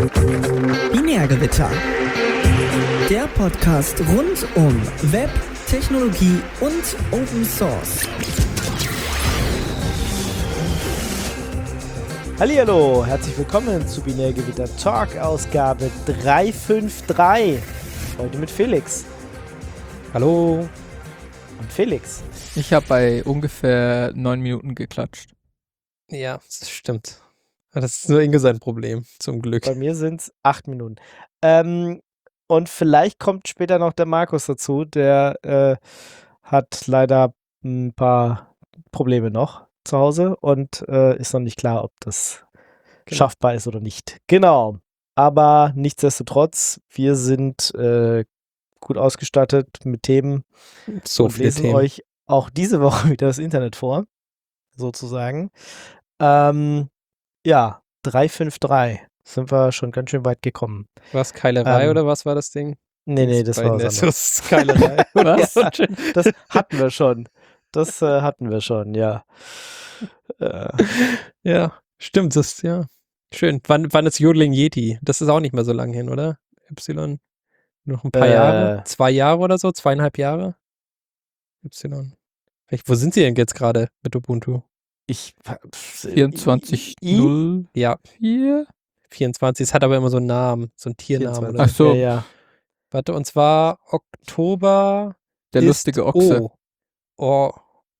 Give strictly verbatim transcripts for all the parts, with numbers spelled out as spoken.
Binärgewitter. Der Podcast rund um Web, Technologie und Open Source. Hallihallo, herzlich willkommen zu Binärgewitter Talk, Ausgabe drei fünf drei. Heute mit Felix. Hallo. Und Felix. Ich habe bei ungefähr neun Minuten geklatscht. Ja, das stimmt. Das ist nur Inge sein Problem, zum Glück. Bei mir sind es acht Minuten. Ähm, und vielleicht kommt später noch der Markus dazu. Der äh, hat leider ein paar Probleme noch zu Hause und äh, ist noch nicht klar, ob das genau. schaffbar ist oder nicht. Genau. Aber nichtsdestotrotz, wir sind äh, gut ausgestattet mit Themen so und viele lesen Themen. euch auch diese Woche wieder das Internet vor, sozusagen. Ähm, ja, drei fünf drei. Sind wir schon ganz schön weit gekommen. Was, Keilerei ähm, oder was war das Ding? Nee, nee, das war was anderes. Keilerei. Was? Ja, das hatten wir schon. Das äh, hatten wir schon, ja. Äh. Ja, stimmt, das ist, ja. Schön. Wann, wann ist Jodeling Yeti? Das ist auch nicht mehr so lange hin, oder? Y. Noch ein paar äh. Jahre? Zwei Jahre oder so? Zweieinhalb Jahre? Y. Vielleicht, wo sind sie denn jetzt gerade mit Ubuntu? Ich. vierundzwanzig null Ja. vier vierundzwanzig. Es hat aber immer so einen Namen, so einen Tiernamen. Oder Ach so. Ja, ja. Warte, und zwar Oktober. Der lustige Ochse. O. O.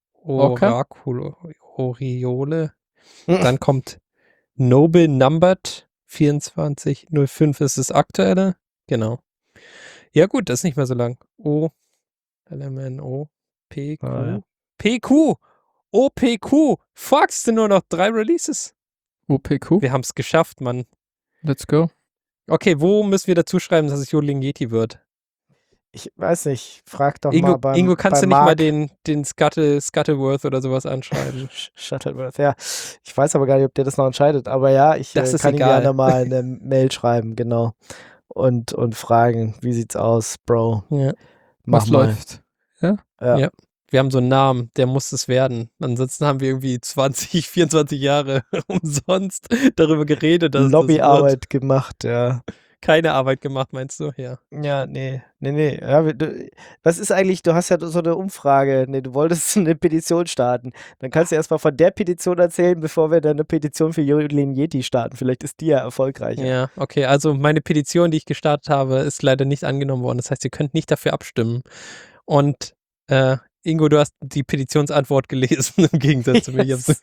Oraculo. Oriole. Dann kommt Noble Numbered vierundzwanzig null fünf ist das aktuelle. Genau. Ja gut, das ist nicht mehr so lang. O. L M N O. P Q. Ah, ja. P Q. O P Q. Fuck, es sind nur noch drei Releases. O P Q. Wir haben es geschafft, Mann. Let's go. Okay, wo müssen wir dazu schreiben, dass es Jodeling Yeti wird? Ich weiß nicht, frag doch Ingo, mal beim Ingo, kannst beim du nicht Mark. mal den, den Scuttle, Scuttleworth oder sowas anschreiben? Shuttleworth, ja. Ich weiß aber gar nicht, ob der das noch entscheidet. Aber ja, ich Das äh, ist kann ihm egal. gerne mal eine Mail schreiben, genau. Und, und fragen, wie sieht's aus, Bro? Ja. Mach Was mal. läuft? Ja. Ja. Wir haben so einen Namen, der muss es werden. Ansonsten haben wir irgendwie zwanzig, vierundzwanzig Jahre umsonst darüber geredet, dass Lobbyarbeit gemacht, ja. Keine Arbeit gemacht, meinst du? Ja. Ja, nee, nee, nee. Ja, wir- du, was ist eigentlich, du hast ja so eine Umfrage, nee, du wolltest eine Petition starten. Dann kannst du erstmal von der Petition erzählen, bevor wir dann eine Petition für Jodeling Yeti starten. Vielleicht ist die ja erfolgreicher. Ja, okay. Also meine Petition, die ich gestartet habe, ist leider nicht angenommen worden. Das heißt, ihr könnt nicht dafür abstimmen. Und äh, Ingo, du hast die Petitionsantwort gelesen, im Gegensatz zu mir. Ich hab's-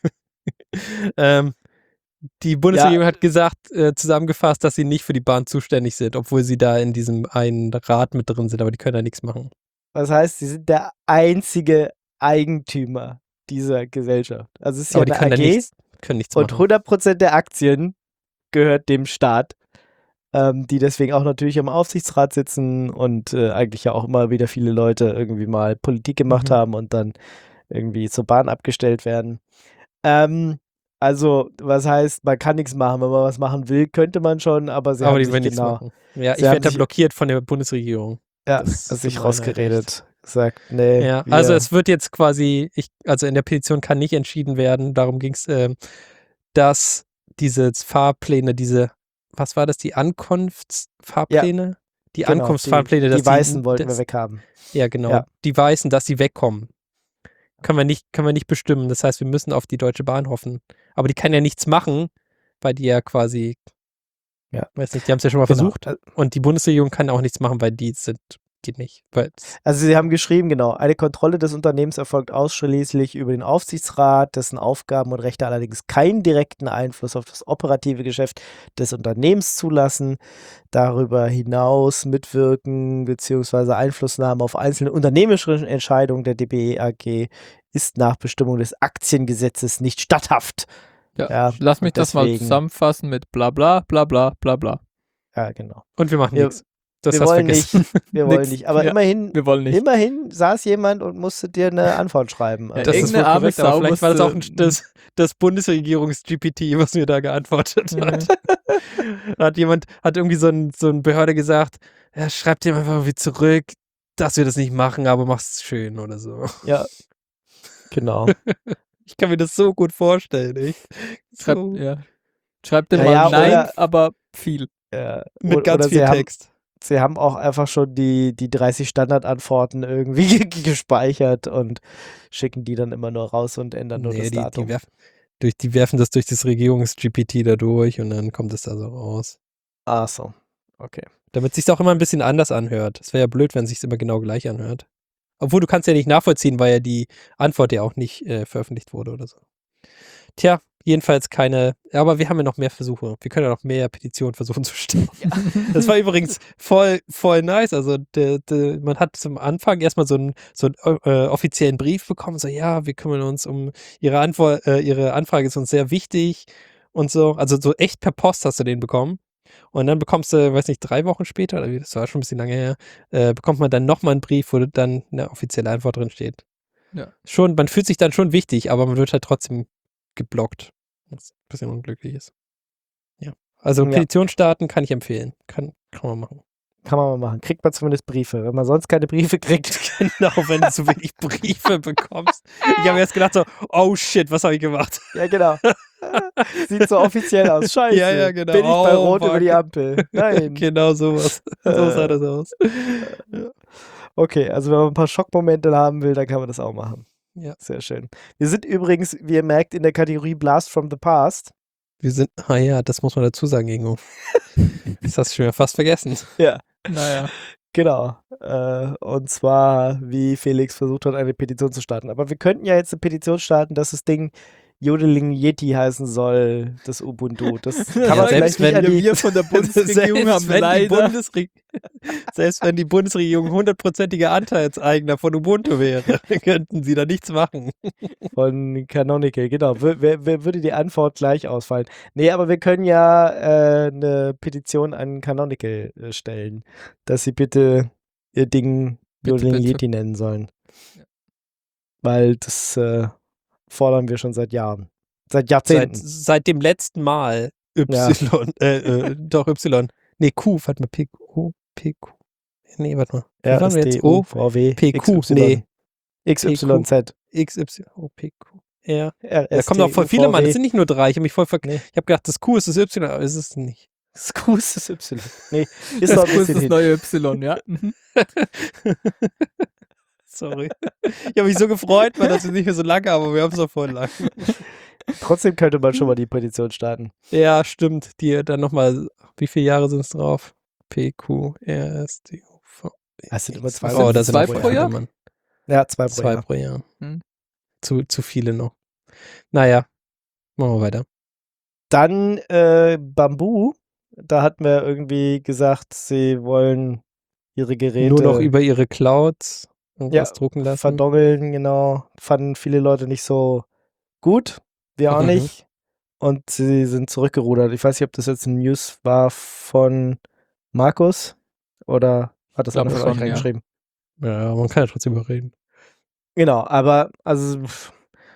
ähm, die Bundesregierung Ja. hat gesagt, äh, zusammengefasst, dass sie nicht für die Bahn zuständig sind, obwohl sie da in diesem einen Rat mit drin sind, aber die können da nichts machen. Das heißt, sie sind der einzige Eigentümer dieser Gesellschaft. Also es ist Aber die ja können eine da A G nichts, können nichts und machen. hundert Prozent der Aktien gehört dem Staat, ähm, die deswegen auch natürlich im Aufsichtsrat sitzen und äh, eigentlich ja auch immer wieder viele Leute irgendwie mal Politik gemacht Mhm. haben und dann irgendwie zur Bahn abgestellt werden. Ähm, also, was heißt, man kann nichts machen. Wenn man was machen will, könnte man schon, aber sie aber haben die sich wollen nichts genau, machen. Ja, Sie ich haben werde da sich- blockiert von der Bundesregierung. ja, Das hat sich ist rausgeredet. Sagt, nee. Ja, wir- also es wird jetzt quasi, ich, also in der Petition kann nicht entschieden werden, darum ging es, ähm, dass diese Fahrpläne, diese, was war das, die Ankunftsfahrpläne? Die genau, Ankunftsfahrpläne, die, dass die Weißen wollten das, wir weghaben. Ja, genau. Ja. Die Weißen, dass sie wegkommen. Können wir nicht, können wir nicht bestimmen. Das heißt, wir müssen auf die Deutsche Bahn hoffen. Aber die kann ja nichts machen, weil die ja quasi, Ja. weiß nicht, die haben es ja schon mal Genau. versucht. Und die Bundesregierung kann auch nichts machen, weil die sind, geht nicht. Weil, Also sie haben geschrieben, genau, eine Kontrolle des Unternehmens erfolgt ausschließlich über den Aufsichtsrat, dessen Aufgaben und Rechte allerdings keinen direkten Einfluss auf das operative Geschäft des Unternehmens zulassen. Darüber hinaus mitwirken bzw. Einflussnahme auf einzelne unternehmerische Entscheidungen der D B E A G ist nach Bestimmung des Aktiengesetzes nicht statthaft. Ja, Ja, lass mich und das mal deswegen- zusammenfassen mit bla bla bla bla bla bla. Ja, genau. und wir machen Wir- nichts. Das wir hast wollen vergessen. nicht, wir wollen Nix. nicht. Aber Ja. immerhin, Wir wollen nicht. immerhin saß jemand und musste dir eine Antwort schreiben. Ja, Also, Das ist wohl Irgendeine arme korrekt, aber Sau vielleicht war das auch ein, musste- das, das Bundesregierungs-G P T, was mir da geantwortet hat. Da hat jemand, hat irgendwie so ein, so ein Behörde gesagt, ja, schreib dir einfach irgendwie zurück, dass wir das nicht machen, aber mach's schön oder so. ja, genau. Ich kann mir das so gut vorstellen, echt. Schreibt, So. ja. Schreibt dir Ja, mal ja, nein, oder- aber viel. Äh, Mit o- ganz oder viel sie haben, Text. sie haben auch einfach schon die, die dreißig Standardantworten irgendwie gespeichert und schicken die dann immer nur raus und ändern nur Nee, das die, die, Datum. werfen, durch, die werfen das durch das Regierungs-G P T da durch und dann kommt es da so raus. Ach so, okay. Damit es sich auch immer ein bisschen anders anhört. Es wäre ja blöd, wenn es sich immer genau gleich anhört. Obwohl, du kannst ja nicht nachvollziehen, weil ja die Antwort ja auch nicht äh, veröffentlicht wurde oder so. Tja, jedenfalls keine, aber wir haben ja noch mehr Versuche. Wir können ja noch mehr Petitionen versuchen zu starten. Das war übrigens voll, voll nice. Also de, de, man hat zum Anfang erstmal so einen, so einen äh, offiziellen Brief bekommen, so ja, wir kümmern uns um ihre Antwort, äh, ihre Anfrage ist uns sehr wichtig und so. Also so echt per Post hast du den bekommen. Und dann bekommst du, weiß nicht, drei Wochen später, oder wie, das war schon ein bisschen lange her, äh, bekommt man dann nochmal einen Brief, wo dann eine offizielle Antwort drin steht. Ja. Schon, man fühlt sich dann schon wichtig, aber man wird halt trotzdem geblockt. Was ein bisschen unglücklich ist. Ja. Also Ja. Petition starten kann ich empfehlen. Kann, kann man machen. Kann man mal machen. Kriegt man zumindest Briefe. Wenn man sonst keine Briefe kriegt. Genau, wenn du so wenig Briefe bekommst. Ich habe erst gedacht so, oh shit, was habe ich gemacht? Ja, genau. Sieht so offiziell aus. Scheiße. Ja, ja, genau. Bin ich bei Oh, Rot fuck. über die Ampel? Nein. Genau sowas. So sah das aus. Okay, also wenn man ein paar Schockmomente haben will, dann kann man das auch machen. Ja. Sehr schön. Wir sind übrigens, wie ihr merkt, in der Kategorie Blast from the Past. Wir sind, ah ja, das muss man dazu sagen, Ingo. Das hast du schon fast vergessen. Ja, Naja. genau. Äh, und zwar, wie Felix versucht hat, eine Petition zu starten. Aber wir könnten ja jetzt eine Petition starten, dass das Ding Yodeling Yeti heißen soll, das Ubuntu. Das kann Ja, man selbst vielleicht nicht wenn an die... wir von der Bundesregierung Selbst haben wenn, die leider Bundesre selbst wenn die Bundesregierung hundertprozentiger Anteilseigner von Ubuntu wäre, könnten sie da nichts machen. Von Canonical, genau. W wer, wer würde die Antwort gleich ausfallen? Nee, aber wir können ja äh, eine Petition an Canonical äh, stellen, dass sie bitte ihr Ding Bitte, Yodeling bitte. Yeti nennen sollen. Ja. Weil das äh, fordern wir schon seit Jahren. Seit Seit, Jahrzehnten. seit dem letzten Mal Y, äh, äh, doch Y. Nee, Q, warte mal, P Q, P Q. Nee, warte mal. Wie R waren S wir D jetzt? U O, V W P Q, X Y, nee. X Y Z. X Y, O, P Q. Ja. R Da S kommen T auch voll U viele, V Mann. W. Das sind nicht nur drei. Ich habe mich voll ver Nee. Ich habe gedacht, das Q ist das Y, aber ist es nicht. Das Q ist das Y. Nee, ist noch Das ein ist bisschen das hin. neue Y, ja. Mhm. Sorry. Ich habe mich so gefreut, weil das ist nicht mehr so lange, aber wir haben es noch voll lang. Trotzdem könnte man schon mal die Petition starten. Ja, stimmt. Die dann nochmal, wie viele Jahre sind es drauf? P, Q, R, S, T, U, V. Das sind immer zwei Oh, pro da sind zwei noch pro Jahr? Mann. Ja, zwei pro Zwei Jahr. pro Jahr. Hm. Zu, zu viele noch. Naja, machen wir weiter. Dann äh, Bambu. Da hatten wir irgendwie gesagt, sie wollen ihre Geräte Nur noch über ihre Clouds irgendwas Ja, drucken lassen. verdongeln, genau. Fanden viele Leute nicht so gut. Wir auch Mhm. nicht. Und sie sind zurückgerudert. Ich weiß nicht, ob das jetzt ein News war von Markus oder hat das Glaube einer von euch schon, ja. reingeschrieben? Ja, man kann ja trotzdem überreden. Genau, aber also pff,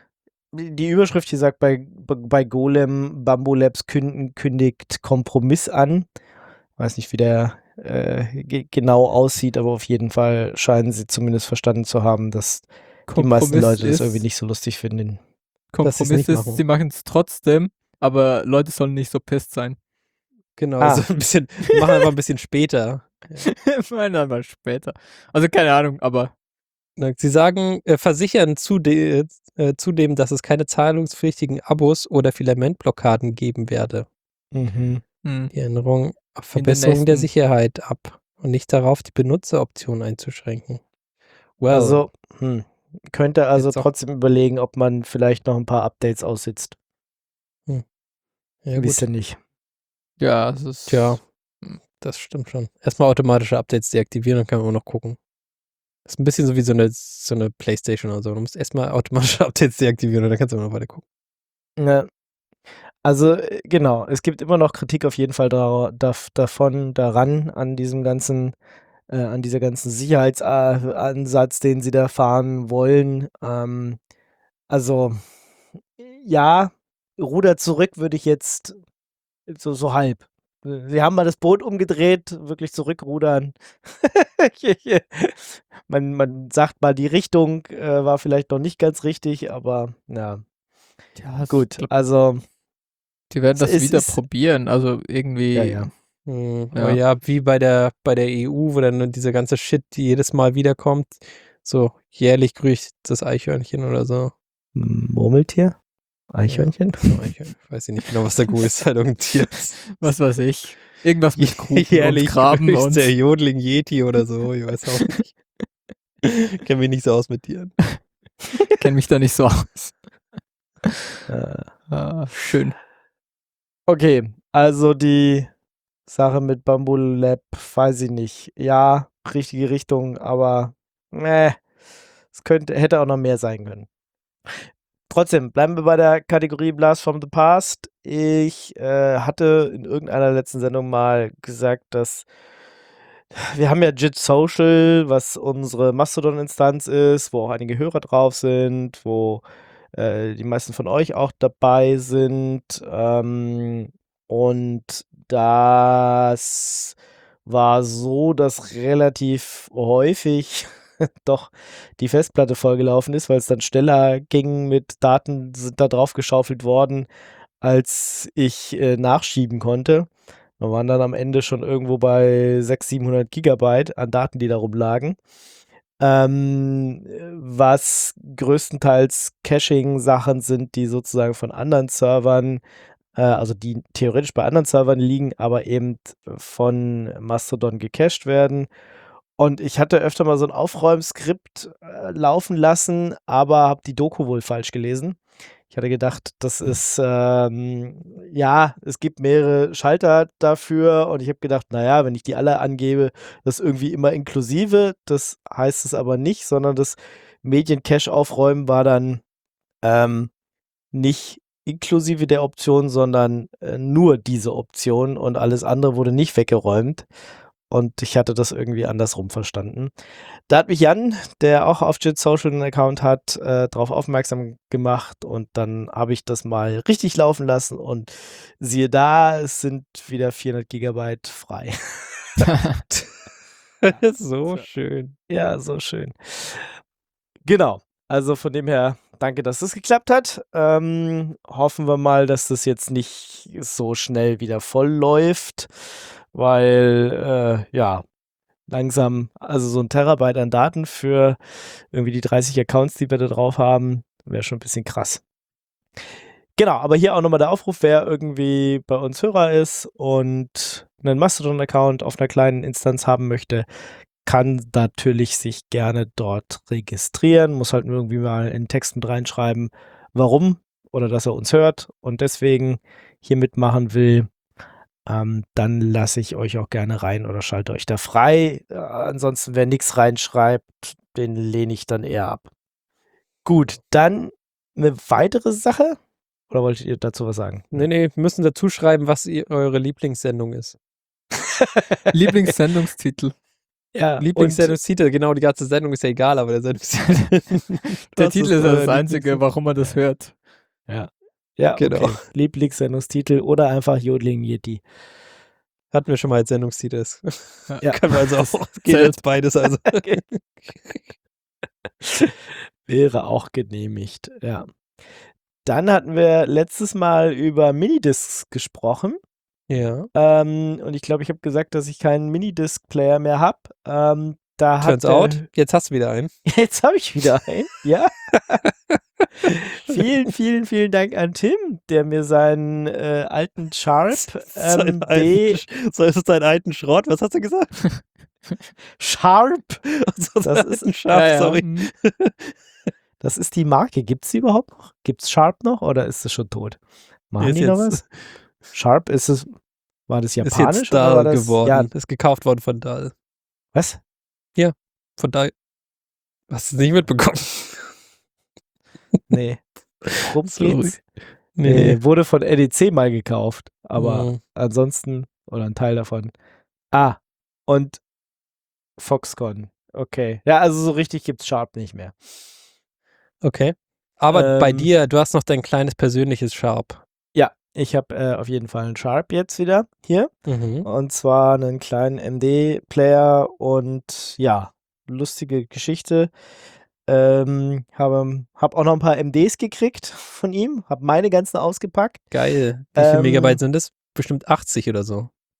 die Überschrift hier sagt bei, bei Golem, Bambu Labs kündigen, kündigt Kompromiss an. Weiß nicht, wie der äh, ge genau aussieht, aber auf jeden Fall scheinen sie zumindest verstanden zu haben, dass die meisten Kompromiss Leute das ist- irgendwie nicht so lustig finden. dass sie's Kompromiss nicht ist, machen. sie machen es trotzdem, aber Leute sollen nicht so pisst sein. Genau, Ah. also ein bisschen, machen einfach ein bisschen später. Nein, dann mal später. Also keine Ahnung, aber Na, Sie sagen, äh, versichern zude äh, zudem, dass es keine zahlungspflichtigen Abos oder Filamentblockaden geben werde. Mhm. hm, Die Erinnerung auf Verbesserung der nächsten- Sicherheit ab und nicht darauf, die Benutzeroption einzuschränken. Well, Also, hm, könnte also Jetzt auch- trotzdem überlegen, ob man vielleicht noch ein paar Updates aussitzt. ja, gut. Wisst ihr nicht. ja, es ist. Tja, das stimmt schon. Erstmal automatische Updates deaktivieren, dann kann man immer noch gucken. Das ist ein bisschen so wie so eine, so eine Playstation oder so. Du musst erstmal automatische Updates deaktivieren und dann kannst du immer noch weiter gucken. Ja. Also, äh, genau, es gibt immer noch Kritik auf jeden Fall da, da, davon, daran, an diesem ganzen, äh, an dieser ganzen Sicherheitsansatz, den sie da fahren wollen. Ähm, also, ja, Ruder zurück würde ich jetzt so, so halb. Sie haben mal das Boot umgedreht, wirklich zurückrudern. man, man sagt mal, die Richtung äh, war vielleicht noch nicht ganz richtig, aber ja, Ja, es- gut. glaub, Also, die werden das es wieder ist- probieren. Also irgendwie. ja, ja. Hm, Ja. aber ja, wie bei der, bei der E U, wo dann dieser ganze Shit jedes Mal wiederkommt. So jährlich grüßt das Eichhörnchen oder so. Murmeltier? Eichhörnchen? Ja, Eichhörnchen. Weiß ich nicht genau, was da gut ist. Halt irgendein Tier. Was weiß ich. Irgendwas mit Kuchen und Jährlich Graben grüßt und der Jodling Yeti oder so. Ich weiß auch nicht. Kenn mich nicht so aus mit Tieren. kenne mich da nicht so aus. Äh, Ah, schön. okay, also die Sache mit Bamboo Lab, weiß ich nicht. Ja, richtige Richtung, aber meh, es könnte, hätte auch noch mehr sein können. Trotzdem, bleiben wir bei der Kategorie Blast from the Past. Ich äh, hatte in irgendeiner letzten Sendung mal gesagt, dass wir haben ja Jit Social, was unsere Mastodon-Instanz ist, wo auch einige Hörer drauf sind, wo äh, die meisten von euch auch dabei sind. Ähm, und das war so, dass relativ häufig doch die Festplatte vollgelaufen ist, weil es dann schneller ging mit Daten, sind da drauf geschaufelt worden, als ich äh, nachschieben konnte. Wir waren dann am Ende schon irgendwo bei sechshundert, siebenhundert Gigabyte an Daten, die da rumlagen. Ähm, was größtenteils Caching-Sachen sind, die sozusagen von anderen Servern, äh, also die theoretisch bei anderen Servern liegen, aber eben von Mastodon gecached werden. Und ich hatte öfter mal so ein Aufräumskript äh, laufen lassen, aber habe die Doku wohl falsch gelesen. Ich hatte gedacht, das ist, ähm, ja, es gibt mehrere Schalter dafür und ich habe gedacht, naja, wenn ich die alle angebe, das ist irgendwie immer inklusive. Das heißt es aber nicht, sondern das Medien-Cache aufräumen war dann ähm, nicht inklusive der Option, sondern äh, nur diese Option und alles andere wurde nicht weggeräumt. Und ich hatte das irgendwie andersrum verstanden. Da hat mich Jan, der auch auf Jit Social einen Account hat, äh, darauf aufmerksam gemacht und dann habe ich das mal richtig laufen lassen und siehe da, es sind wieder vierhundert Gigabyte frei. So schön. Ja, so schön. Genau, also von dem her, danke, dass das geklappt hat. Ähm, hoffen wir mal, dass das jetzt nicht so schnell wieder voll läuft, weil, äh, ja, langsam, also so ein Terabyte an Daten für irgendwie die dreißig Accounts, die wir da drauf haben, wäre schon ein bisschen krass. Genau, aber hier auch nochmal der Aufruf, wer irgendwie bei uns Hörer ist und einen Mastodon-Account auf einer kleinen Instanz haben möchte, kann natürlich sich gerne dort registrieren, muss halt irgendwie mal in Text mit reinschreiben, warum oder dass er uns hört und deswegen hier mitmachen will. Ähm, dann lasse ich euch auch gerne rein oder schalte euch da frei. Äh, ansonsten, wer nichts reinschreibt, den lehne ich dann eher ab. Gut, dann eine weitere Sache. Oder wolltet ihr dazu was sagen? Nee, nee, wir müssen dazu schreiben, was ihr, eure Lieblingssendung ist. Lieblingssendungstitel. Ja, Lieblingssendungstitel, genau, die ganze Sendung ist ja egal, aber der Sendungstitel. Der Das Titel ist ist das euer Einzige, warum man das hört. Ja, ja, Genau. okay. Lieblingssendungstitel oder einfach Jodling Yeti. Hatten wir schon mal als Sendungstitel. Ja. Können wir also auch, geht jetzt beides, also. Wäre auch genehmigt, ja. Dann hatten wir letztes Mal über Minidiscs gesprochen. Ja. Ähm, und ich glaube, ich habe gesagt, dass ich keinen Minidisc-Player mehr habe. Ähm, da Turns hat, out, äh, jetzt hast du wieder einen. Jetzt habe ich wieder einen, ja. vielen, vielen, vielen Dank an Tim, der mir seinen äh, alten Sharp ähm, B... So ist es dein alten Schrott? Was hast du gesagt? Sharp? Also Das ist ein Sharp, Ja, ja. sorry. Mhm. Das ist die Marke. Gibt es die überhaupt noch? Gibt es Sharp noch oder ist es schon tot? Machen Ist die noch jetzt- was? Sharp, ist es... War das Ist japanisch jetzt oder war Dahl das... geworden. Ja, Ist gekauft worden von Dahl. was? Von Dahl. Hast du es nicht mitbekommen? Nee. Worum So geht's? Nee, Nee, nee. wurde von N E C mal gekauft, aber Mhm. ansonsten, oder ein Teil davon. Ah, und Foxconn. Okay. Ja, also so richtig gibt's Sharp nicht mehr. Okay. Aber bei Ähm, dir, du hast noch dein kleines persönliches Sharp. Ja, ich habe äh, auf jeden Fall einen Sharp jetzt wieder hier. Mhm. Und zwar einen kleinen M D-Player und ja, lustige Geschichte. Ähm, habe hab auch noch ein paar M Ds gekriegt von ihm, habe meine ganzen ausgepackt. Geil. Wie viele Ähm, Megabyte sind das? Bestimmt achtzig oder so.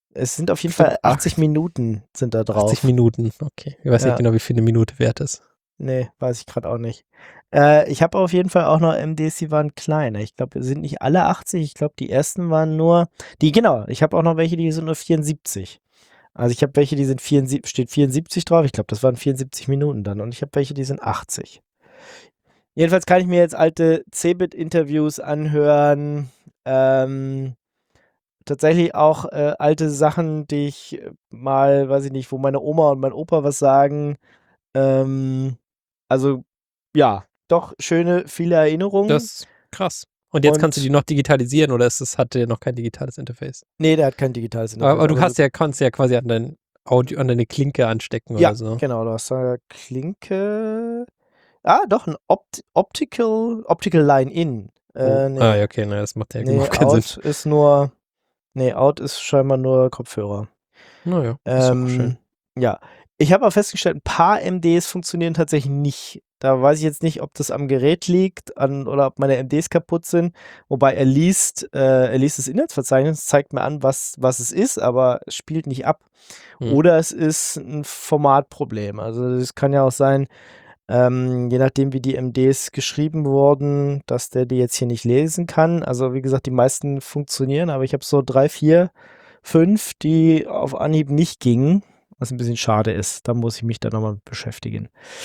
Es sind auf jeden Ich glaub, Fall achtzig Minuten sind da drauf. achtzig Minuten, okay. Ich weiß Ja. nicht genau, wie viel eine Minute wert ist. Nee, weiß ich gerade auch nicht. Äh, ich habe auf jeden Fall auch noch M Ds, die waren kleiner. Ich glaube, sind nicht alle achtzig. Ich glaube, die ersten waren nur, die, genau, ich habe auch noch welche, die sind nur vierundsiebzig. Also ich habe welche, die sind vierundsiebzig, steht vierundsiebzig drauf. Ich glaube, das waren vierundsiebzig Minuten dann. Und ich habe welche, die sind achtzig. Jedenfalls kann ich mir jetzt alte Cebit-Interviews anhören. Ähm, tatsächlich auch äh, alte Sachen, die ich äh, mal, weiß ich nicht, wo meine Oma und mein Opa was sagen. Ähm, also, ja, doch schöne, viele Erinnerungen. Das ist krass. Und jetzt Und- kannst du die noch digitalisieren oder ist es, hat der noch kein digitales Interface? Nee, der hat kein digitales Interface. Aber, aber du aber hast ja, kannst ja quasi an dein Audio, an deine Klinke anstecken Ja, oder so. genau, du hast da Klinke. Ah, doch, ein Opt Optical, Optical Line-In. Äh, Oh. nee. Ah, ja, okay, na, das macht ja nee, überhaupt keinen Out Sinn. ist nur, nee, Out ist scheinbar nur Kopfhörer. Naja, das ist auch schön. Ähm, ja, ich habe auch festgestellt, ein paar M Ds funktionieren tatsächlich nicht. Da weiß ich jetzt nicht, ob das am Gerät liegt an, oder ob meine M Ds kaputt sind. Wobei er liest, äh, er liest das Inhaltsverzeichnis, zeigt mir an, was, was es ist, aber es spielt nicht ab. Hm. Oder es ist ein Formatproblem. Also es kann ja auch sein, ähm, je nachdem, wie die M Ds geschrieben wurden, dass der die jetzt hier nicht lesen kann. Also wie gesagt, die meisten funktionieren, aber ich habe so drei, vier, fünf, die auf Anhieb nicht gingen, was ein bisschen schade ist. Da muss ich mich dann nochmal beschäftigen.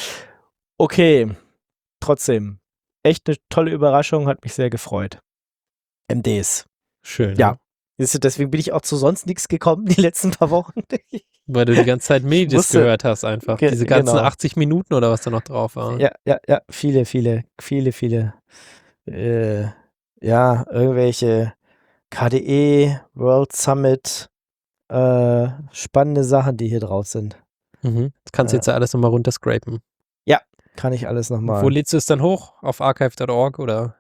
Okay, trotzdem, echt eine tolle Überraschung, hat mich sehr gefreut. M Ds. Schön. Ja. Siehst du, deswegen bin ich auch zu sonst nichts gekommen die letzten paar Wochen. Weil du die ganze Zeit Medis musste- gehört hast einfach. Ge- Diese ganzen genau. achtzig Minuten oder was da noch drauf war. Ja, ja, ja, viele, viele, viele, viele, äh, ja, irgendwelche K D E, World Summit, äh, spannende Sachen, die hier drauf sind. Mhm. Das kannst du Ja. jetzt ja alles nochmal runterscrapen. Kann ich alles nochmal. Wo lädst du es dann hoch? Auf archive punkt org oder?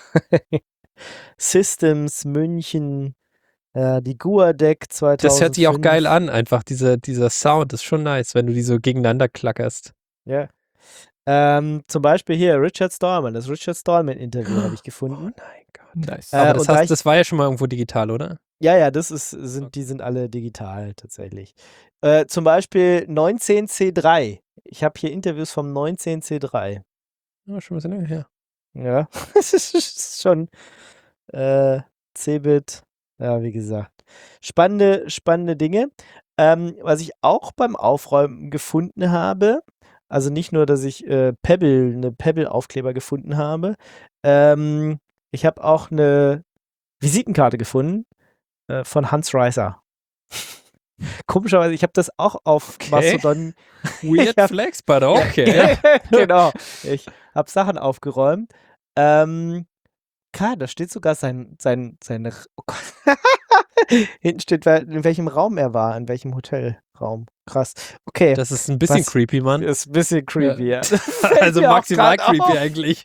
Systems, München, äh, die G U A-Deck zweitausendfünf. Das hört sich auch geil an, einfach dieser, dieser Sound ist schon nice, wenn du die so gegeneinander klackerst. Ja. Ähm, zum Beispiel hier Richard Stallman, das Richard Stallman-Interview habe ich gefunden. Oh nein Gott. Nice. Äh, Aber und das, da heißt, ich- das war ja schon mal irgendwo digital, oder? Ja, ja, das ist, sind, die sind alle digital tatsächlich. Äh, zum Beispiel neunzehn C drei. Ich habe hier Interviews vom neunzehn C drei. Ja, schon ein bisschen länger her. Ja, es ist schon äh, Cebit. Ja, wie gesagt. Spannende, spannende Dinge. Ähm, was ich auch beim Aufräumen gefunden habe, also nicht nur, dass ich äh, Pebble, eine Pebble-Aufkleber gefunden habe, ähm, ich habe auch eine Visitenkarte gefunden äh, von Hans Reiser. Komischerweise, ich habe das auch auf Okay. Mastodon. Weird Ja. flex, but okay. Genau. Ich habe Sachen aufgeräumt. Ähm, K, da steht sogar sein, sein, sein, oh Gott. Hinten steht, wer- in welchem Raum er war, in welchem Hotelraum. Krass. Okay. Das ist ein bisschen Was- creepy, Mann. ist ein bisschen creepy, ja. Das fällt Also mir auch maximal grad creepy auf. eigentlich.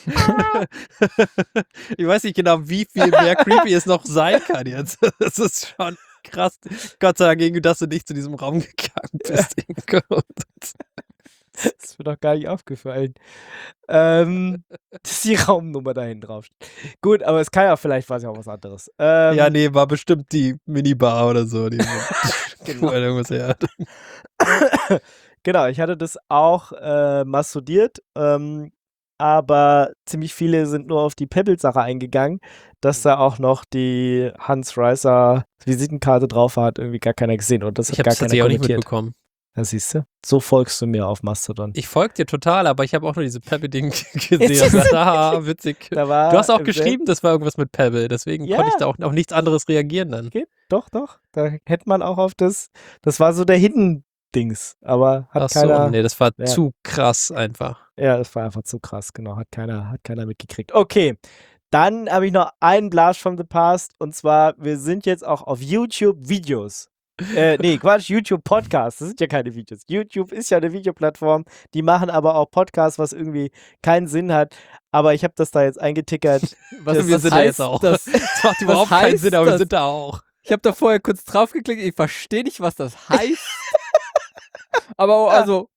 Ich weiß nicht genau, wie viel mehr creepy es noch sein kann jetzt. Das ist schon krass. Gott sei Dank, dass du nicht zu diesem Raum gegangen bist. Ingo. Das ist mir doch gar nicht aufgefallen. Ähm, dass die Raumnummer da hinten drauf steht. Gut, aber es kann ja vielleicht was ja auch was anderes. Ähm, Ja, nee, war bestimmt die Minibar oder so. Die Genau. Wo er irgendwas her hat. Genau, ich hatte das auch äh, mal studiert, ähm, aber ziemlich viele sind nur auf die Pebble-Sache eingegangen, dass da auch noch die Hans Reiser Visitenkarte drauf war, hat irgendwie gar keiner gesehen und das Ich hat habe gar es keiner tatsächlich auch nicht kommentiert. mitbekommen. Da siehst du, so folgst du mir auf Mastodon. Ich folge dir total, aber ich habe auch nur diese Pebble-Ding gesehen. Jetzt Und ist- dachte, haha, witzig. Da war Du hast auch im geschrieben, das war irgendwas mit Pebble, deswegen Ja. konnte ich da auch auf nichts anderes reagieren dann. Geht, doch, doch. Da hätte man auch auf das, das war so der Hidden-Dings, aber hat Ach so, keiner, nee, das war Ja. zu krass einfach. ja, das war einfach zu krass, genau, hat keiner, hat keiner mitgekriegt. Okay, dann habe ich noch einen Blast from the Past und zwar, wir sind jetzt auch auf YouTube-Videos. äh, nee, Quatsch, YouTube-Podcasts, das sind ja keine Videos. YouTube ist ja eine Videoplattform, die machen aber auch Podcasts, was irgendwie keinen Sinn hat, aber ich habe das da jetzt eingetickert. Was, Das- wir was sind da heißt jetzt auch. das? Das macht überhaupt keinen heißt Sinn, aber wir das? sind da auch. Ich habe da vorher kurz draufgeklickt, ich verstehe nicht, was das heißt. Aber also,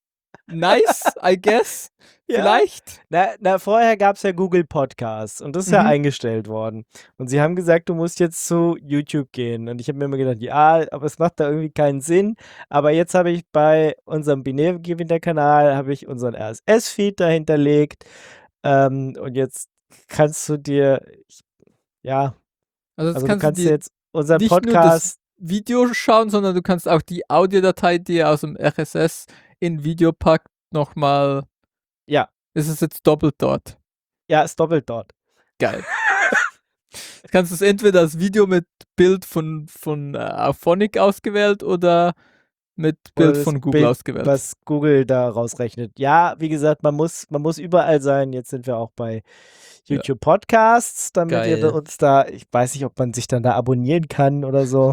nice, I guess. Ja. Vielleicht. Na, na vorher gab es ja Google Podcasts und das ist ja Mhm. eingestellt worden. Und sie haben gesagt, du musst jetzt zu YouTube gehen. Und ich habe mir immer gedacht, ja, aber es macht da irgendwie keinen Sinn. Aber jetzt habe ich bei unserem Binärgewinner-Kanal habe ich unseren R S S-Feed dahinterlegt. Ähm, und jetzt kannst du dir, ich, ja, Also, jetzt also du kannst kannst du dir dir jetzt unseren nicht nur das Podcast, Video schauen, sondern du kannst auch die Audiodatei, die ihr aus dem R S S in Video packt, nochmal. ja, Ist es jetzt doppelt dort? ja, ist doppelt dort. Geil. Jetzt kannst du es entweder als Video mit Bild von, von äh, Auphonic ausgewählt oder mit Oder Bild das von Google Bild, ausgewählt. was Google da rausrechnet. Ja, wie gesagt, man muss, man muss überall sein. Jetzt sind wir auch bei Ja. YouTube Podcasts, damit ihr da Geil. uns da, ich weiß nicht, ob man sich dann da abonnieren kann oder so.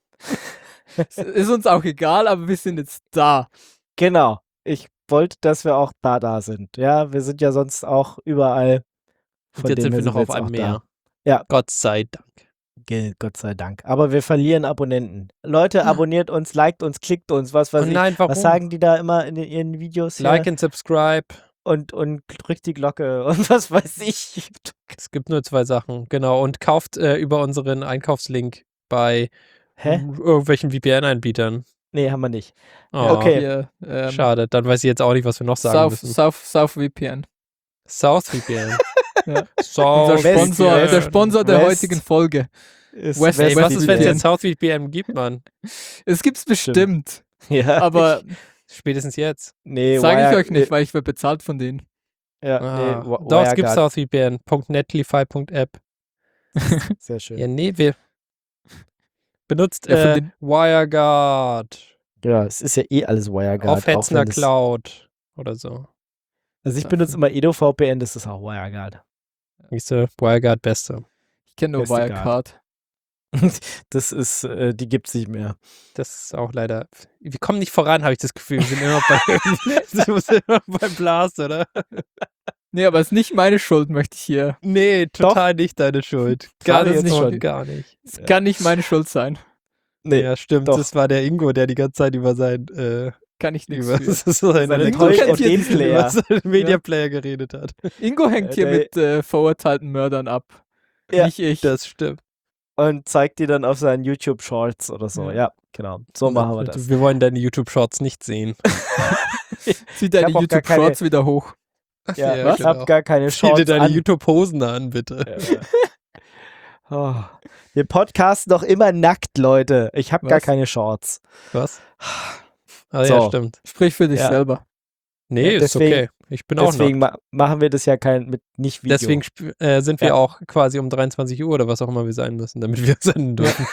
Es ist uns auch egal, aber wir sind jetzt da. Genau. Ich wollte, dass wir auch da da sind. Ja, wir sind ja sonst auch überall. Und Von jetzt dem sind her wir noch auf jetzt einem auch Meer. da. Ja. Gott sei Dank. Ge- Gott sei Dank. Aber wir verlieren Abonnenten. Leute, abonniert uns, liked uns, klickt uns, was weiß Oh ich. nein, warum? Was sagen die da immer in ihren Videos hier? Like and subscribe. und, und drückt die Glocke und was weiß ich. Es gibt nur zwei Sachen, genau. Und kauft äh, über unseren Einkaufslink bei Hä? m- irgendwelchen V P N-Anbietern. Nee, haben wir nicht. Oh, Okay. Hier, ähm, schade. Dann weiß ich jetzt auch nicht, was wir noch sagen South, müssen. South, South V P N. South V P N. Ja. South Unser West- Sponsor, V P N. der Sponsor der West- heutigen Folge. Ist West- Ey, was West ist, wenn es V P N. jetzt South V P N gibt, Mann? Es gibt's bestimmt, Ja. aber Spätestens jetzt. nee, sage ich Wire- euch nicht, weil ich werde bezahlt von denen. Ja, Ah, nee, Wi- doch, es gibt WireGuard. South V P N. .netlify Punkt app. Sehr schön. Ja, nee, wir benutzt Ja, von äh, den- Ja, WireGuard es ist ja eh alles WireGuard. auf auch wenn Hetzner das- Cloud oder so. Also ich benutze immer EdoVPN, das ist auch WireGuard. Nächste WireGuard beste. Ich kenne nur Beste Guard. Wirecard. Das ist, äh, die gibt's nicht mehr. Das ist auch leider. Wir kommen nicht voran, habe ich das Gefühl. Wir sind immer bei, wir sind immer beim Blast, oder? Nee, aber es ist nicht meine Schuld, möchte ich hier. Nee, total nicht deine Schuld. Gar Gerade nicht, jetzt schon. schon. Gar nicht. Es Ja. kann nicht meine Schuld sein. Nee, ja, stimmt. doch. Das war der Ingo, der die ganze Zeit über sein, äh, Kann ich nichts über, für. das ist so sein Seine Ingo Toy- kennt und hier den diesen- Player. über seinen Media Player geredet hat. Ingo hängt Ja, hier der- mit äh, verurteilten Mördern ab. Ja, Nicht ich. Das stimmt. Und zeigt die dann auf seinen YouTube-Shorts oder so. Ja. Ja, genau. So machen wir das. Wir wollen deine YouTube-Shorts nicht sehen. Zieh hab deine auch gar YouTube-Shorts wieder hoch. Ja, Ja, ich genau. habe gar keine Zieh dir Shorts deine an. YouTube-Hosen an, bitte. Ja. Oh. Wir podcasten doch immer nackt, Leute. Ich habe gar Was? keine Shorts. Was? Ah, So. ja, stimmt. Sprich für dich Ja. selber. Nee, Ja, ist deswegen- okay. Ich bin auch Deswegen noch. ma machen wir das ja kein mit nicht Video. Deswegen sp- äh, sind wir Ja. auch quasi um dreiundzwanzig Uhr oder was auch immer wir sein müssen, damit wir senden dürfen.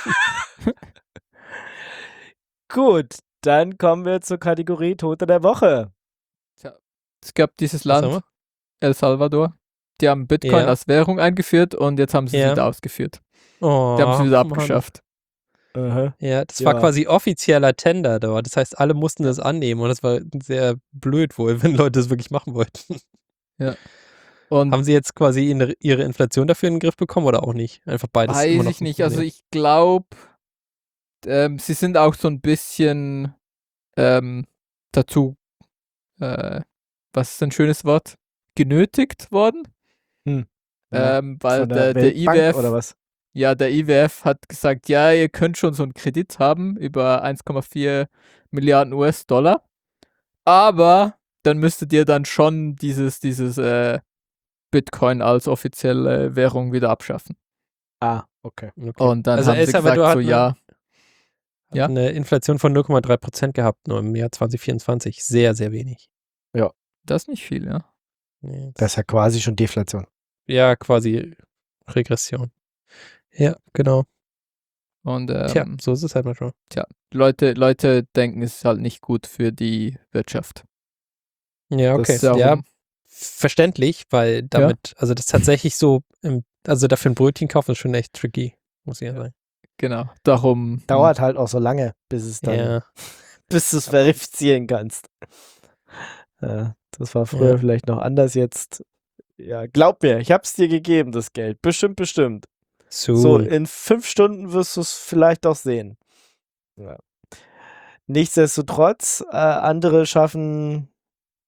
Gut, dann kommen wir zur Kategorie Tote der Woche. Es gab dieses Was haben Land, El Salvador. Die haben Bitcoin Ja. als Währung eingeführt und jetzt haben sie es Ja. wieder ausgeführt. Oh, Die haben es wieder Mann. abgeschafft. Aha. Ja, das Ja. war quasi offizieller Tender dort. Das heißt, alle mussten das annehmen und das war sehr blöd wohl, wenn Leute das wirklich machen wollten. Und Haben sie jetzt quasi in, ihre Inflation dafür in den Griff bekommen oder auch nicht? Einfach beides immer weiß noch ich nicht. Also funktioniert. ich glaube, ähm, sie sind auch so ein bisschen ähm, dazu, äh, was ist ein schönes Wort, genötigt worden. Ja, Ähm, weil von der, der, Weltbank I W F, oder was? ja, der I W F hat gesagt, ja, ihr könnt schon so einen Kredit haben über eins Komma vier Milliarden U S-Dollar, aber dann müsstet ihr dann schon dieses, dieses äh, Bitcoin als offizielle Währung wieder abschaffen. Ah, okay. Okay. Und dann Also haben El sie Salvador gesagt, hat so, eine- ja, Hat ja. eine Inflation von null Komma drei Prozent gehabt, nur im Jahr zwanzig vierundzwanzig. Sehr, sehr wenig. das ist nicht viel, ja. Nee, Das ist ja quasi schon Deflation. ja, quasi Regression. Ja, genau. Und ähm, Tja, so ist es halt manchmal. Leute, Leute denken, es ist halt nicht gut für die Wirtschaft. Ja, Das okay. ist Darum- Ja, verständlich, weil damit, also das tatsächlich so, im, also dafür ein Brötchen kaufen ist schon echt tricky, muss ich ja sagen. Genau. Darum. Dauert halt auch so lange, bis es dann, Ja, bis du es verifizieren kannst. Ja, das war früher Ja. vielleicht noch anders jetzt. Ja, glaub mir, ich hab's dir gegeben, das Geld. Bestimmt, bestimmt. so. So, in fünf Stunden wirst du es vielleicht auch sehen. Ja. Nichtsdestotrotz, äh, andere schaffen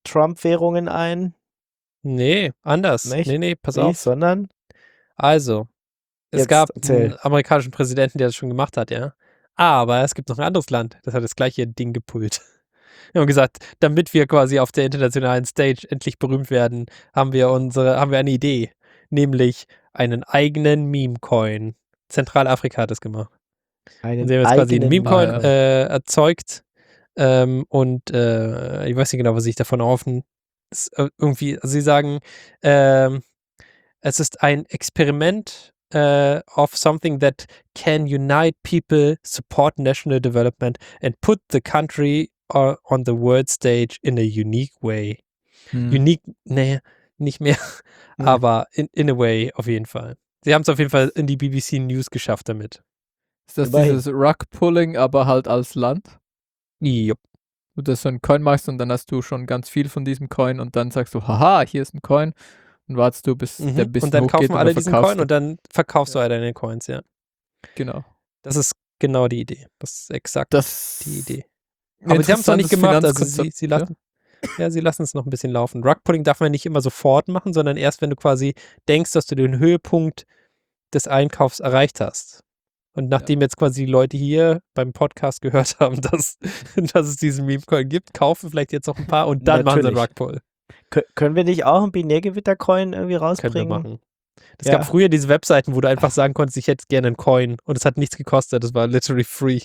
Trump-Währungen ein? Nee, anders. Nicht? Nee, nee, pass Wie, auf. sondern? Also, es Jetzt gab erzähl. einen amerikanischen Präsidenten, der das schon gemacht hat, ja. Aber es gibt noch ein anderes Land, das hat das gleiche Ding gepult. Wir haben gesagt, damit wir quasi auf der internationalen Stage endlich berühmt werden, haben wir unsere, haben wir eine Idee. Nämlich einen eigenen Meme-Coin. Zentralafrika hat das gemacht. Einen Und sie haben jetzt quasi einen eigenen Meme-Coin Meme-Coin. äh, erzeugt. Ähm, und äh, ich weiß nicht genau, was ich davon erhoffen. Es, äh, irgendwie, also sie sagen, ähm, es ist ein Experiment uh, of something that can unite people, support national development and put the country uh, on the world stage in a unique way. Hm. Unique, nee, nicht mehr, Nee. aber in, in a way auf jeden Fall. Sie haben es auf jeden Fall in die B B C News geschafft damit. Ist das Immerhin. dieses Rug-Pulling, aber halt als Land? Jupp. Du das so einen Coin machst und dann hast du schon ganz viel von diesem Coin und dann sagst du, haha, hier ist ein Coin und wartest du, bis Mhm. der ein bisschen Und dann hochgeht kaufen alle dann diesen verkaufst Coin du. und dann verkaufst Ja. du all deine Coins, ja. Genau. Das ist genau die Idee. Das ist exakt Das die Idee. ein Aber sie haben es noch nicht interessantes gemacht, also sie, Finanzkonzept, sie lassen, ja, sie lassen es noch ein bisschen laufen. Rug-Pulling darf man nicht immer sofort machen, sondern erst, wenn du quasi denkst, dass du den Höhepunkt des Einkaufs erreicht hast. Und nachdem jetzt quasi die Leute hier beim Podcast gehört haben, dass, dass es diesen Meme-Coin gibt, kaufen vielleicht jetzt noch ein paar und dann machen sie einen Natürlich. Rug-Pull. Kö- können wir nicht auch einen Binärgewitter-Coin irgendwie Können wir rausbringen? machen. Es Ja. gab früher diese Webseiten, wo du einfach sagen konntest, ich hätte gerne einen Coin und es hat nichts gekostet, das war literally free.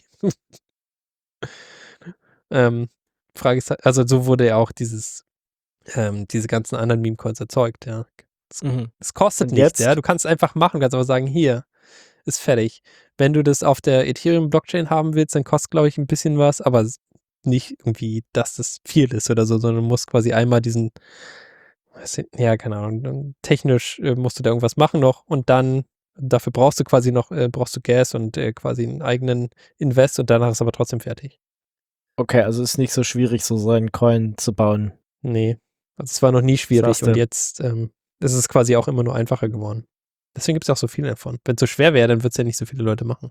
ähm, Frage ist, also so wurde ja auch dieses, ähm, diese ganzen anderen Meme-Coins erzeugt, ja. Es, Mhm. es kostet Und nichts, jetzt? ja. Du kannst es einfach machen, kannst aber sagen, hier, ist fertig. Wenn du das auf der Ethereum-Blockchain haben willst, dann kostet, glaube ich, ein bisschen was, aber es- nicht irgendwie, dass das viel ist oder so, sondern du musst quasi einmal diesen, weiß ich- ja, keine Ahnung, dann technisch äh, musst du da irgendwas machen noch und dann, dafür brauchst du quasi noch, äh, brauchst du Gas und äh, quasi einen eigenen Invest und danach ist aber trotzdem fertig. Okay, also ist nicht so schwierig, so so einen Coin zu bauen. Nee, also es war noch nie schwierig Sagst du. und jetzt ähm, ist es quasi auch immer nur einfacher geworden. Deswegen gibt es auch so viele davon. Wenn es so schwer wäre, dann wird es ja nicht so viele Leute machen.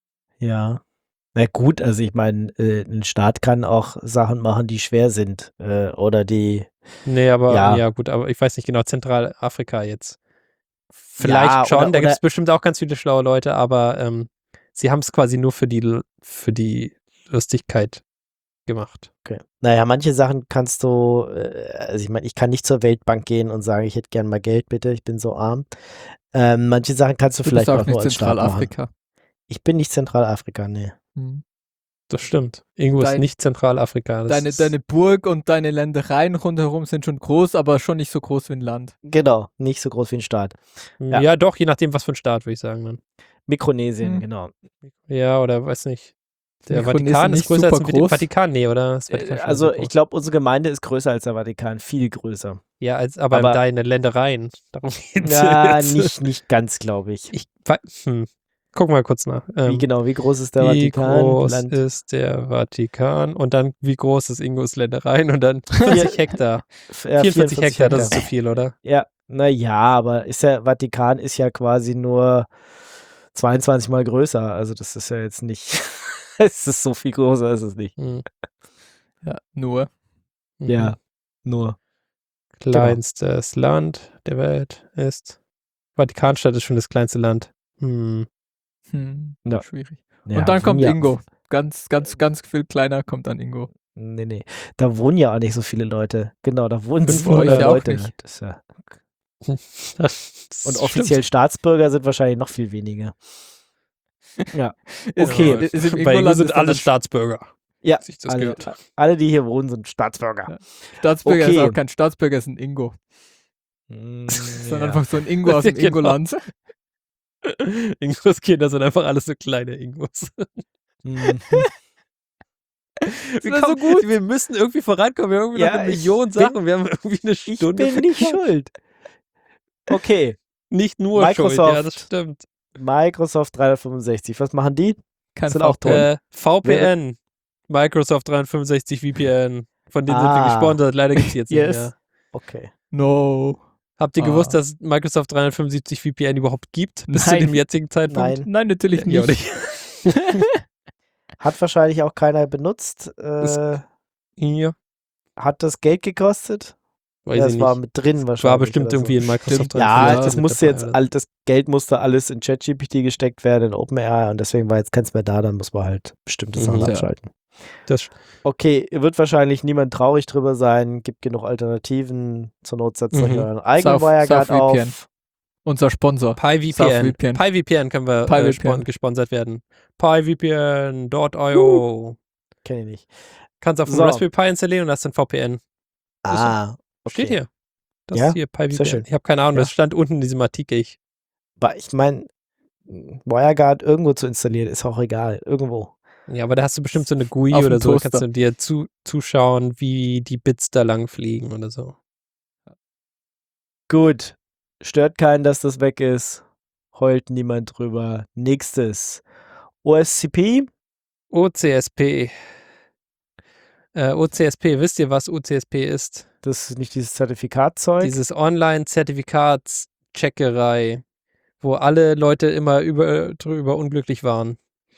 Ja. Na gut, also ich meine, äh, ein Staat kann auch Sachen machen, die schwer sind. Äh, oder die. Nee, aber Ja. ja. gut, aber ich weiß nicht genau, Zentralafrika jetzt. Vielleicht Ja, schon, oder- da gibt es oder- bestimmt auch ganz viele schlaue Leute, aber ähm, sie haben es quasi nur für die, für die Lustigkeit gemacht. Okay. Naja, manche Sachen kannst du, äh, also ich meine, ich kann nicht zur Weltbank gehen und sagen, ich hätte gern mal Geld, bitte, ich bin so arm. Ähm, manche Sachen kannst du Du vielleicht bist auch auch nur nicht als Staat machen. Zentralafrika. Ich bin nicht Zentralafrika, nee. Hm. Das stimmt. Irgendwo ist Dein- nicht Zentralafrika. Das Deine, ist, deine Burg und deine Ländereien rundherum sind schon groß, aber schon nicht so groß wie ein Land. Genau, nicht so groß wie ein Staat. ja. ja. doch, je nachdem, was für ein Staat, würde ich sagen. Dann. Mikronesien, Hm. genau. Ja, oder weiß nicht. Der Mikronesien Vatikan ist nicht größer als super der groß? Vatikan, nee, oder? Das Vatikan Äh, ist schon Also sehr ich groß. glaube, unsere Gemeinde ist größer als der Vatikan, viel größer. Ja, als, aber, aber- deine Ländereien. Darum geht's Ja, jetzt. nicht, nicht ganz, glaube ich. Ich, wei- hm. Guck mal kurz nach. Wie Ähm, genau, wie groß ist der wie Vatikan? groß Land? ist der Vatikan? Und dann, wie groß ist Ingos Ländereien? Und dann vier Hektar. F- ja, vierundvierzig Hektar, das ist zu viel, oder? Ja, naja, aber ist der Vatikan ist ja quasi nur zweiundzwanzig Mal größer. Also das ist ja jetzt nicht, es ist so viel größer, ist es nicht. Hm. Ja, nur. Mhm. Ja, nur. Kleinstes Land der Welt ist. Vatikanstadt ist schon das kleinste Land. Hm. Hm, Ja. schwierig. Ja, und dann kommt wohnen ja- Ingo. Ganz, ganz, ganz viel kleiner kommt dann Ingo. Nee, nee. Da wohnen ja auch nicht so viele Leute. Genau, da wohnen Fünf zweihundert Leute auch Leute. nicht. Das ist ja, Das und stimmt. offiziell Staatsbürger sind wahrscheinlich noch viel weniger. Ja, Ist- Okay. ist im Bei Ingo Ingoland sind ist dann alle ein Staatsbürger. ja Sich das alle, gehört. alle, die hier wohnen, sind Staatsbürger. Ja. Staatsbürger Okay. ist auch kein Staatsbürger, ist ein Ingo. Mm, Das ist dann ja. einfach so ein Ingo aus dem Genau. Ingoland. Ingos Kinder sind einfach alles so kleine Ingos. Mhm. Wir, wär so kommen, gut. wir müssen irgendwie vorankommen. Wir haben irgendwie Ja, noch eine ich Million bin- Sachen. Wir haben irgendwie eine Ich Stunde. bin nicht verkauft. schuld. Okay, Nicht nur schuld. Ja, Microsoft. das stimmt. Microsoft dreihundertfünfundsechzig. Was machen die? Kein Sind auch V P N. toll. Äh, V P N. Microsoft dreihundertfünfundsechzig V P N. Von denen sind wir Ah. gesponsert. Leider gibt es jetzt Yes. nicht mehr. Okay. No. Habt ihr Ah. gewusst, dass Microsoft dreihundertfünfundsiebzig V P N überhaupt gibt? Bis zu Nein. dem jetzigen Zeitpunkt? Nein. Nein, natürlich Ja, nicht. oder? Hat wahrscheinlich auch keiner benutzt. Äh, Hier. Hat das Geld gekostet? Weiß Ja, ich es war nicht. mit drin Es wahrscheinlich. war bestimmt oder irgendwie so. in Microsoft Stimmt. Ja, dreiundzwanzig das mit musste dabei jetzt, oder all, das Geld musste alles in ChatGPT gesteckt werden, in OpenAI und deswegen war jetzt keins mehr da, dann muss man halt bestimmte Mhm. Sachen Ja. abschalten. Das, Okay, wird wahrscheinlich niemand traurig drüber sein, gibt genug Alternativen, zur Not setzt euch Mhm. euren eigenen South- WireGuard SouthVPN. auf. Unser Sponsor. PyVPN. SouthVPN. PyVPN können wir äh, PyVPN. spon gesponsert werden. PyVPN Punkt i o. Kenn ich nicht. Kannst auf dem So. Raspberry Pi installieren und hast ein V P N. Ah, Steht okay. hier. Das Ja? ist hier Sehr PyVPN. schön. Ich habe keine Ahnung, Ja. das stand unten in diesem Artikel. Ich, Aber ich meine, WireGuard irgendwo zu installieren, ist auch egal. Irgendwo. ja, aber da hast du bestimmt so eine G U I Auf dem oder so. Toaster. Kannst du dir zu, zuschauen, wie die Bits da lang fliegen oder so. Gut. Stört keinen, dass das weg ist. Heult niemand drüber. Nächstes. O S C P. O C S P. Äh, O C S P, wisst ihr, was O C S P ist? Das ist nicht dieses Zertifikatzeug. Dieses Online-Zertifikatscheckerei, wo alle Leute immer über, drüber unglücklich waren.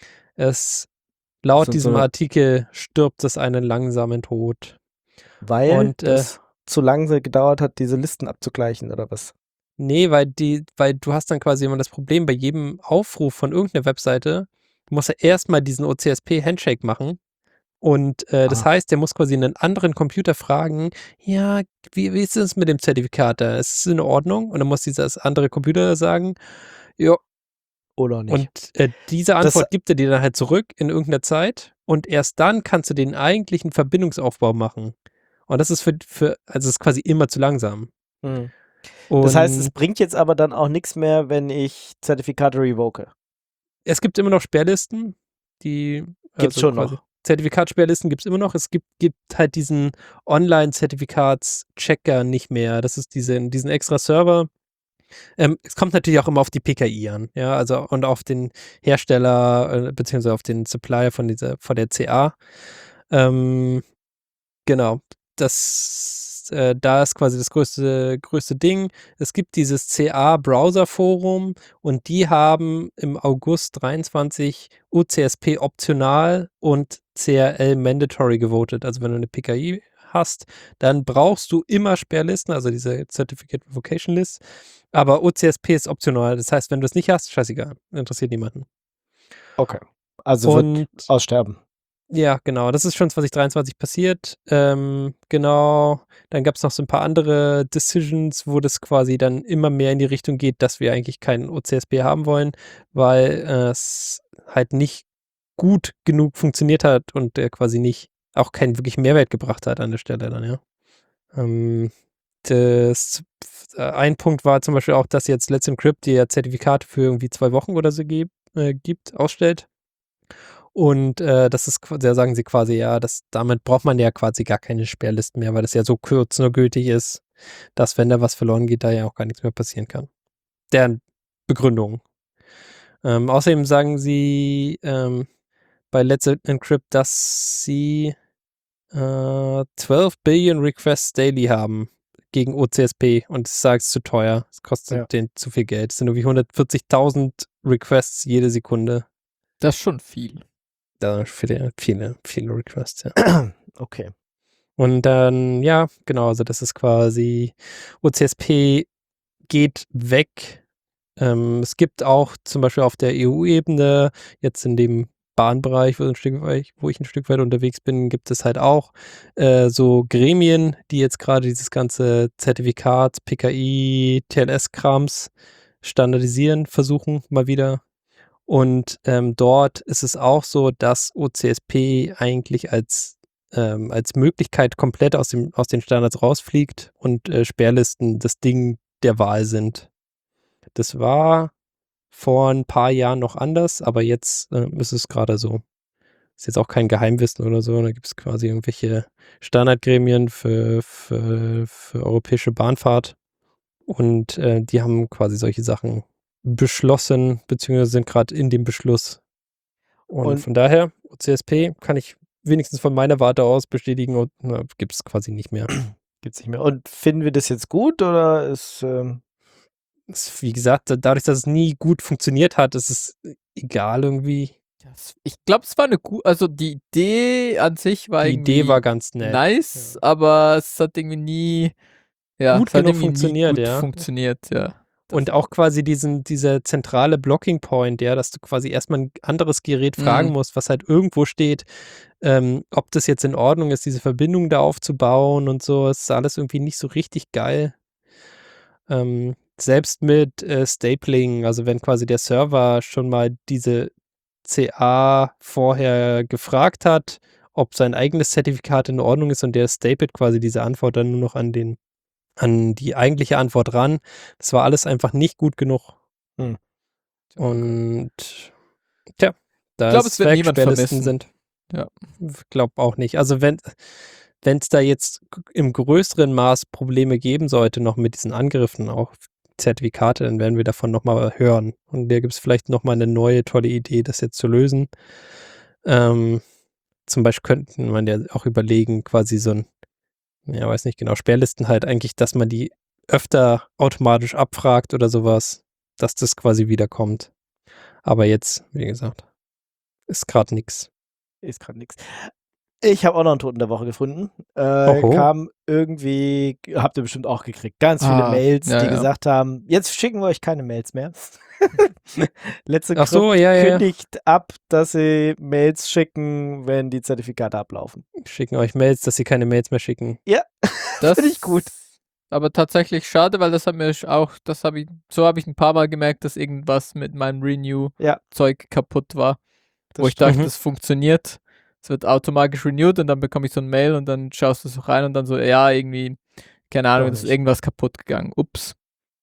Es, laut Sind diesem so- Artikel stirbt es einen langsamen Tod. Weil Und, äh, das zu lange gedauert hat, diese Listen abzugleichen, oder was? Nee, weil die, weil du hast dann quasi immer das Problem bei jedem Aufruf von irgendeiner Webseite, du musst ja erstmal diesen O C S P-Handshake machen. Und äh, das Ah. heißt, der muss quasi einen anderen Computer fragen, ja, wie, wie ist es mit dem Zertifikat da? Ist es in Ordnung? Und dann muss dieses andere Computer sagen, ja, Oder nicht? und äh, diese Antwort gibt er dir dann halt zurück in irgendeiner Zeit und erst dann kannst du den eigentlichen Verbindungsaufbau machen. Und das ist für, für also es ist quasi immer zu langsam. Hm. Und Das heißt, es bringt jetzt aber dann auch nichts mehr, wenn ich Zertifikate revoke. es gibt immer noch Sperrlisten, die Gibt's schon quasi- noch. Zertifikatsperrlisten gibt es immer noch. Es gibt, gibt halt diesen Online-Zertifikats-Checker nicht mehr. Das ist diese, diesen extra Server. Ähm, es kommt natürlich auch immer auf die P K I an, ja, also und auf den Hersteller äh, beziehungsweise auf den Supplier von dieser, von der C A. Ähm, genau, das, äh, da ist quasi das größte, größte Ding. Es gibt dieses C A-Browser-Forum und die haben im August dreiundzwanzig O C S P optional und C R L mandatory gewotet. Also wenn du eine P K I hast, dann brauchst du immer Sperrlisten, also diese Certificate Revocation List. Aber O C S P ist optional. Das heißt, wenn du es nicht hast, scheißegal. Interessiert niemanden. Okay. Also wird Und aussterben. ja, genau. Das ist schon zwanzig dreiundzwanzig passiert. Ähm, genau. Dann gab es noch so ein paar andere Decisions, wo das quasi dann immer mehr in die Richtung geht, dass wir eigentlich keinen O C S P haben wollen, weil äh, es halt nicht gut genug funktioniert hat und der quasi nicht auch keinen wirklich Mehrwert gebracht hat an der Stelle dann, ja. Ähm, das, äh, ein Punkt war zum Beispiel auch, dass jetzt Let's Encrypt dir Zertifikate für irgendwie zwei Wochen oder so geb, äh, gibt, ausstellt. Und äh, das ist, qu- da sagen sie quasi, ja, das, damit braucht man ja quasi gar keine Sperrlisten mehr, weil das ja so kurz nur gültig ist, dass wenn da was verloren geht, da ja auch gar nichts mehr passieren kann. Deren Begründung. Ähm, außerdem sagen sie ähm, bei Let's Encrypt, dass sie äh, zwölf Billion Requests daily haben gegen O C S P und es sagt, es ist zu teuer. Es kostet Ja. denen zu viel Geld. Es sind irgendwie hundertvierzigtausend Requests jede Sekunde. Das ist schon viel. Da viele, viele, viele Requests, ja. Okay. Und dann, ja, genau, also das ist quasi O C S P geht weg. Ähm, es gibt auch zum Beispiel auf der E U-Ebene, jetzt in dem Bahnbereich, wo, ein Stück weit, wo ich ein Stück weit unterwegs bin, gibt es halt auch äh, so Gremien, die jetzt gerade dieses ganze Zertifikat, P K I, T L S-Krams standardisieren versuchen, mal wieder. Und ähm, dort ist es auch so, dass O C S P eigentlich als, ähm, als Möglichkeit komplett aus, dem, aus den Standards rausfliegt und äh, Sperrlisten das Ding der Wahl sind. Das war vor ein paar Jahren noch anders, aber jetzt äh, ist es gerade so. Ist jetzt auch kein Geheimwissen oder so. Da gibt es quasi irgendwelche Standardgremien für, für, für europäische Bahnfahrt. Und äh, die haben quasi solche Sachen beschlossen, beziehungsweise sind gerade in dem Beschluss. Und, Und- von daher, O C S P kann ich wenigstens von meiner Warte aus bestätigen und gibt es quasi nicht mehr. Gibt's nicht mehr. Und finden wir das jetzt gut oder ist ähm, Es, wie gesagt, dadurch, dass es nie gut funktioniert hat, ist es egal irgendwie. Das, ich glaube, es war eine gute, also die Idee an sich war Die irgendwie Idee war ganz nett. nice, Ja. aber es hat irgendwie nie ja, Gut es hat genug irgendwie nie funktioniert, gut ja. funktioniert, ja. Das Und auch quasi diesen, dieser zentrale Blocking Point, ja, dass du quasi erstmal ein anderes Gerät fragen Mhm. musst, was halt irgendwo steht, ähm, ob das jetzt in Ordnung ist, diese Verbindung da aufzubauen und so, ist alles irgendwie nicht so richtig geil. Ähm, selbst mit äh, Stapling, also wenn quasi der Server schon mal diese C A vorher gefragt hat, ob sein eigenes Zertifikat in Ordnung ist und der stapelt quasi diese Antwort dann nur noch an den an die eigentliche Antwort ran. Das war alles einfach nicht gut genug. Hm. Und tja, da Ich glaube, es es wird niemand Zwergsperrlisten vermissen. sind. Ja. Glaub auch nicht. Also wenn es da jetzt g- im größeren Maß Probleme geben sollte, noch mit diesen Angriffen auf Zertifikate, dann werden wir davon nochmal hören. Und da gibt es vielleicht nochmal eine neue, tolle Idee, das jetzt zu lösen. Ähm, zum Beispiel könnten man ja auch überlegen, quasi so ein, ja, weiß nicht genau, Sperrlisten halt eigentlich, dass man die öfter automatisch abfragt oder sowas, dass das quasi wiederkommt. Aber jetzt, wie gesagt, ist gerade nix. Ist gerade nix. Ich habe auch noch einen Toten der Woche gefunden. Äh, Oho. kam irgendwie, habt ihr bestimmt auch gekriegt, ganz viele Ah, Mails, ja, die ja. gesagt haben, jetzt schicken wir euch keine Mails mehr. Letzte Ach so, Krypt ja, ja, ja. kündigt ab, dass sie Mails schicken, wenn die Zertifikate ablaufen. Schicken euch Mails, dass sie keine Mails mehr schicken. Das Finde ich gut. Aber tatsächlich schade, weil das hat mir auch, das habe ich, so habe ich ein paar Mal gemerkt, dass irgendwas mit meinem Renew-Zeug Ja. kaputt war. Das wo ich stimmt. dachte, Mhm. das funktioniert. Es wird automatisch renewed und dann bekomme ich so ein Mail und dann schaust du so rein und dann so, ja, irgendwie, keine Ahnung, Doch es ist nicht. irgendwas kaputt gegangen. Ups.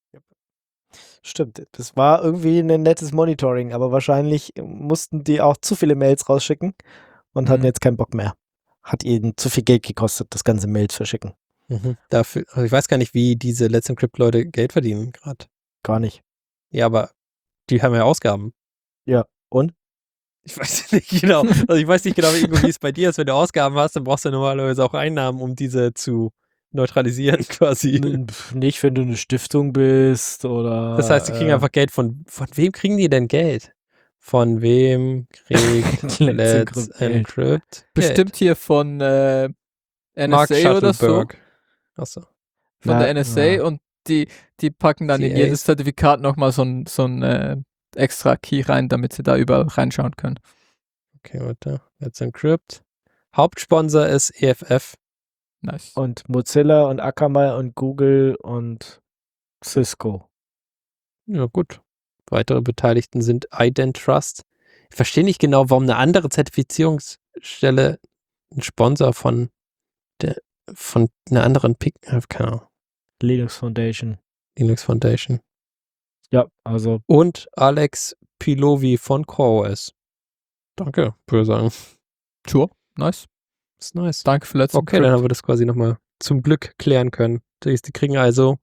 Stimmt, das war irgendwie ein nettes Monitoring, aber wahrscheinlich mussten die auch zu viele Mails rausschicken und hatten Mhm. jetzt keinen Bock mehr. Hat ihnen zu viel Geld gekostet, das ganze Mails verschicken. Mhm. Dafür, also ich weiß gar nicht, wie diese Let's Encrypt-Leute Geld verdienen gerade. Gar nicht. Ja, aber die haben ja Ausgaben. Ja, und? Ich weiß nicht genau. Also ich weiß nicht genau, wie es bei dir ist. Wenn du Ausgaben hast, dann brauchst du normalerweise auch Einnahmen, um diese zu neutralisieren quasi. N- pf, Nicht, wenn du eine Stiftung bist oder. Das heißt, die kriegen äh, einfach Geld von, von wem kriegen die denn Geld? Von wem kriegt Let's Let's Encrypt Geld. Encrypt? Bestimmt hier von äh, N Mark S A oder so. Shuttleberg. Achso. Von Na, der N S A ja. und die, die packen dann in C As. jedes Zertifikat nochmal so ein, so ein äh, extra Key rein, damit sie da überall reinschauen können. Okay, warte. Let's Encrypt. Hauptsponsor ist E F F. Nice. Und Mozilla und Akamai und Google und Cisco. Ja, gut. Weitere Beteiligten sind IdenTrust. Ich verstehe nicht genau, warum eine andere Zertifizierungsstelle ein Sponsor von der von einer anderen Pick, äh, keine Ahnung, Linux Foundation. Linux Foundation. Ja, also Und Alex Pilovi von CoreOS. Danke, würde ich sagen. Sure. Nice. Ist nice. Danke für letzten Okay, dann haben wir das quasi nochmal zum Glück klären können. Die die kriegen also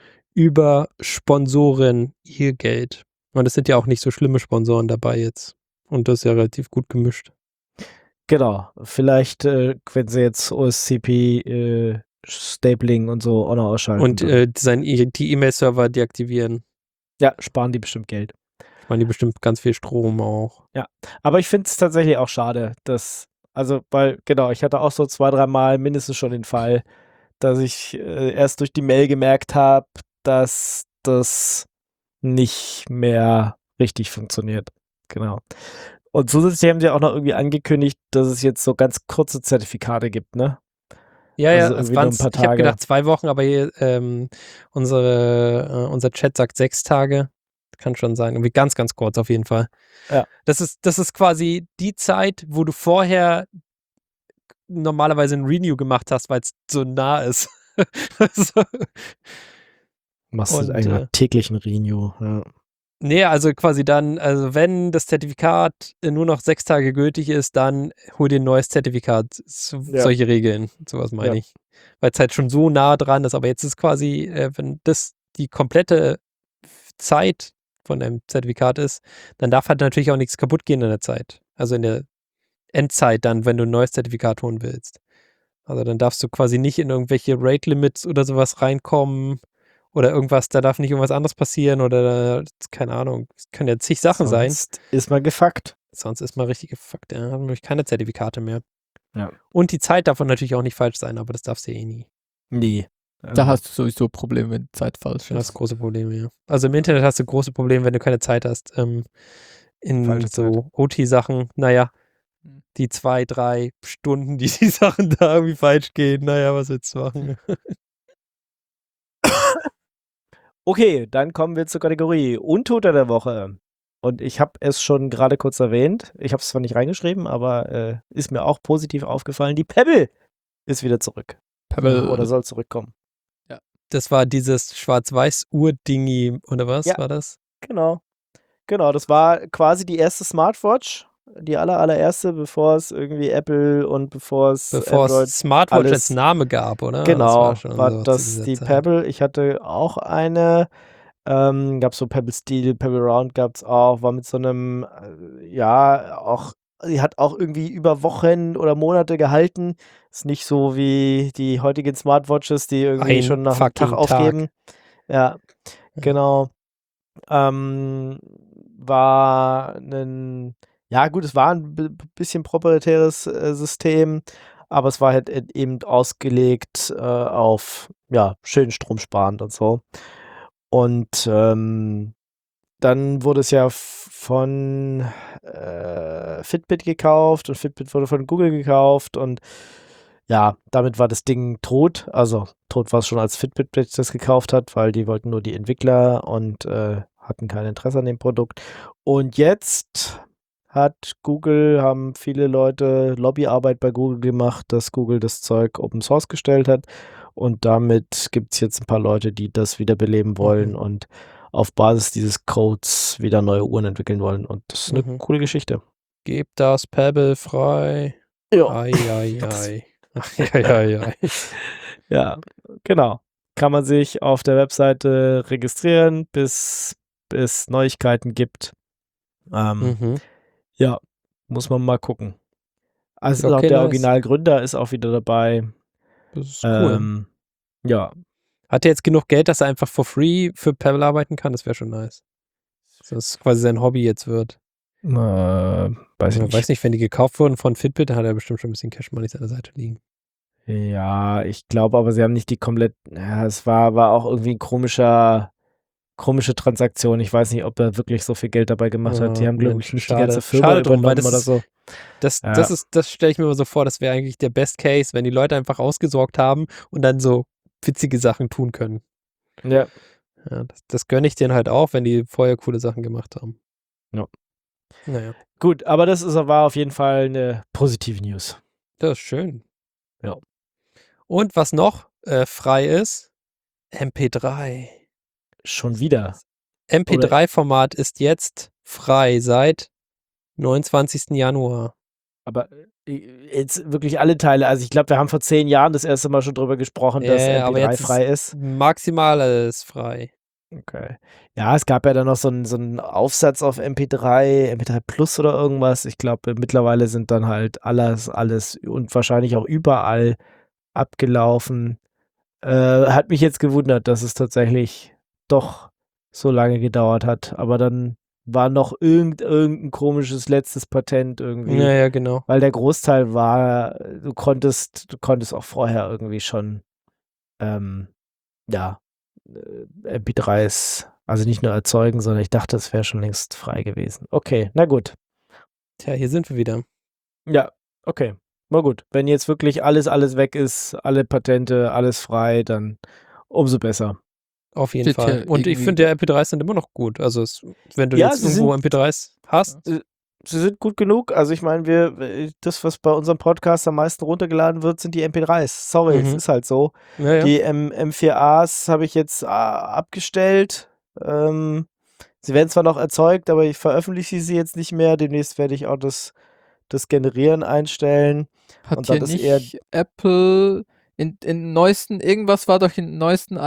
über Sponsoren ihr Geld. Und es sind ja auch nicht so schlimme Sponsoren dabei jetzt. Und das ist ja relativ gut gemischt. genau. Vielleicht, äh, wenn sie jetzt O S C P, äh, Stapling und so auch noch ausschalten. Und dann- äh, sein, E- die E-Mail-Server deaktivieren. ja, sparen die bestimmt Geld. Ich meine, die bestimmt ganz viel Strom auch. Aber ich finde es tatsächlich auch schade, dass, also, weil, genau, ich hatte auch so zwei, dreimal mindestens schon den Fall, dass ich äh, erst durch die Mail gemerkt habe, dass das nicht mehr richtig funktioniert. Genau. Und zusätzlich haben sie auch noch irgendwie angekündigt, dass es jetzt so ganz kurze Zertifikate gibt, ne? Ja, Also ja, irgendwie es nur waren, ein paar ich habe Tage. gedacht zwei Wochen, aber hier, ähm, unsere, äh, unser Chat sagt sechs Tage. Kann schon sein. Irgendwie ganz, ganz kurz auf jeden Fall. Ja. Das ist, das ist quasi die Zeit, wo du vorher normalerweise ein Renew gemacht hast, weil es so nah ist. so. Machst du Und, eigentlich äh, mal täglichen Renew. Ja. Nee, also quasi dann, also wenn das Zertifikat nur noch sechs Tage gültig ist, dann hol dir ein neues Zertifikat. So, Ja. Solche Regeln, sowas meine Ja. ich. Weil es halt schon so nah dran ist, aber jetzt ist quasi, äh, wenn das die komplette Zeit von einem Zertifikat ist, dann darf halt natürlich auch nichts kaputt gehen in der Zeit. Also in der Endzeit dann, wenn du ein neues Zertifikat holen willst. Also dann darfst du quasi nicht in irgendwelche Rate-Limits oder sowas reinkommen oder irgendwas, da darf nicht irgendwas anderes passieren oder keine Ahnung, es können ja zig Sachen sein. Sonst ist man gefuckt. Sonst ist man richtig gefuckt. Ja, haben nämlich keine Zertifikate mehr. Ja. Und die Zeit darf natürlich auch nicht falsch sein, aber das darfst du eh nie. Nee. Da hast du sowieso Probleme, wenn die Zeit falsch Du hast ist. große Probleme, ja. Also im Internet hast du große Probleme, wenn du keine Zeit hast. Ähm, in Falsche so O T-Sachen, naja, Hm. die zwei, drei Stunden, die die Sachen da irgendwie falsch gehen, naja, was willst du machen? Okay, dann kommen wir zur Kategorie Untoter der Woche. Und ich habe es schon gerade kurz erwähnt. Ich habe es zwar nicht reingeschrieben, aber äh, ist mir auch positiv aufgefallen. Die Pebble ist wieder zurück. Pebble. Oder soll zurückkommen. Das war dieses Schwarz-Weiß-Uhr-Dingi, oder was Ja. war das? Genau. Genau, das war quasi die erste Smartwatch. Die aller, allererste, bevor es irgendwie Apple und bevor es Bevor Android es Smartwatch alles- als Name gab, oder? Genau, das war, schon war so zu das dieser die Zeit. Pebble. Ich hatte auch eine. Ähm, gab so Pebble Steel, Pebble Round gab's auch. War mit so einem, äh, ja, auch, die hat auch irgendwie über Wochen oder Monate gehalten. Ist nicht so wie die heutigen Smartwatches, die irgendwie Ein schon nach einem Tag fucking aufgeben. Ja, Ja. genau. Ähm, war ein, ja gut, es war ein b- bisschen proprietäres äh, System, aber es war halt e- eben ausgelegt äh, auf, ja, schön stromsparend und so. Und ähm, dann wurde es ja f- von äh, Fitbit gekauft und Fitbit wurde von Google gekauft und ja, damit war das Ding tot. Also tot war es schon, als Fitbit das gekauft hat, weil die wollten nur die Entwickler und äh, hatten kein Interesse an dem Produkt. Und jetzt hat Google, haben viele Leute Lobbyarbeit bei Google gemacht, dass Google das Zeug Open Source gestellt hat. Und damit gibt es jetzt ein paar Leute, die das wiederbeleben wollen Mhm. und auf Basis dieses Codes wieder neue Uhren entwickeln wollen. Und das ist eine Mhm. coole Geschichte. Gebt das Pebble frei. Ja. Ei, ei, ei. Ei, ei, ei. Ja, genau. Kann man sich auf der Webseite registrieren, bis es Neuigkeiten gibt. Ähm, Mhm. Ja, muss man mal gucken. Also auch Okay, der nice. Originalgründer ist auch wieder dabei. Das ist cool. Ähm, ja, Hat er jetzt genug Geld, dass er einfach for free für Pebble arbeiten kann? Das wäre schon nice. Dass es quasi sein Hobby jetzt wird. äh, weiß ich Ich nicht. weiß nicht, wenn die gekauft wurden von Fitbit, dann hat er bestimmt schon ein bisschen Cash Money an der Seite liegen. Ja, ich glaube aber, sie haben nicht die komplett. Ja, es war, war auch irgendwie ein komischer, komische Transaktion. Ich weiß nicht, ob er wirklich so viel Geld dabei gemacht hat. Die Ja, haben, glaube Mensch, ich, nicht schade. die ganze Firma Schade drum, weil übernommen das oder ist- so. Das, Ja. das ist, das stelle ich mir immer so vor, das wäre eigentlich der Best Case, wenn die Leute einfach ausgesorgt haben und dann so witzige Sachen tun können. Ja, Ja, das, das gönne ich denen halt auch, wenn die vorher coole Sachen gemacht haben. Ja. Naja, gut, aber das ist, war auf jeden Fall eine positive News. das ist schön. Ja. Und was noch äh, frei ist, M P drei. Schon wieder. M P drei Format ist jetzt frei seit neunundzwanzigsten Januar. Aber äh, jetzt wirklich alle Teile. Also ich glaube, wir haben vor zehn Jahren das erste Mal schon drüber gesprochen, dass Ja, M P aber drei jetzt frei ist. Maximal alles frei. Okay. Ja, es gab ja dann noch so einen, so einen Aufsatz auf M P drei, M P drei Plus oder irgendwas. Ich glaube, mittlerweile sind dann halt alles, alles und wahrscheinlich auch überall abgelaufen. Äh, hat mich jetzt gewundert, dass es tatsächlich doch so lange gedauert hat. Aber dann war noch irgend, irgendein komisches letztes Patent irgendwie. Ja, ja, genau. Weil der Großteil war, du konntest, du konntest auch vorher irgendwie schon, ähm, ja, äh, M P dreis, also nicht nur erzeugen, sondern ich dachte, es wäre schon längst frei gewesen. Okay, na gut. Tja, hier sind wir wieder. Ja, okay. Na gut. Wenn jetzt wirklich alles, alles weg ist, alle Patente, alles frei, dann umso besser. Auf jeden Steht Fall. hier Und ich irgendwie- finde, der M P dreis sind immer noch gut. Also, es, wenn du Ja, jetzt sie irgendwo sind- M P dreis hast, Sie sind gut genug. Also ich meine, wir, das, was bei unserem Podcast am meisten runtergeladen wird, sind die M P dreis. Sorry, es Mhm. ist halt so. ja, ja. Die M M4As habe ich jetzt äh, abgestellt. Ähm, sie werden zwar noch erzeugt, aber ich veröffentliche sie jetzt nicht mehr. Demnächst werde ich auch das, das Generieren einstellen. Hat Und dann hier ist nicht eher- Apple in, in neuesten, irgendwas war doch in neuesten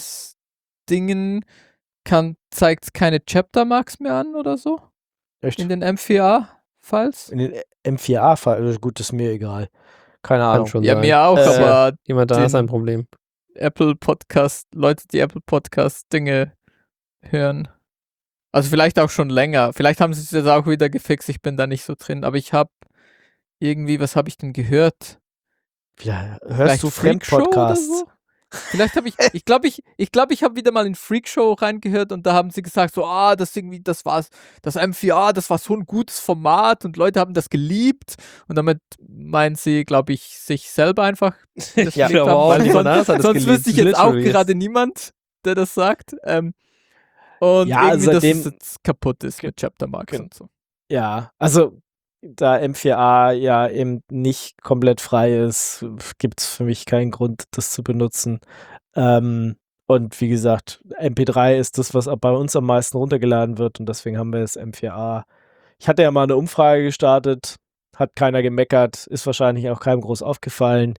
iOS-Dingen, kann, zeigt keine Chaptermarks mehr an oder so? Echt? In den M vier A-Files? In den M vier A-Fall, gut, ist mir egal. Keine Kann Ahnung. schon Ja, sein. mir auch, Äh, aber Jemand da den- ist ein Problem. Apple Podcast, Leute, die Apple Podcast Dinge hören. Also vielleicht auch schon länger. Vielleicht haben sie es jetzt auch wieder gefixt, ich bin da nicht so drin. Aber ich habe irgendwie, was habe ich denn gehört? Ja, hörst Vielleicht du Freakshow oder Fremdpodcasts? so? Vielleicht habe ich, ich glaube, ich, ich glaube, ich habe wieder mal in Freakshow reingehört und da haben sie gesagt, so, ah, das irgendwie, das war, das M vier A, das war so ein gutes Format und Leute haben das geliebt und damit meinen sie, glaube ich, sich selber einfach. Das Ja, geliebt aber haben, auch weil niemand sonst, anders hat das sonst geliebt. wüsste ich jetzt auch Literally. gerade niemand, der das sagt. Ähm, und Ja, irgendwie, dass es seitdem- jetzt kaputt ist Ge- mit Chapter Marks gen- und so. Ja, also da M vier A ja eben nicht komplett frei ist, gibt es für mich keinen Grund, das zu benutzen. Ähm, und wie gesagt, M P drei ist das, was bei uns am meisten runtergeladen wird und deswegen haben wir das M vier A. Ich hatte ja mal eine Umfrage gestartet, hat keiner gemeckert, ist wahrscheinlich auch keinem groß aufgefallen.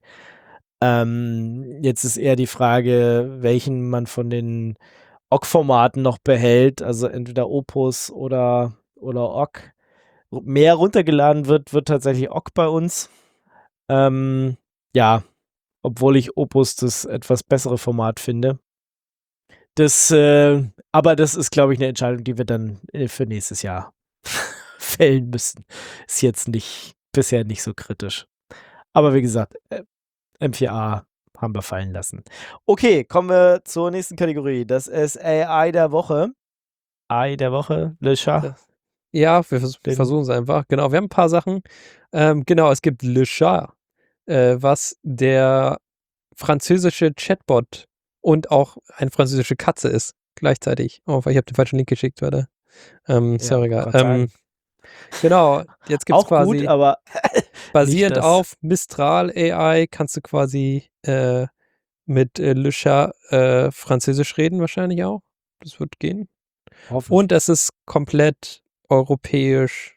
Ähm, jetzt ist eher die Frage, welchen man von den O G-Formaten noch behält, also entweder Opus oder, oder O G. Mehr runtergeladen wird, wird tatsächlich O G bei uns. Ähm, ja, obwohl ich Opus das etwas bessere Format finde. Das, äh, aber das ist, glaube ich, eine Entscheidung, die wir dann äh, für nächstes Jahr fällen müssen. Ist jetzt nicht, bisher nicht so kritisch. Aber wie gesagt, äh, M vier A haben wir fallen lassen. Okay, kommen wir zur nächsten Kategorie. Das ist A I der Woche. A I der Woche, Le Chat. Ja, wir vers Den- versuchen es einfach. Genau, wir haben ein paar Sachen. Ähm, genau, es gibt Le Chat, äh, was der französische Chatbot und auch eine französische Katze ist, gleichzeitig. Oh, ich habe den falschen Link geschickt, warte. Ähm, ist ja auch Ja, egal. grad sagen. Ähm, genau, jetzt gibt es Auch quasi gut, aber basierend das. auf Mistral A I kannst du quasi äh, mit äh, Le Chat äh, Französisch reden wahrscheinlich auch. Das wird gehen. hoffentlich. Und es ist komplett europäisch.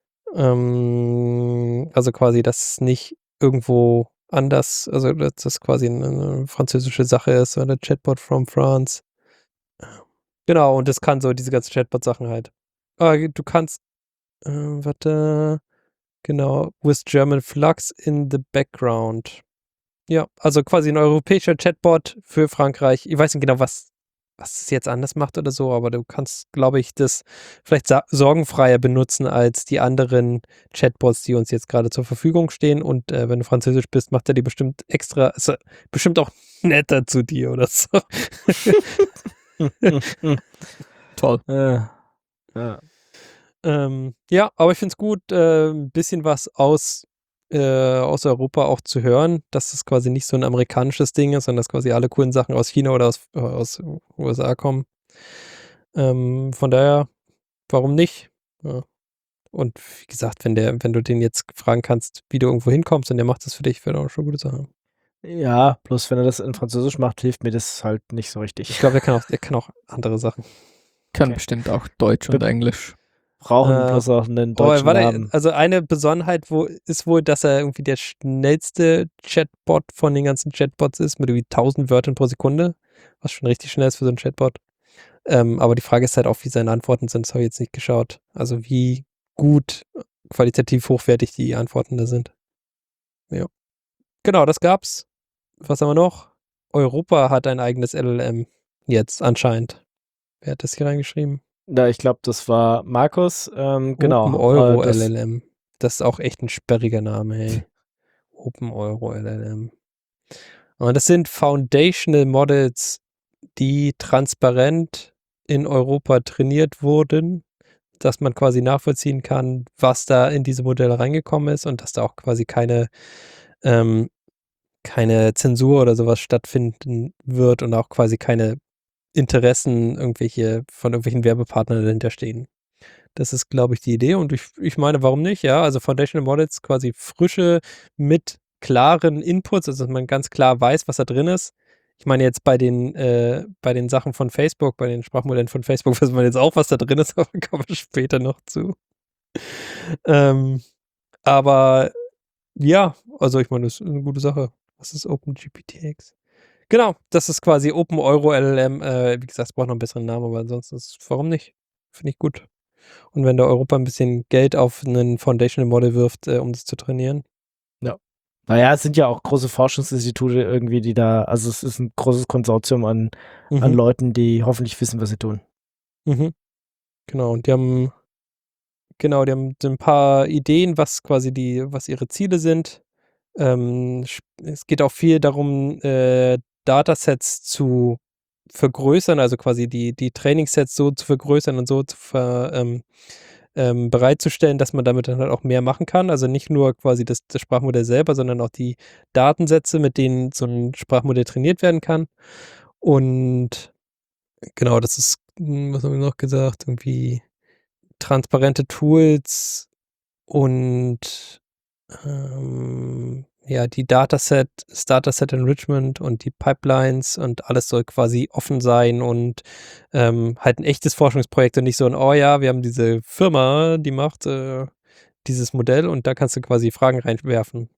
Ähm, also quasi, dass es nicht irgendwo anders, also dass das quasi eine, eine französische Sache ist oder Chatbot from France. Genau, und das kann so diese ganzen Chatbot-Sachen halt. Aber du kannst, äh, warte, genau, with German Flux in the background. Ja, also quasi ein europäischer Chatbot für Frankreich. Ich weiß nicht genau, was, was es jetzt anders macht oder so, aber du kannst, glaube ich, das vielleicht sa- sorgenfreier benutzen als die anderen Chatbots, die uns jetzt gerade zur Verfügung stehen. Und äh, wenn du Französisch bist, macht er die bestimmt extra, ist er bestimmt auch netter zu dir oder so. Toll. äh, ja. Ähm, ja, aber ich finde es gut, äh, ein bisschen was aus, äh, aus Europa auch zu hören, dass es quasi nicht so ein amerikanisches Ding ist, sondern dass quasi alle coolen Sachen aus China oder aus, äh, aus U S A kommen. Ähm, von daher, warum nicht? Ja. Und wie gesagt, wenn der, wenn du den jetzt fragen kannst, wie du irgendwo hinkommst und der macht das für dich, wäre auch schon eine gute Sache. ja, bloß wenn er das in Französisch macht, hilft mir das halt nicht so richtig. Ich glaube, der kann auch, der kann auch andere Sachen. Kann Okay. bestimmt auch Deutsch und Englisch. Brauchen Äh, bloß auch einen Oh, deutschen warte, Namen. also eine Besonderheit wo, ist wohl, dass er irgendwie der schnellste Chatbot von den ganzen Chatbots ist, mit irgendwie tausend Wörtern pro Sekunde, was schon richtig schnell ist für so einen Chatbot. Ähm, aber die Frage ist halt auch, wie seine Antworten sind, das habe ich jetzt nicht geschaut. Also wie gut, qualitativ hochwertig die Antworten da sind. Ja. Genau, das gab's. Was haben wir noch? Europa hat ein eigenes L L M jetzt anscheinend. Wer hat das hier reingeschrieben? Na, ich glaube, das war Markus. Ähm, genau. Open Euro äh, das, L L M. Das ist auch echt ein sperriger Name, hey. Open Euro L L M. Und das sind Foundational Models, die transparent in Europa trainiert wurden, dass man quasi nachvollziehen kann, was da in diese Modelle reingekommen ist und dass da auch quasi keine, ähm, keine Zensur oder sowas stattfinden wird und auch quasi keine Interessen irgendwelche von irgendwelchen Werbepartnern dahinter stehen. Das ist, glaube ich, die Idee und ich, ich meine, warum nicht? Ja, also Foundational Models quasi frische mit klaren Inputs, also dass man ganz klar weiß, was da drin ist. Ich meine jetzt bei den äh, bei den Sachen von Facebook, bei den Sprachmodellen von Facebook, weiß man jetzt auch, was da drin ist, aber kommen wir später noch zu. ähm, aber ja, also ich meine, das ist eine gute Sache. Was ist OpenGPTX? Genau, das ist quasi Open Euro L L M. Äh, wie gesagt, es braucht noch einen besseren Namen, aber ansonsten ist, warum nicht? Finde ich gut. Und wenn da Europa ein bisschen Geld auf einen Foundational Model wirft, äh, um das zu trainieren. naja, es sind ja auch große Forschungsinstitute irgendwie, die da, also es ist ein großes Konsortium an, Mhm. an Leuten, die hoffentlich wissen, was sie tun. Mhm. Genau, und die haben genau, die haben so ein paar Ideen, was quasi die was ihre Ziele sind. Ähm, sch es geht auch viel darum, äh, Datasets zu vergrößern, also quasi die die Trainingssets so zu vergrößern und so zu ver ähm, ähm, bereitzustellen, dass man damit dann halt auch mehr machen kann. Also nicht nur quasi das das Sprachmodell selber, sondern auch die Datensätze, mit denen so ein Sprachmodell trainiert werden kann. Und genau, das ist hm, was haben wir noch gesagt? Irgendwie transparente Tools und, ähm, ja, die Dataset das Dataset Enrichment und die Pipelines und alles soll quasi offen sein und, ähm, halt ein echtes Forschungsprojekt und nicht so ein: „Oh ja, wir haben diese Firma, die macht, äh, dieses Modell und da kannst du quasi Fragen reinwerfen."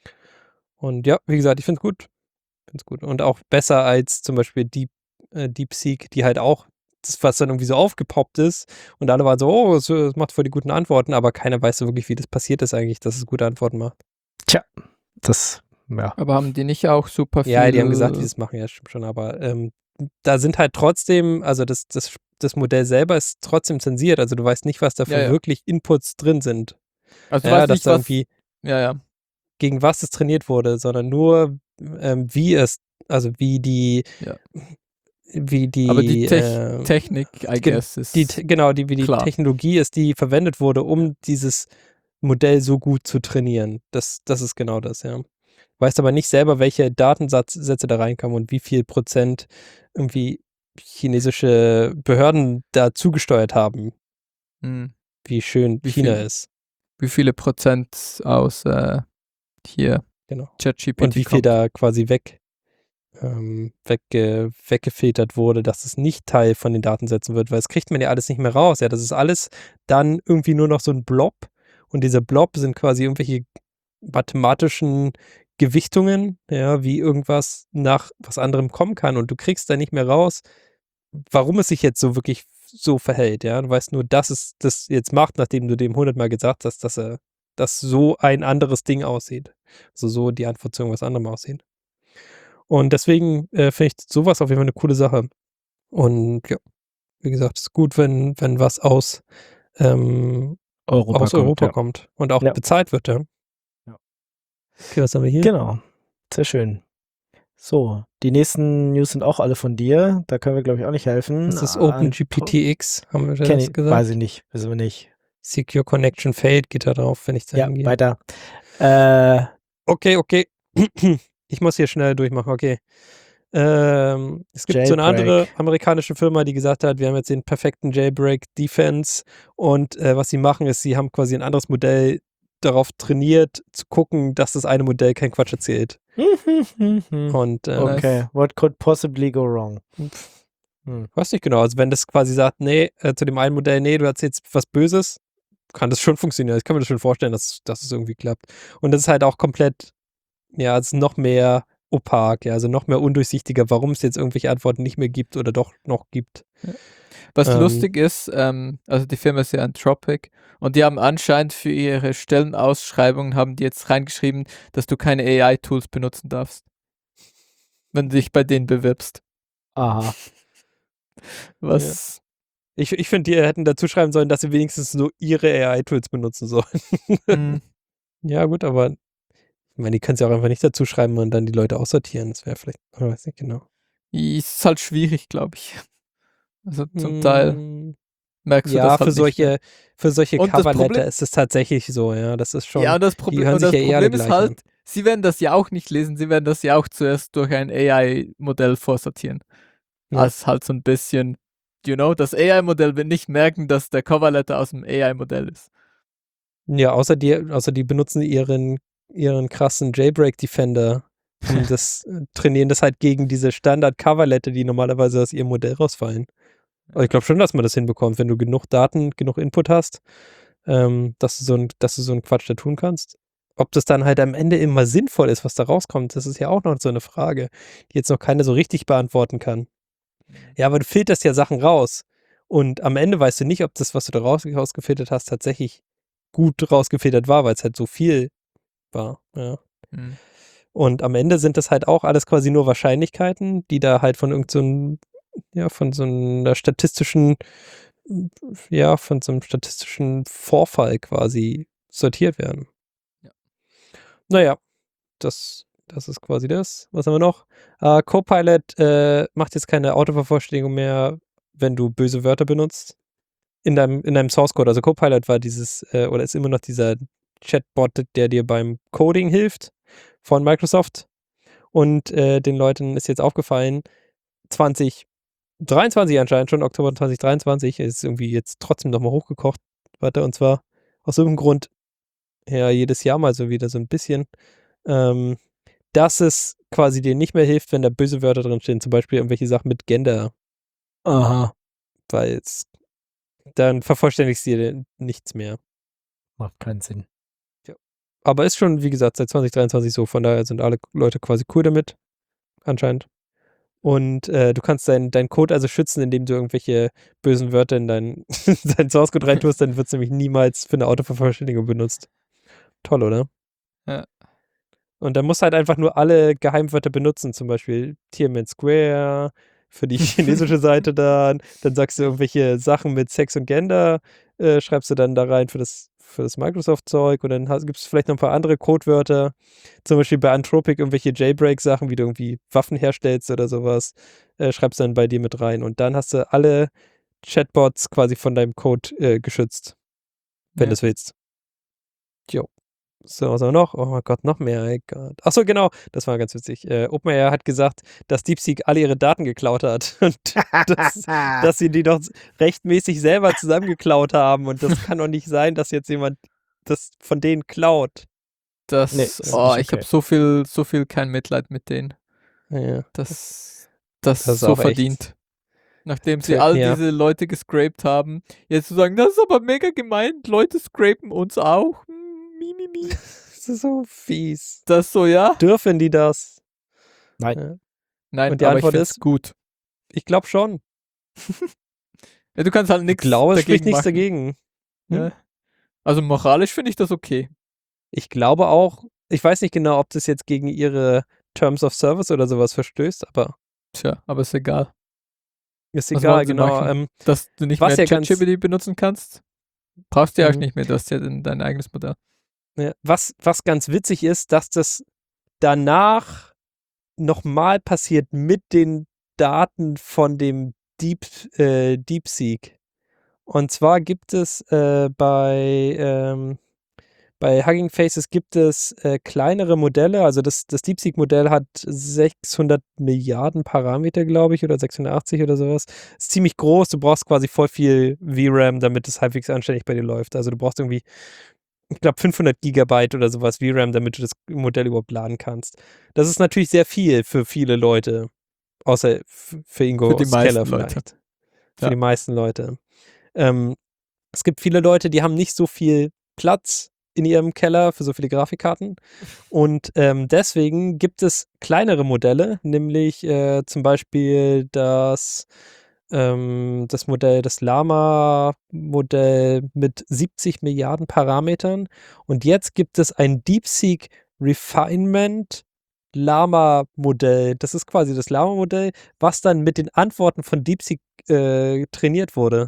Und ja, wie gesagt, ich finde es gut. Finde es gut. Und auch besser als zum Beispiel Deep äh, DeepSeek, die halt auch das, was dann irgendwie so aufgepoppt ist und alle waren so: „Oh, es, äh, macht voll die guten Antworten", aber keiner weiß so wirklich, wie das passiert ist eigentlich, dass es gute Antworten macht. Tja, das, ja. Aber haben die nicht auch super viel... Ja, die haben gesagt, wie sie es machen, ja, stimmt schon, aber, ähm, da sind halt trotzdem also das das das Modell selber ist trotzdem zensiert, also du weißt nicht, was da für Ja, ja. wirklich Inputs drin sind. Also du Ja, weißt dass nicht, da was... irgendwie Ja, ja. gegen was es trainiert wurde, sondern nur, ähm, wie es also wie die Ja. wie Aber die die, Tech äh, Technik, I gen guess, ist die Te genau, die wie die klar. Technologie ist, die verwendet wurde, um dieses Modell so gut zu trainieren. Das das ist genau das, ja. Weißt aber nicht selber, welche Datensatz Sätze da reinkamen und wie viel Prozent irgendwie chinesische Behörden da zugesteuert haben, Mhm. wie schön Wie China viel ist. wie viele Prozent aus, äh, hier Genau. Und ChatGPT wie viel kommt. da quasi weg ähm, wegge weggefiltert wurde, dass es nicht Teil von den Datensätzen wird, weil das kriegt man ja alles nicht mehr raus. Ja, das ist alles dann irgendwie nur noch so ein Blob und dieser Blob sind quasi irgendwelche mathematischen Gewichtungen, ja, wie irgendwas nach was anderem kommen kann und du kriegst da nicht mehr raus, warum es sich jetzt so wirklich so verhält, ja. Du weißt nur, dass es das jetzt macht, nachdem du dem hundertmal gesagt hast, dass er dass so ein anderes Ding aussieht. Also, so die Antwort zu irgendwas anderem aussieht. Und deswegen, äh, finde ich sowas auf jeden Fall eine coole Sache. Und ja, wie gesagt, ist gut, wenn wenn was aus, ähm Europa aus kommt, Europa ja. kommt und auch Ja. bezahlt wird, ja. Ja. Okay, was haben wir hier? Genau. Sehr schön. So, die nächsten News sind auch alle von dir. Da können wir, glaube ich, auch nicht helfen. Das ist Äh, OpenGPT-X, haben wir kenn das ich, gesagt? weiß ich nicht, wissen wir nicht. Secure Connection failed, geht da drauf, wenn ich da Ja, hingehe. weiter. Äh, Okay, okay. Ich muss hier schnell durchmachen, okay. Ähm, es gibt so eine Jailbreak. andere amerikanische Firma, die gesagt hat, wir haben jetzt den perfekten Jailbreak Defense und äh, was sie machen ist, sie haben quasi ein anderes Modell darauf trainiert, zu gucken, dass das eine Modell keinen Quatsch erzählt. Und ähm, Okay, Nice. what could possibly go wrong? pf, Hm. weiß nicht genau. Also wenn das quasi sagt, nee, äh, zu dem einen Modell, nee, du erzählst was Böses, kann das schon funktionieren. Ich kann mir das schon vorstellen, dass, dass es irgendwie klappt. Und das ist halt auch komplett, ja, es ist noch mehr opak, ja, also noch mehr undurchsichtiger, warum es jetzt irgendwelche Antworten nicht mehr gibt oder doch noch gibt. Ja. Was Ähm, lustig ist, ähm, also die Firma ist ja Anthropic und die haben anscheinend für ihre Stellenausschreibungen haben die jetzt reingeschrieben, dass du keine A I-Tools benutzen darfst, wenn du dich bei denen bewirbst. Aha. Was? Ich, ich finde, die hätten dazu schreiben sollen, dass sie wenigstens so ihre A I-Tools benutzen sollen. Hm. Ja, gut, aber ich meine, die können es ja auch einfach nicht dazu schreiben und dann die Leute aussortieren. Das wäre vielleicht, ich weiß nicht genau. Ist halt schwierig, glaube ich. Also zum Teil Mm, merkst du ja, das für halt nicht mehr. solche, für solche Und das Coverletter Problem, ist es tatsächlich so, ja. Das ist schon, ja, und das, die Proble hören und sich das ja eh alle Problem ist gleich an. halt, sie werden das ja auch nicht lesen, sie werden das ja auch zuerst durch ein A I-Modell vorsortieren. Ja. Als halt so ein bisschen, you know, das A I-Modell wird nicht merken, dass der Coverletter aus dem A I-Modell ist. Ja, außer die, außer die benutzen ihren, ihren krassen Jailbreak-Defender und das äh, trainieren das halt gegen diese Standard-Coverletter, die normalerweise aus ihrem Modell rausfallen. Aber ich glaube schon, dass man das hinbekommt, wenn du genug Daten, genug Input hast, ähm, dass du so ein, dass du so einen Quatsch da tun kannst. Ob das dann halt am Ende immer sinnvoll ist, was da rauskommt, das ist ja auch noch so eine Frage, die jetzt noch keiner so richtig beantworten kann. Ja, aber du filterst ja Sachen raus. Und am Ende weißt du nicht, ob das, was du da raus, rausgefiltert hast, tatsächlich gut rausgefiltert war, weil es halt so viel war. Ja. Hm. Und am Ende sind das halt auch alles quasi nur Wahrscheinlichkeiten, die da halt von irgend so ein, ja, von so einer statistischen ja, von so einem statistischen Vorfall quasi sortiert werden. Ja. Naja, das, das ist quasi das. Was haben wir noch? Äh, Copilot äh, macht jetzt keine Autovervollständigung mehr, wenn du böse Wörter benutzt. In deinem, in deinem Source Code. Also Copilot war dieses, äh, oder ist immer noch dieser Chatbot, der dir beim Coding hilft von Microsoft. Und äh, den Leuten ist jetzt aufgefallen, zwanzig dreiundzwanzig anscheinend schon, Oktober zwanzig dreiundzwanzig, ist irgendwie jetzt trotzdem nochmal hochgekocht. Warte, und zwar aus irgendeinem Grund, ja, jedes Jahr mal so wieder so ein bisschen, ähm, dass es quasi dir nicht mehr hilft, wenn da böse Wörter drin stehen, zum Beispiel irgendwelche Sachen mit Gender. Aha. Weil es, dann vervollständigst du dir nichts mehr. Macht keinen Sinn. Aber ist schon, wie gesagt, seit zwanzig dreiundzwanzig so, von daher sind alle Leute quasi cool damit, anscheinend. Und äh, du kannst deinen dein Code also schützen, indem du irgendwelche bösen Wörter in deinen dein Source Code reintust, dann wird es nämlich niemals für eine Autovervollständigung benutzt. Toll, oder? Ja. Und dann musst du halt einfach nur alle Geheimwörter benutzen, zum Beispiel Tiananmen Square für die chinesische Seite dann. Dann sagst du irgendwelche Sachen mit Sex und Gender, äh, schreibst du dann da rein für das, für das Microsoft-Zeug. Und dann gibt es vielleicht noch ein paar andere Codewörter. Zum Beispiel bei Anthropic irgendwelche Jailbreak-Sachen, wie du irgendwie Waffen herstellst oder sowas, äh, schreibst du dann bei dir mit rein. Und dann hast du alle Chatbots quasi von deinem Code äh, geschützt, wenn Ja. du es willst. Jo. So, was haben wir noch? Oh mein Gott, noch mehr. Ey Gott. Achso, genau, das war ganz witzig. Äh, OpenAI hat gesagt, dass DeepSeek alle ihre Daten geklaut hat. Und dass, dass sie die doch rechtmäßig selber zusammengeklaut haben. Und das kann doch nicht sein, dass jetzt jemand das von denen klaut. Das, Nee, ist oh, nicht ich habe okay. so viel, so viel kein Mitleid mit denen. Ja. Das, das, Das ist so auch echt- verdient. Nachdem sie Tja, all ja. diese Leute gescrapt haben, jetzt zu sagen, das ist aber mega gemein, Leute scrapen uns auch. Hm, Mi, mi, mi. Das ist so fies. Das so, ja? Dürfen die das? Nein. Ja. Nein, Und die aber Antwort ich find's ist- gut. Ich glaube schon. Ja, du kannst halt Ich nichts glaube, es dagegen spricht nichts machen. dagegen. Hm? Ja. Also moralisch finde ich das okay. Ich glaube auch, ich weiß nicht genau, ob das jetzt gegen ihre Terms of Service oder sowas verstößt, aber Tja, aber ist egal. ist Was egal, wollen sie genau. machen? Ähm, Dass du nicht was mehr ja ganz- ChatGPT benutzen kannst? Brauchst du ja auch Mhm. nicht mehr, du hast ja dein, dein eigenes Modell. Ja, was, was ganz witzig ist, dass das danach nochmal passiert mit den Daten von dem Deep, äh, DeepSeek. Und zwar gibt es äh, bei, ähm, bei Hugging Faces gibt es äh, kleinere Modelle. Also das, das DeepSeek-Modell hat sechshundert Milliarden Parameter, glaube ich, oder sechshundertachtzig oder sowas. Ist ziemlich groß. Du brauchst quasi voll viel V RAM, damit es halbwegs anständig bei dir läuft. Also du brauchst irgendwie, ich glaube, fünfhundert Gigabyte oder sowas V RAM, damit du das Modell überhaupt laden kannst. Das ist natürlich sehr viel für viele Leute. Außer f- für Ingo Für die meisten Keller Leute. vielleicht. Für Ja. die meisten Leute. Ähm, es gibt viele Leute, die haben nicht so viel Platz in ihrem Keller für so viele Grafikkarten. Und ähm, deswegen gibt es kleinere Modelle, nämlich äh, zum Beispiel das, ähm, das Modell, das Llama-Modell mit siebzig Milliarden Parametern. Und jetzt gibt es ein DeepSeek Refinement Llama-Modell. Das ist quasi das Llama-Modell, was dann mit den Antworten von DeepSeek äh, trainiert wurde.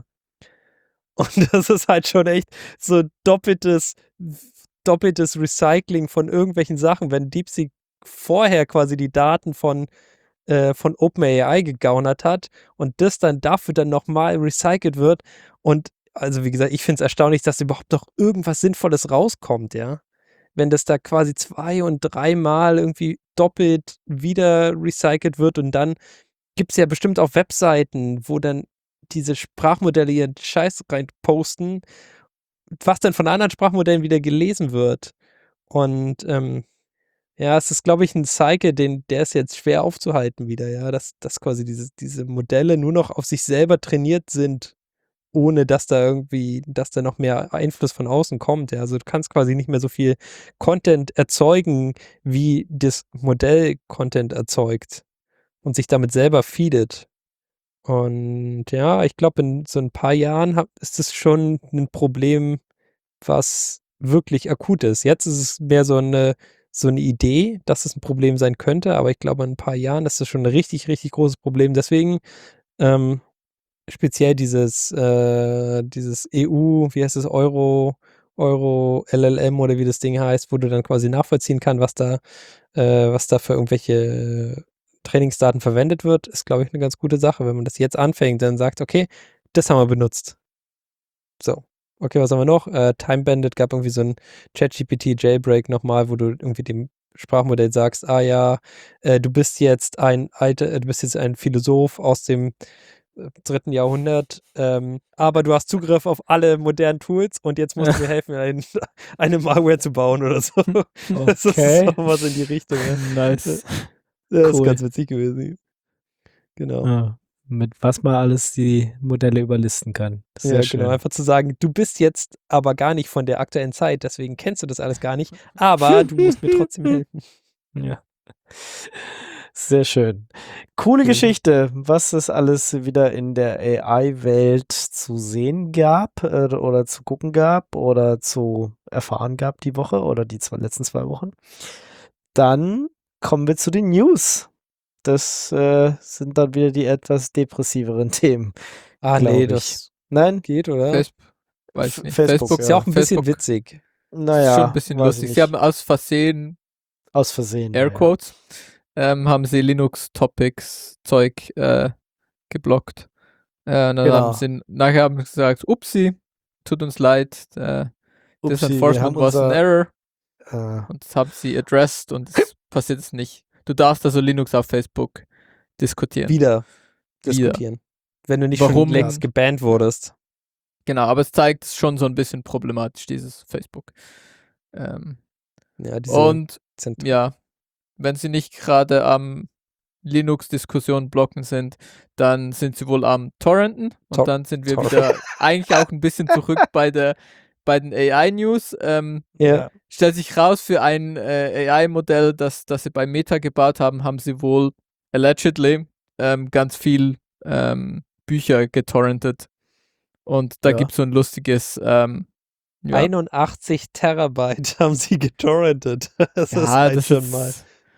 Und das ist halt schon echt so doppeltes, doppeltes Recycling von irgendwelchen Sachen, wenn DeepSeek vorher quasi die Daten von, äh, von OpenAI gegaunert hat und das dann dafür dann nochmal recycelt wird. Und also wie gesagt, ich finde es erstaunlich, dass überhaupt noch irgendwas Sinnvolles rauskommt, ja. Wenn das da quasi zwei- und dreimal irgendwie doppelt wieder recycelt wird und dann gibt es ja bestimmt auch Webseiten, wo dann diese Sprachmodelle ihren Scheiß rein posten, was dann von anderen Sprachmodellen wieder gelesen wird. Und ähm, ja, es ist, glaube ich, ein Cycle, den, der ist jetzt schwer aufzuhalten wieder, ja, dass, dass quasi diese, diese Modelle nur noch auf sich selber trainiert sind, ohne dass da irgendwie, dass da noch mehr Einfluss von außen kommt. Ja. Also du kannst quasi nicht mehr so viel Content erzeugen, wie das Modell Content erzeugt und sich damit selber feedet. Und ja, ich glaube, in so ein paar Jahren hab, ist es schon ein Problem, was wirklich akut ist. Jetzt ist es mehr so eine, so eine Idee, dass es ein Problem sein könnte, aber ich glaube, in ein paar Jahren ist es schon ein richtig, richtig großes Problem. Deswegen ähm, speziell dieses, äh, dieses E U, wie heißt es, Euro, Euro L L M oder wie das Ding heißt, wo du dann quasi nachvollziehen kannst, was da, äh, was da für irgendwelche Trainingsdaten verwendet wird, ist, glaube ich, eine ganz gute Sache. Wenn man das jetzt anfängt, dann sagt, okay, das haben wir benutzt. So. Okay, was haben wir noch? Äh, Time Bandit gab irgendwie so ein ChatGPT Jailbreak nochmal, wo du irgendwie dem Sprachmodell sagst, ah ja, äh, du bist jetzt ein alter, äh, du bist jetzt ein Philosoph aus dem äh, dritten Jahrhundert, ähm, aber du hast Zugriff auf alle modernen Tools und jetzt musst du mir helfen, ein, eine Malware zu bauen oder so. Das Okay. ist sowas in die Richtung. Ja. Nice. Das ist Cool. ganz witzig gewesen. Genau. Ja, mit was man alles die Modelle überlisten kann. Das ist Ja, sehr schön. genau. Einfach zu sagen, du bist jetzt aber gar nicht von der aktuellen Zeit, deswegen kennst du das alles gar nicht, aber du musst mir trotzdem helfen. Ja. Sehr schön. Coole Mhm. Geschichte, was es alles wieder in der A I-Welt zu sehen gab äh, oder zu gucken gab oder zu erfahren gab die Woche oder die zwei, letzten zwei Wochen. Dann kommen wir zu den News. Das äh, sind dann wieder die etwas depressiveren Themen. Ah, glaub nee, ich. das Nein? geht, oder? Facebook, weiß F- ich nicht. Facebook, Facebook Ist ja auch ein bisschen Facebook witzig. Naja, ist schon ein bisschen weiß ich lustig. nicht. Sie haben aus Versehen, Aus Versehen. ja, ja. Airquotes, ähm, haben sie Linux-Topics-Zeug äh, geblockt. Äh, und dann Genau. haben sie, nachher haben sie gesagt, upsi, tut uns leid, äh, this Upsi, wir enforcement haben was an unser, error. äh, Und das haben sie addressed und es passiert es nicht. Du darfst also Linux auf Facebook diskutieren. Wieder Wieder. diskutieren. Wenn du nicht Warum? schon längst gebannt wurdest. Genau, aber es zeigt es schon so ein bisschen problematisch, dieses Facebook. Ähm, Ja, diese und Zent- ja, wenn sie nicht gerade am Linux-Diskussion blocken sind, dann sind sie wohl am Torrenten und Tor- dann sind wir Tor- wieder eigentlich auch ein bisschen zurück bei der bei den A I-News. Ähm, Ja, stellt sich raus, für ein äh, A I-Modell, das, das sie bei Meta gebaut haben, haben sie wohl allegedly ähm, ganz viel ähm, Bücher getorrentet. Und da Ja. gibt es so ein lustiges ähm, ja, einundachtzig Terabyte haben sie getorrentet. Das ist ja, halt das schon ist, mal.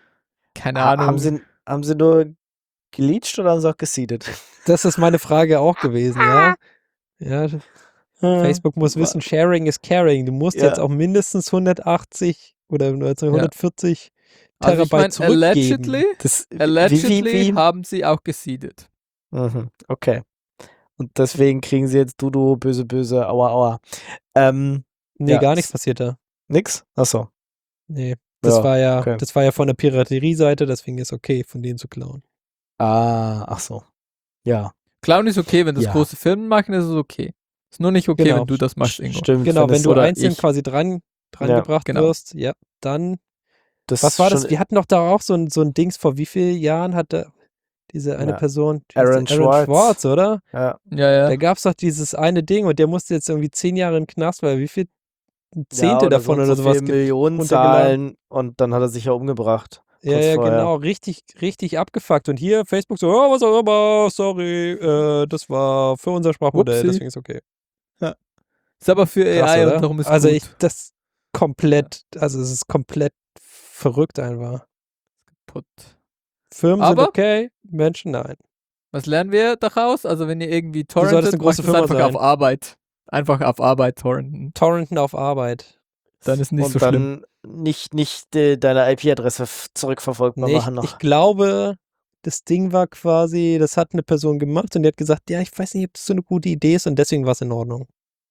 keine ha Ahnung. haben, sie, haben sie nur geleached oder haben sie auch geseedet? Das ist meine Frage auch gewesen, ja. Ja, Facebook muss Wa- wissen, Sharing is caring. Du musst Ja. jetzt auch mindestens hundertachtzig oder hundertvierzig Also ich Terabyte meine, allegedly, zurückgeben. Das, wie- allegedly wie, wie, wie? haben sie auch geseedet. Mhm, okay. Und deswegen kriegen sie jetzt Dudu, böse, böse, aua, aua. Ähm, Nee, Ja, gar nichts s- passiert da. nix? Achso. Nee. Das Ja, war ja, okay. das war ja von der Piraterie-Seite, deswegen ist okay, von denen zu klauen. Ah, ach so. Ja, Clown ist okay, wenn das Ja. große Firmen machen, ist es okay. Ist nur nicht okay, Genau. wenn du das machst, st- Ingo. stimmt. Genau, wenn es- du oder einzeln ich. quasi dran, dran Ja, gebracht genau. wirst, ja, dann. das Was war schon, das? Wir hatten doch da auch so ein, so ein Dings, vor wie vielen Jahren hatte diese eine Ja. Person, wie heißt Aaron der? Aaron Schwartz. Schwartz, oder? Ja, Ja, ja. Da gab es doch dieses eine Ding und der musste jetzt irgendwie zehn Jahre in den Knast, weil wie viel ein ja, Zehntel oder davon so und oder so sowas viel ge- Millionen runtergeladen. zahlen und dann hat er sich ja umgebracht. Ja, kurz ja, vorher. genau, richtig, richtig abgefuckt. Und hier Facebook so, oh, was auch immer, sorry, äh, das war für unser Sprachmodell, Upsi. deswegen ist okay. Ist aber für Krass, A I oder? und darum ist also gut. ich, das komplett, also es ist komplett verrückt einfach. Put. Firmen Aber- sind okay, Menschen nein. Was lernen wir daraus? Also wenn ihr irgendwie solltest torrentet, eine große macht das Firma einfach sein. auf Arbeit. Einfach auf Arbeit torrenten. Torrenten auf Arbeit. Dann ist nicht und so schlimm. dann nicht, nicht äh, deine I P-Adresse f- zurückverfolgbar Nee, ich, machen noch. ich glaube, das Ding war quasi, das hat eine Person gemacht und die hat gesagt, ja, ich weiß nicht, ob das so eine gute Idee ist und deswegen war es in Ordnung.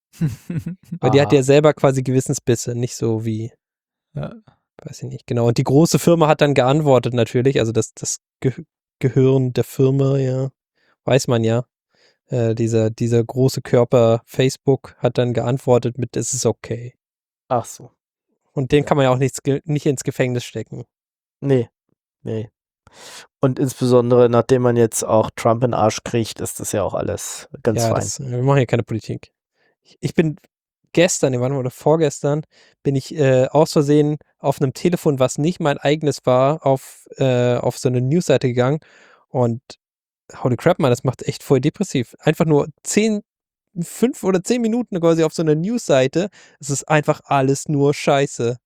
Weil die hat Aha. ja selber quasi Gewissensbisse, nicht so wie, Ja. weiß ich nicht, genau. Und die große Firma hat dann geantwortet natürlich, also das, das Ge Gehirn der Firma, ja, weiß man ja. Äh, dieser, dieser große Körper Facebook hat dann geantwortet mit, es ist okay. Ach so. Und den Ja. kann man ja auch nichts, ge- nicht ins Gefängnis stecken. Nee, nee. Und insbesondere, nachdem man jetzt auch Trump in den Arsch kriegt, ist das ja auch alles ganz ja, fein. das, wir machen hier keine Politik. Ich, ich bin gestern, nee, wann oder vorgestern, bin ich äh, aus Versehen auf einem Telefon, was nicht mein eigenes war, auf, äh, auf so eine Newsseite gegangen und holy crap, man, das macht echt voll depressiv. Einfach nur zehn, fünf oder zehn Minuten quasi auf so einer Newsseite, es ist einfach alles nur Scheiße.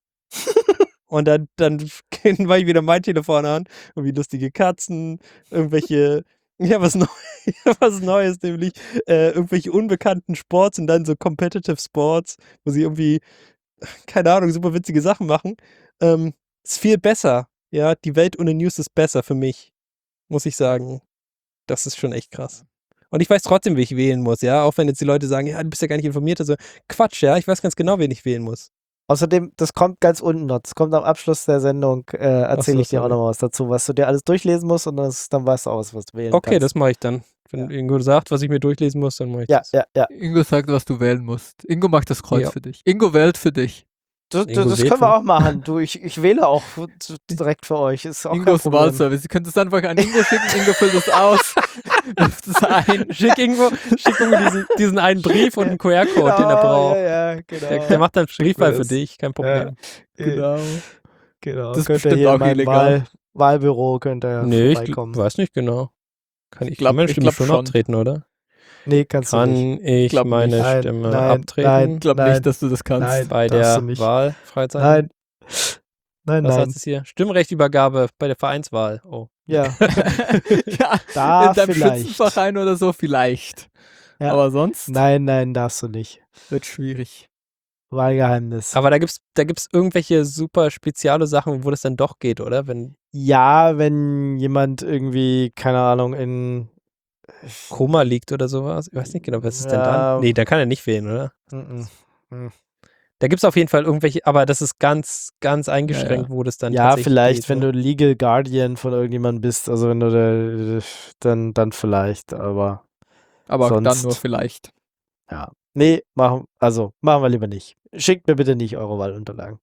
Und dann, dann war ich wieder mein Telefon an, irgendwie lustige Katzen, irgendwelche Ja, was, Neu was Neues, nämlich äh, irgendwelche unbekannten Sports und dann so Competitive Sports, wo sie irgendwie, keine Ahnung, super witzige Sachen machen. Ähm, ist viel besser. Ja, die Welt ohne News ist besser für mich, muss ich sagen. Das ist schon echt krass. Und ich weiß trotzdem, wie ich wählen muss, ja, auch wenn jetzt die Leute sagen, ja, du bist ja gar nicht informiert, also Quatsch, ja, ich weiß ganz genau, wen ich wählen muss. Außerdem, das kommt ganz unten noch. Das kommt am Abschluss der Sendung. Äh, Erzähle so, ich dir auch sorry. noch was dazu, was du dir alles durchlesen musst und das, dann weißt du auch, was du wählen Okay, kannst. das mache ich dann. Wenn Ja. Ingo sagt, was ich mir durchlesen muss, dann mache ich Ja, das. ja, ja. Ingo sagt, was du wählen musst. Ingo macht das Kreuz Ja. für dich. Ingo wählt für dich. Das, Ingo das wählt können wir für- auch machen. Du, ich, ich wähle auch f- z- direkt für euch. Ist auch kein Ingos Problem. Wahlservice. Ihr könnt es einfach an Ingo schicken. Ingo füllt es aus. Wirft es ein. Schick Ingo, schick Ingo diesen, diesen einen Brief und einen Q R-Code, den er braucht. Ja, ja, genau. Der, der macht dann Schick Briefwahl mir für das. dich, kein Problem. Genau. Genau. Das ist könnt ihr bestimmt hier auch in meinem illegal. Wahl, Wahlbüro könnt ihr Nee, ich vorbeikommen. weiß nicht genau. Kann ich, Ich glaub- kann meine ich Stimme glaub schon, schon. abtreten, oder? Nee, kannst du nicht. Kann ich glaub meine nicht. Nein, Stimme nein, abtreten nein. Ich glaube nicht, dass du das kannst. Nein, bei darfst der du nicht. Wahl? Freizeichen? Nein. Nein, Was nein. heißt es hier? Stimmrechtübergabe bei der Vereinswahl. Oh. Ja, ja, da in deinem vielleicht. Schützenverein oder so vielleicht. Ja. Aber sonst Nein, nein, darfst du nicht. wird schwierig. Wahlgeheimnis. Aber da gibt's, da gibt's irgendwelche super spezielle Sachen, wo das dann doch geht, oder? Wenn Ja, wenn jemand irgendwie, keine Ahnung, in Koma liegt oder sowas. Ich weiß nicht genau, was ist denn Ja. dann? Nee, da kann er nicht wählen, oder? Mm, mm. Da gibt's auf jeden Fall irgendwelche, aber das ist ganz, ganz eingeschränkt, Ja, wo das dann Ja, tatsächlich vielleicht, geht, wenn ne? du Legal Guardian von irgendjemandem bist, also wenn du der, dann, dann vielleicht, aber Aber dann Sonst- nur vielleicht. ja. Nee, machen, also machen wir lieber nicht. Schickt mir bitte nicht eure Wahlunterlagen.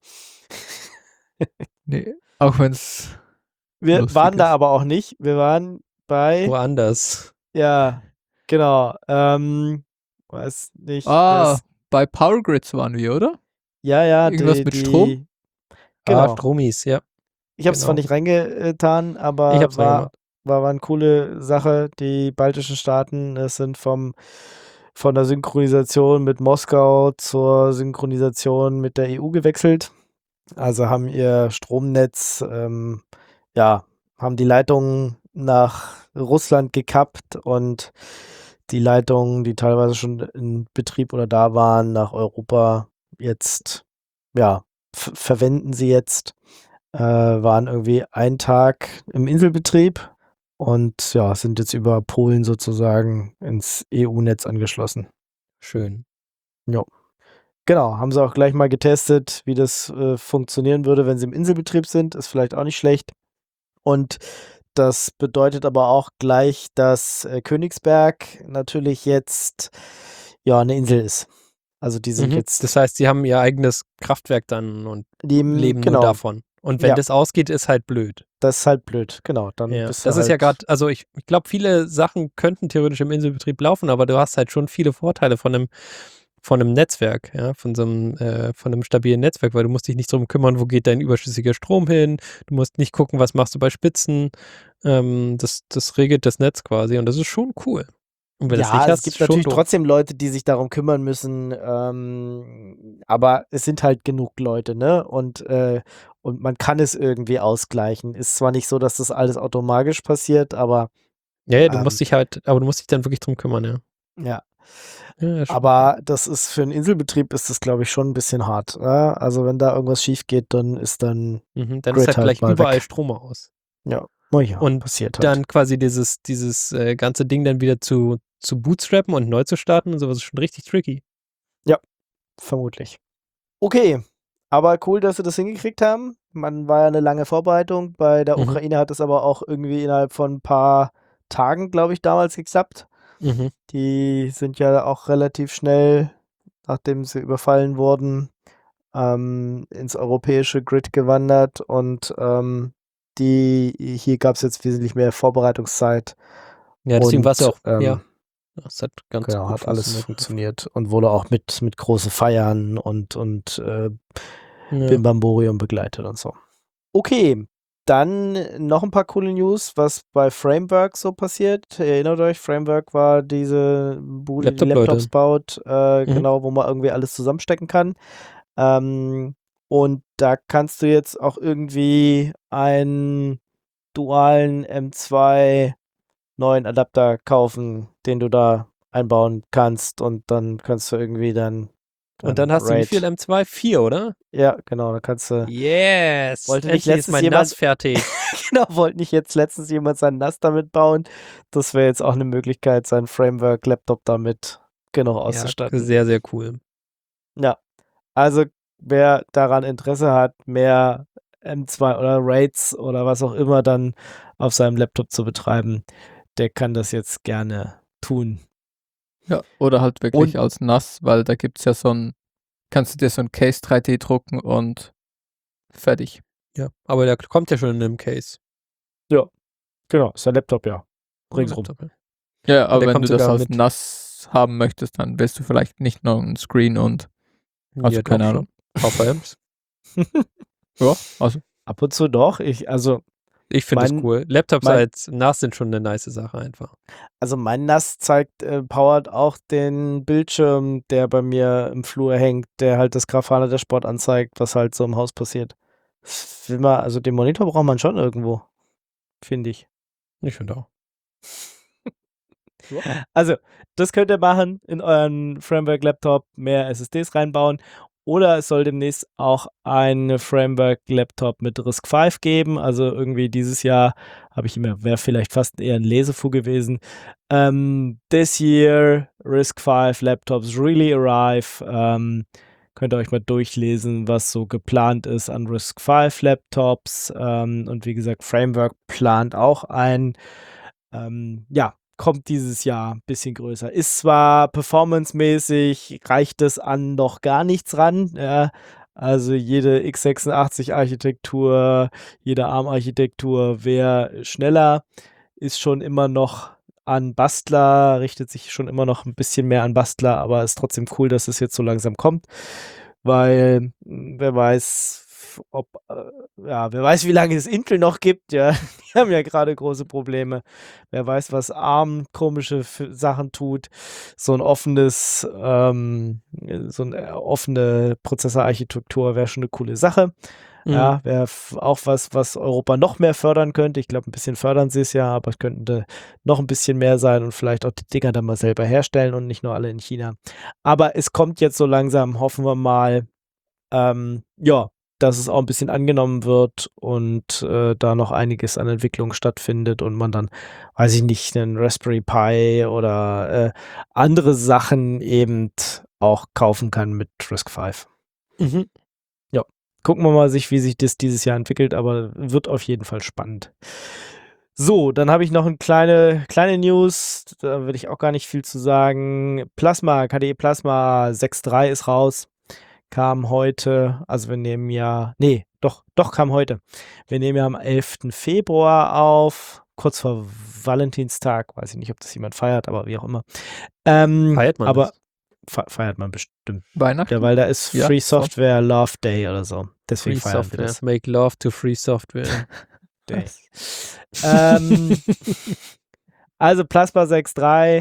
Nee, auch wenn es Wir Lustig waren da ist. aber auch nicht. Wir waren bei, Woanders. ja, genau, ähm, weiß nicht. Ah, das- bei Power Grids waren wir, oder? ja, ja, irgendwas die, mit die, Strom? Genau. Ah, Genau. Stromis, ja. Ich habe es zwar genau. nicht reingetan, aber Ich hab's war, reingemacht. war, war eine coole Sache. Die baltischen Staaten es sind vom, von der Synchronisation mit Moskau zur Synchronisation mit der E U gewechselt. Also haben ihr Stromnetz, ähm, ja, haben die Leitungen nach Russland gekappt und die Leitungen, die teilweise schon in Betrieb oder da waren, nach Europa jetzt, ja, f- verwenden sie jetzt. Äh, waren irgendwie einen Tag im Inselbetrieb und ja, sind jetzt über Polen sozusagen ins E U-Netz angeschlossen. Schön. Genau, haben sie auch gleich mal getestet, wie das äh, funktionieren würde, wenn sie im Inselbetrieb sind. Ist vielleicht auch nicht schlecht. Und das bedeutet aber auch gleich, dass äh, Königsberg natürlich jetzt ja eine Insel ist. Also die sind Mhm. jetzt Das heißt, sie haben ihr eigenes Kraftwerk dann und die leben genau, nur davon. Und wenn Ja. das ausgeht, ist halt blöd. das ist halt blöd. Genau, dann Ja. bist du Das ist ja halt- gerade, also ich, ich glaube, viele Sachen könnten theoretisch im Inselbetrieb laufen, aber du hast halt schon viele Vorteile von einem, von einem Netzwerk, ja, von so einem, äh, von einem stabilen Netzwerk, weil du musst dich nicht drum kümmern, wo geht dein überschüssiger Strom hin, du musst nicht gucken, was machst du bei Spitzen, ähm, das, das regelt das Netz quasi und das ist schon cool. Und wenn du ja, das nicht es hast, gibt ist schon natürlich doof. trotzdem Leute, die sich darum kümmern müssen, ähm, aber es sind halt genug Leute, ne? Und, äh, und man kann es irgendwie ausgleichen. Ist zwar nicht so, dass das alles automatisch passiert, aber Ja, ja, du ähm, musst dich halt, aber du musst dich dann wirklich drum kümmern, ja. ja. Ja, ist schon- Aber das ist für einen Inselbetrieb ist das, glaube ich, schon ein bisschen hart. Ja? Also wenn da irgendwas schief geht, dann ist dann, mhm, dann Grid ist halt halt gleich mal überall weg. Strom aus. ja, oh ja, Und passiert halt. Dann quasi dieses, dieses äh, ganze Ding dann wieder zu, zu bootstrappen und neu zu starten und sowas ist schon richtig tricky. Vermutlich. Okay, aber cool, dass sie das hingekriegt haben. Man war ja eine lange Vorbereitung. Bei der Mhm. Ukraine hat es aber auch irgendwie innerhalb von ein paar Tagen, glaube ich, damals geklappt. Mhm. Die sind ja auch relativ schnell, nachdem sie überfallen wurden, ähm, ins europäische Grid gewandert und ähm, die hier gab es jetzt wesentlich mehr Vorbereitungszeit. Ja, deswegen war es ja Und, auch, ähm, ja, das hat ganz Genau, gut hat alles funktioniert. funktioniert und wurde auch mit, mit großen Feiern und, und äh, Ja. Bimbamborium begleitet und so. Okay, dann noch ein paar coole News, was bei Framework so passiert. Erinnert euch, Framework war diese Bude, die Laptop-Leute. Laptops baut, äh, Mhm. genau, wo man irgendwie alles zusammenstecken kann. Ähm, und da kannst du jetzt auch irgendwie einen dualen M zwei neuen Adapter kaufen, den du da einbauen kannst und dann kannst du irgendwie dann Und dann hast du wie Raid- viel M zwei? Vier, oder? Ja, genau, da kannst du Yes! Wollte nicht Endlich ist letztens mein jemand- N A S fertig. genau, wollte nicht jetzt letztens jemand seinen N A S damit bauen. Das wäre jetzt auch eine Möglichkeit, seinen Framework-Laptop damit genau Ja, auszustatten. sehr, sehr cool. Ja, also wer daran Interesse hat, mehr M zwei oder Raids oder was auch immer dann auf seinem Laptop zu betreiben, der kann das jetzt gerne tun. Ja, oder halt wirklich Und- als N A S, weil da gibt es ja so ein, kannst du dir so ein Case drei D drucken und fertig. Ja, aber der kommt ja schon in einem Case. Genau, ist der Laptop ja. Ringsrum. Laptop, ja. Ja, der aber wenn kommt du das sogar als mit- N A S haben möchtest, dann willst du vielleicht nicht noch ein Screen und, also Ja, keine doch Ahnung. schon. V V Ms. Ja, also Ab und zu doch. Ich, also, Ich finde es Mein- cool. Laptops mein- als N A S sind schon eine nice Sache einfach. also mein N A S zeigt, äh, powert auch den Bildschirm, der bei mir im Flur hängt, der halt das Grafana der Sport anzeigt, was halt so im Haus passiert. Das will man, also den Monitor braucht man schon irgendwo, finde ich. Ich finde auch. Also, das könnt ihr machen in euren Framework-Laptop, mehr S S Ds reinbauen. Oder es soll demnächst auch einen Framework-Laptop mit RISC fünf geben. Also irgendwie dieses Jahr habe ich immer, wäre vielleicht fast eher ein Lesefu gewesen. Ähm, this year, RISC fünf Laptops really arrive. Ähm, könnt ihr euch mal durchlesen, was so geplant ist an RISC fünf Laptops. Ähm, und wie gesagt, Framework plant auch ein. Ähm, ja, kommt dieses Jahr ein bisschen größer. Ist zwar performancemäßig, reicht es an noch gar nichts ran. Ja, also jede x sechsundachtzig Architektur, jede ARM-Architektur wäre schneller, ist schon immer noch an Bastler, richtet sich schon immer noch ein bisschen mehr an Bastler, aber ist trotzdem cool, dass es jetzt so langsam kommt, weil mh, wer weiß, ob, äh, ja, wer weiß, wie lange es Intel noch gibt, ja, die haben ja gerade große Probleme. Wer weiß, was ARM komische F- Sachen tut. So ein offenes, ähm, so eine offene Prozessorarchitektur wäre schon eine coole Sache. Mhm. Ja, wäre f- auch was, was Europa noch mehr fördern könnte. Ich glaube, ein bisschen fördern sie es ja, aber es könnte noch ein bisschen mehr sein und vielleicht auch die Dinger dann mal selber herstellen und nicht nur alle in China. Aber es kommt jetzt so langsam, hoffen wir mal, ähm, ja, dass es auch ein bisschen angenommen wird und äh, da noch einiges an Entwicklung stattfindet und man dann, weiß ich nicht, einen Raspberry Pi oder äh, andere Sachen eben auch kaufen kann mit RISC fünf. Mhm. Gucken wir mal, sich, wie sich das dieses Jahr entwickelt, aber wird auf jeden Fall spannend. So, dann habe ich noch eine kleine, kleine News, da würde ich auch gar nicht viel zu sagen. Plasma, K D E Plasma sechs Punkt drei ist raus. Kam heute, also wir nehmen ja, nee, doch, doch kam heute. Wir nehmen ja am elften Februar auf, kurz vor Valentinstag, weiß ich nicht, ob das jemand feiert, aber wie auch immer. Ähm, Feiert man aber das? fe- feiert man bestimmt. Weihnachten. Ja, weil da ist Ja, Free so. Software Love Day oder so. Deswegen Free feiern Software. wir das. Make love to free software. Day. ähm, also Plasma sechs Punkt drei,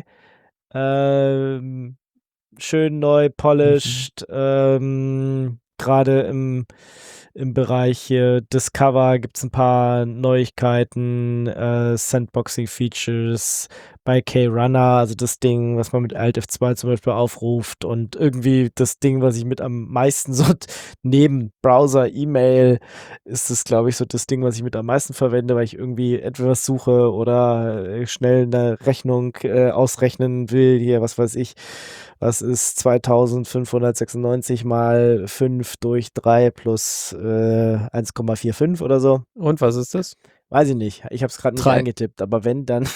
ähm, schön neu, polished, ähm, gerade im, im Bereich äh, Discover gibt es ein paar Neuigkeiten, äh, Sandboxing-Features bei K-Runner, also das Ding, was man mit Alt F zwei zum Beispiel aufruft und irgendwie das Ding, was ich mit am meisten so t- neben Browser, E-Mail, ist das, glaube ich, so das Ding, was ich mit am meisten verwende, weil ich irgendwie etwas suche oder äh, schnell eine Rechnung äh, ausrechnen will, hier, was weiß ich, was ist zweitausendfünfhundertsechsundneunzig mal fünf durch drei plus äh, eins Komma fünfundvierzig oder so. Und was ist das? Weiß ich nicht. Ich habe es gerade nicht Drei. eingetippt, aber wenn, dann.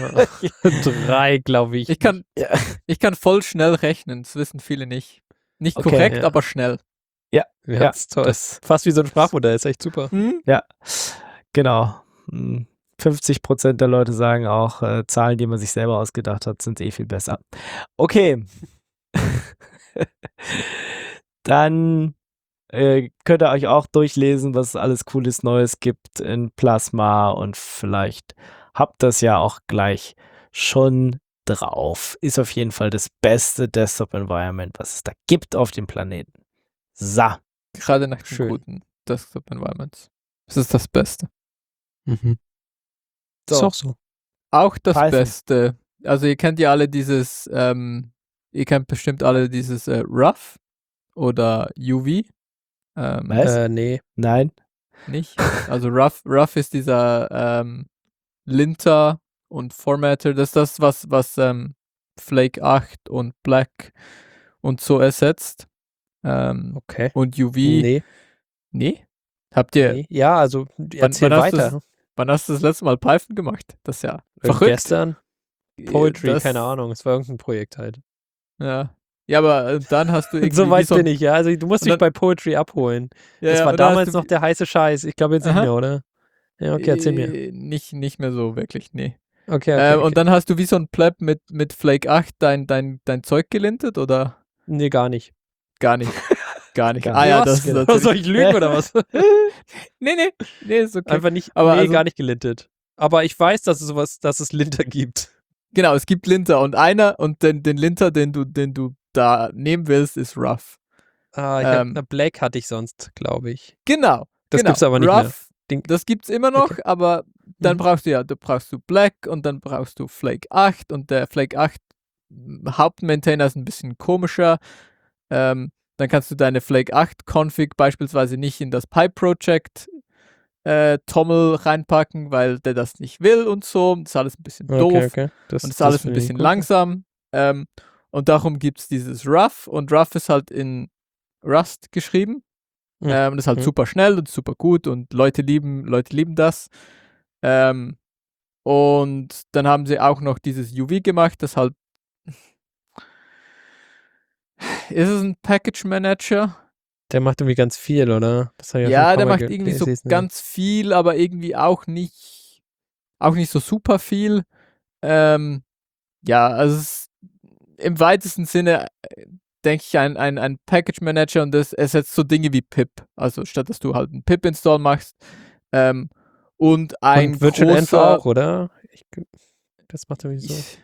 Drei, glaube ich. Ich kann, Ja. ich kann voll schnell rechnen, das wissen viele nicht. Nicht Okay, korrekt, ja. aber schnell. Ja, Ja, das ist toll. das- Fast wie so ein Sprachmodell, ist echt super. Hm? Ja, genau. Hm, fünfzig Prozent der Leute sagen auch, äh, Zahlen, die man sich selber ausgedacht hat, sind eh viel besser. Okay. Dann äh, könnt ihr euch auch durchlesen, was es alles Cooles Neues gibt in Plasma und vielleicht habt ihr das ja auch gleich schon drauf. Ist auf jeden Fall das beste Desktop-Environment, was es da gibt auf dem Planeten. So. Gerade nach den Schön. guten Desktop Environments. Das ist das Beste. Mhm. So. Ist auch so. auch das Python. Beste. Also ihr kennt ja alle dieses, ähm, ihr kennt bestimmt alle dieses äh, Rough oder U V. Ähm, Was? Äh, nee. Nein. Nicht? Also Rough, Rough ist dieser ähm, Linter und Formatter. Das ist das, was, was ähm, Flake acht und Black und so ersetzt. Ähm, Okay. und U V. Nee. Nee? Habt ihr, nee. Ja, also erzähl wann hast weiter. du's- wann hast du das letzte Mal Python gemacht? Das ist ja Äh, verrückt. Gestern Poetry, Das- keine Ahnung. Es war irgendein Projekt halt. Ja. Ja, aber äh, dann hast du irgendwie. So wie weit so ein- bin ich, ja. Also du musst und mich dann- bei Poetry abholen. Ja, das ja, war und dann hast damals du noch der heiße Scheiß. Ich glaube jetzt nicht Aha. mehr, oder? Ja, okay, erzähl mir. Äh, Nicht, nicht mehr so wirklich, nee. Okay, okay, äh, okay. Und dann hast du wie so ein Pleb mit, mit Flake acht dein, dein, dein Zeug gelintet oder Nee, gar nicht. gar nicht? Gar nicht. Gar ah nicht. ja, Was? das ist Genau. natürlich. Soll ich lügen oder was? nee, nee, nee, ist okay. Einfach nicht, Aber nee, also- gar nicht gelintet. Aber ich weiß, dass es sowas, dass es Linter gibt. Genau, es gibt Linter und einer und den, den Linter, den du, den du da nehmen willst, ist Rough. Ah, ich Ähm, hab, Black hatte ich sonst, glaube ich. Genau. Das genau. gibt's aber nicht mehr. Rough, Den- das gibt's immer noch, Okay. aber dann Mhm. brauchst du ja, du brauchst du Black und dann brauchst du Flake acht und der Flake acht Hauptmaintainer ist ein bisschen komischer. Ähm, dann kannst du deine Flake acht Config beispielsweise nicht in das Pipe Project äh, Tommel reinpacken, weil der das nicht will und so. Das ist alles ein bisschen doof. Okay, okay. Das, Und das ist alles ein finde ich bisschen gut. langsam. Ähm, und darum gibt es dieses Rough. Und Rough ist halt in Rust geschrieben. Mhm. Ähm, und ist halt Mhm. super schnell und super gut. Und Leute lieben, Leute lieben das. Ähm, und dann haben sie auch noch dieses U V gemacht, das halt. Ist es ein Package Manager? Der macht irgendwie ganz viel, oder? Das hab ich Ja, schon ein paar der Mal macht irgendwie so gelesen, ja. ganz viel, aber irgendwie auch nicht, auch nicht so super viel. Ähm, ja, also es ist im weitesten Sinne, äh, denke ich, ein, ein, ein Package Manager und das ersetzt so Dinge wie pip. Also statt dass du halt einen Pip-Install machst. Ähm, und ein Und Virtual Env großer, auch, oder? Ich, das macht irgendwie so. Ich Ich,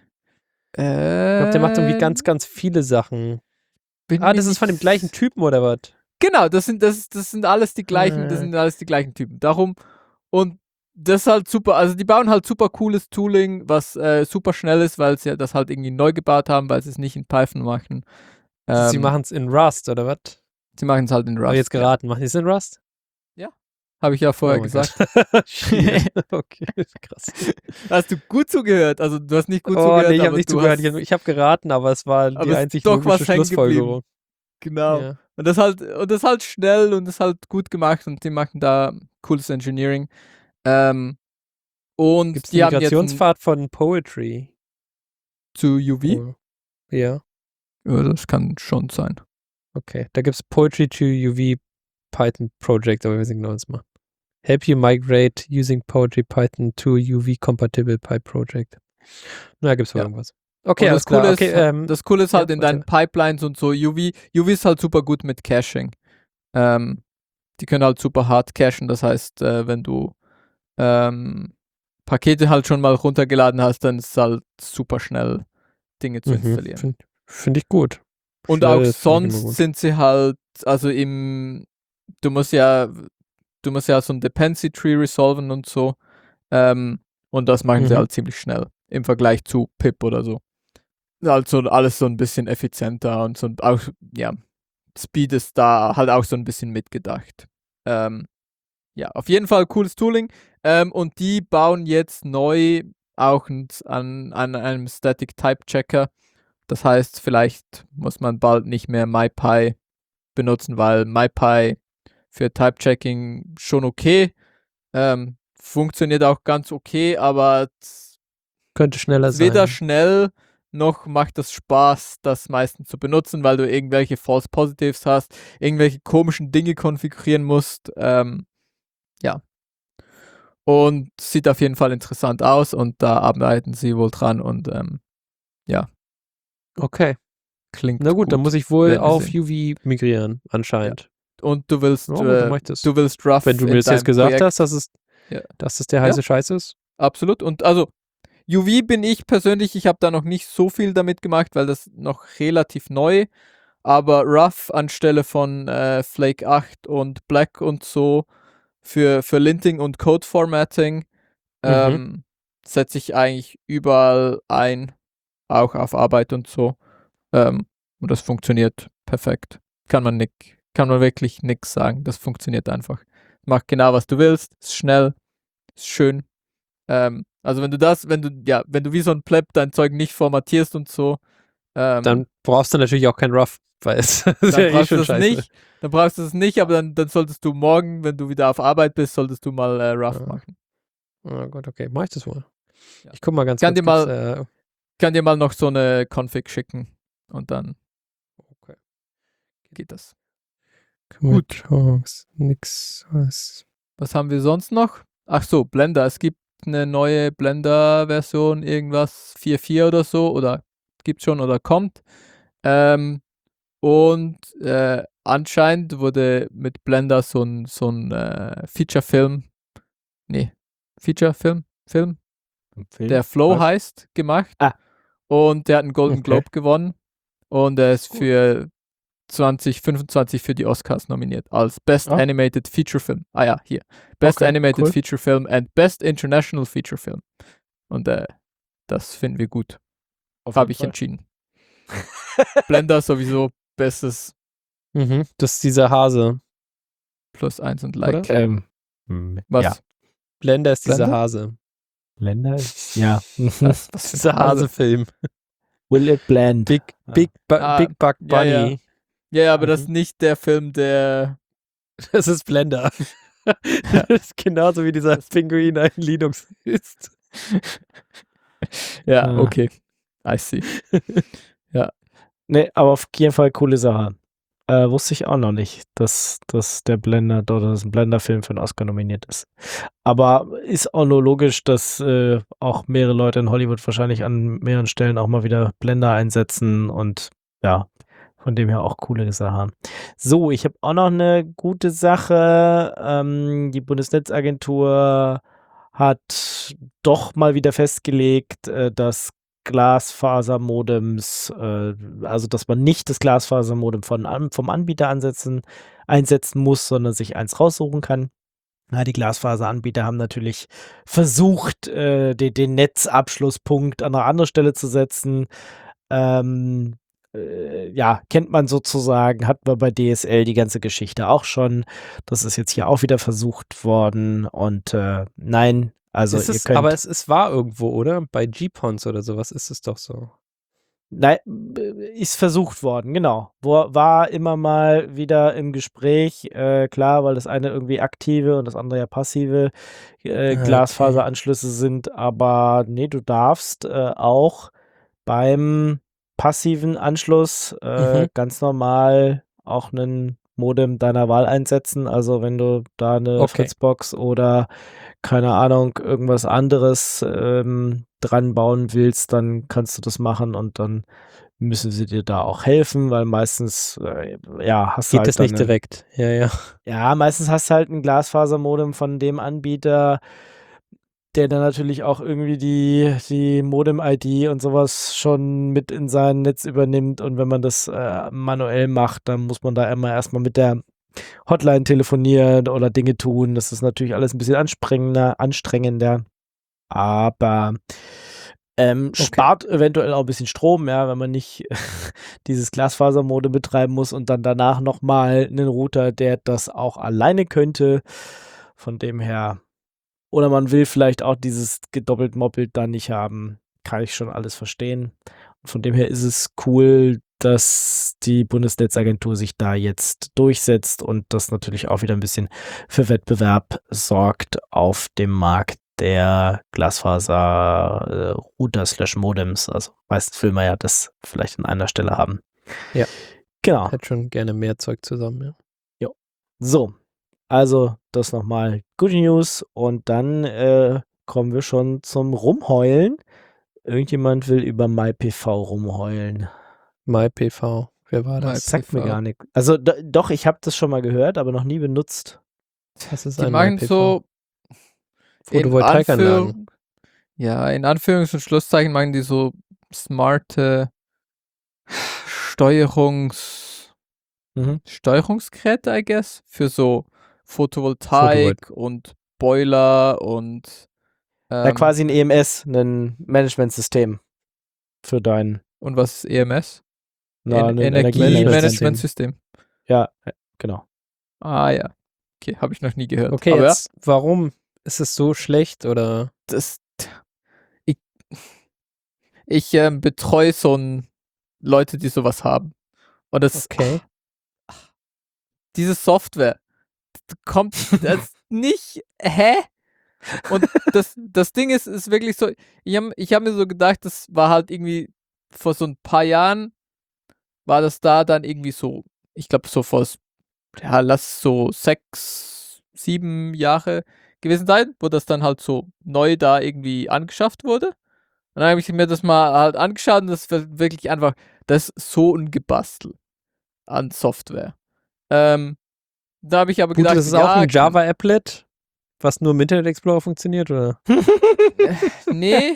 äh, glaube, der macht irgendwie ganz, ganz viele Sachen. bin Ah, mir das ist von dem nicht- gleichen Typen, oder was? Genau, das sind, das, das sind alles die gleichen, das Ah. sind alles die gleichen Typen. Darum, und das ist halt super, also die bauen halt super cooles Tooling, was äh, super schnell ist, weil sie ja das halt irgendwie neu gebaut haben, weil sie es nicht in Python machen. Sie Ähm, machen es in Rust, oder was? sie machen es halt in Rust. Hab ich jetzt geraten. Machen die es in Rust? Habe ich ja vorher Oh mein gesagt. Gott. Shit. Okay, krass. Hast du gut zugehört? Also du hast nicht gut oh, zugehört, nee, ich aber habe nicht du zugehört. hast, Ich, ich habe geraten, aber es war Aber die es ist einzig doch was logische hängen Schlussfolgerung. genau. Ja. Und das halt, und das halt schnell und das ist halt gut gemacht und die machen da cooles Engineering. Ähm, und Gibt es die einen haben jetzt ein, Migrationspfad von Poetry? zu U V. Oh. Ja, Ja, das kann schon sein. okay. Da gibt es Poetry to U V Python Project, aber wir wissen genau, was es macht. Help you migrate using Poetry Python to U V compatible Pipe Project. Na, gibt es Ja. irgendwas. Okay, Und alles das Coole klar. ist, Okay, ähm, das Coole ist halt ja, in deinen erzähl. Pipelines und so, U V, U V ist halt super gut mit Caching. Ähm, die können halt super hart cachen, das heißt, äh, wenn du ähm, Pakete halt schon mal runtergeladen hast, dann ist es halt super schnell, Dinge zu Mhm, installieren. Finde find ich gut. Und Schnell auch find ich immer sonst gut. sind sie halt, also im, du musst ja, du musst ja so ein Dependency Tree resolven und so. Ähm, und das machen sie Mhm. halt ziemlich schnell im Vergleich zu Pip oder so. Also alles so ein bisschen effizienter und so auch, ja, Speed ist da halt auch so ein bisschen mitgedacht. Ähm, ja, auf jeden Fall cooles Tooling. Ähm, und die bauen jetzt neu auch an, an einem Static Type Checker. Das heißt, vielleicht muss man bald nicht mehr MyPy benutzen, weil MyPy für Type-Checking schon okay. Ähm, funktioniert auch ganz okay, aber es Könnte schneller ist weder sein. schnell noch macht es Spaß, das meistens zu benutzen, weil du irgendwelche False Positives hast, irgendwelche komischen Dinge konfigurieren musst. Ähm, ja. Und sieht auf jeden Fall interessant aus und da arbeiten sie wohl dran und ähm, ja, Okay. klingt Na gut, dann muss ich wohl Werden wir auf sehen. U V migrieren, anscheinend. Und du willst, Ja, gut, dann äh, mach ich das. du willst Rough Wenn du mir in das jetzt deinem gesagt Projekt. hast, dass es, Ja. dass es der heiße Scheiß ist. Absolut. Und also U V bin ich persönlich, ich habe da noch nicht so viel damit gemacht, weil das noch relativ neu. Aber Rough anstelle von äh, Flake acht und Black und so für, für Linting und Code Formatting ähm, setze ich eigentlich überall ein, auch auf Arbeit und so. Ähm, und das funktioniert perfekt. Kann man nicht, kann man wirklich nichts sagen. Das funktioniert einfach. Macht genau, was du willst, ist schnell, ist schön. Ähm, also wenn du das, wenn du, ja, wenn du wie so ein Pleb dein Zeug nicht formatierst und so, ähm, Dann brauchst du natürlich auch kein Rough, weil es ist dann ja eh brauchst du schon das scheiße. nicht, dann brauchst du das nicht, aber dann, dann solltest du morgen, wenn du wieder auf Arbeit bist, solltest du mal äh, Rough Ja. machen. Oh Gott, okay, mach ich das wohl. Ja. Ich guck mal ganz Kann kurz. dir mal- gibt's, äh, Ich kann dir mal noch so eine Config schicken und dann okay. geht das. Gut. Chance, nix, was. Was haben wir sonst noch? Ach so, Blender. Es gibt eine neue Blender-Version, irgendwas vier Punkt vier oder so, oder gibt schon oder kommt. Ähm, und äh, anscheinend wurde mit Blender so ein, so ein äh, Feature-Film, nee, Feature-Film, Film, Film? der Flow Was? heißt, gemacht. Ah. Und der hat einen Golden Okay. Globe gewonnen. Und er ist Cool. für zwanzig fünfundzwanzig für die Oscars nominiert als Best Ah. Animated Feature Film. Ah ja, hier. Best Okay, Animated cool. Feature Film and Best International Feature Film. Und äh, das finden wir gut. Auf Habe jeden ich Fall. entschieden. Blender sowieso bestes Mhm. Das ist dieser Hase. Plus eins und Like. Oder? Ähm, hm, Was? Ja, Blender ist dieser Blender? Hase. Länder ist, ja. Was? Was für Dieser ein Hase? Hasefilm. Will it blend? Big, Ja. Big, Bu Ah, Big Buck ja, ja. Bunny. Ja, ja, aber das Mhm. ist nicht der Film, der. Das ist Blender. Das ist genauso wie dieser Pinguin ein Linux ist. Ja, Ah. okay. I see. Nee, aber auf jeden Fall coole Sache. Äh, wusste ich auch noch nicht, dass, dass der Blender, oder dass ein Blender-Film für einen Oscar nominiert ist. Aber ist auch nur logisch, dass äh, auch mehrere Leute in Hollywood wahrscheinlich an mehreren Stellen auch mal wieder Blender einsetzen und ja, von dem her auch coole Sachen. So, ich habe auch noch eine gute Sache. Ähm, die Bundesnetzagentur hat doch mal wieder festgelegt, äh, dass Glasfasermodems, äh, also dass man nicht das Glasfasermodem von, an- vom Anbieter ansetzen, einsetzen muss, sondern sich eins raussuchen kann. Ja, die Glasfaseranbieter haben natürlich versucht, äh, den, den Netzabschlusspunkt an einer anderen Stelle zu setzen. Ähm, äh, ja, kennt man sozusagen, hatten wir bei D S L die ganze Geschichte auch schon. Das ist jetzt hier auch wieder versucht worden und äh, nein, also ist ihr es, könnt. aber es, es war irgendwo, oder? Bei G-Pons oder sowas ist es doch so. Nein, ist versucht worden, genau. Wo, war immer mal wieder im Gespräch, äh, klar, weil das eine irgendwie aktive und das andere ja passive äh, Okay. Glasfaseranschlüsse sind, aber nee, du darfst äh, auch beim passiven Anschluss äh, Mhm. ganz normal auch einen Modem deiner Wahl einsetzen. Also wenn du da eine Okay. Fritzbox oder keine Ahnung, irgendwas anderes ähm, dran bauen willst, dann kannst du das machen und dann müssen sie dir da auch helfen, weil meistens, äh, ja, hast du Geht halt das dann nicht einen- direkt? Ja, ja. ja, meistens hast du halt ein Glasfasermodem von dem Anbieter, der dann natürlich auch irgendwie die, die Modem-I D und sowas schon mit in sein Netz übernimmt. Und wenn man das äh, manuell macht, dann muss man da immer erstmal mit der Hotline telefonieren oder Dinge tun. Das ist natürlich alles ein bisschen anstrengender, anstrengender. Aber ähm, Okay. spart eventuell auch ein bisschen Strom, ja, wenn man nicht dieses Glasfasermodem betreiben muss und dann danach nochmal einen Router, der das auch alleine könnte. Von dem her. Oder man will vielleicht auch dieses gedoppelt moppelt da nicht haben. Kann ich schon alles verstehen. Und von dem her ist es cool, dass die Bundesnetzagentur sich da jetzt durchsetzt und das natürlich auch wieder ein bisschen für Wettbewerb sorgt auf dem Markt der Glasfaser-Router-Slash-Modems. Also meistens will man ja das vielleicht an einer Stelle haben. Ja. Genau. Hätte schon gerne mehr Zeug zusammen, ja. So, also das nochmal Good News und dann äh, kommen wir schon zum Rumheulen. Irgendjemand will über MyPV rumheulen. MyPV. Wer war das? Das sagt mir MyPV. gar nicht. Also do, doch, ich habe das schon mal gehört, aber noch nie benutzt. Was ist Die ein machen MyPV? so in Photovoltaikanlagen. Anführung- Ja, in Anführungs- und Schlusszeichen machen die so smarte Steuerungs Mhm. Steuerungsgeräte, I guess, für so Photovoltaik und Boiler und Ja, Ähm, quasi ein E M S, ein Managementsystem für dein und was ist E M S? na, En ein Energiemanagementsystem. Ja, äh, genau. Ah ja. Okay, habe ich noch nie gehört. Okay, Aber ja, jetzt, warum ist es so schlecht oder? das, ich, ich ähm, betreue so ein Leute, die sowas haben. Und das, Okay. diese Software kommt das nicht, hä? Und das, das Ding ist, ist wirklich so, ich habe ich hab mir so gedacht, das war halt irgendwie vor so ein paar Jahren, war das da dann irgendwie so, ich glaube so vor, s- ja, lass so sechs, sieben Jahre gewesen sein, wo das dann halt so neu da irgendwie angeschafft wurde. Und dann habe ich mir das mal halt angeschaut und das war wirklich einfach, das ist so ein Gebastel an Software. Ähm, da habe ich aber Gut, gedacht, das ist ja, auch ein kann- Java-Applet, was nur im Internet Explorer funktioniert, oder? nee,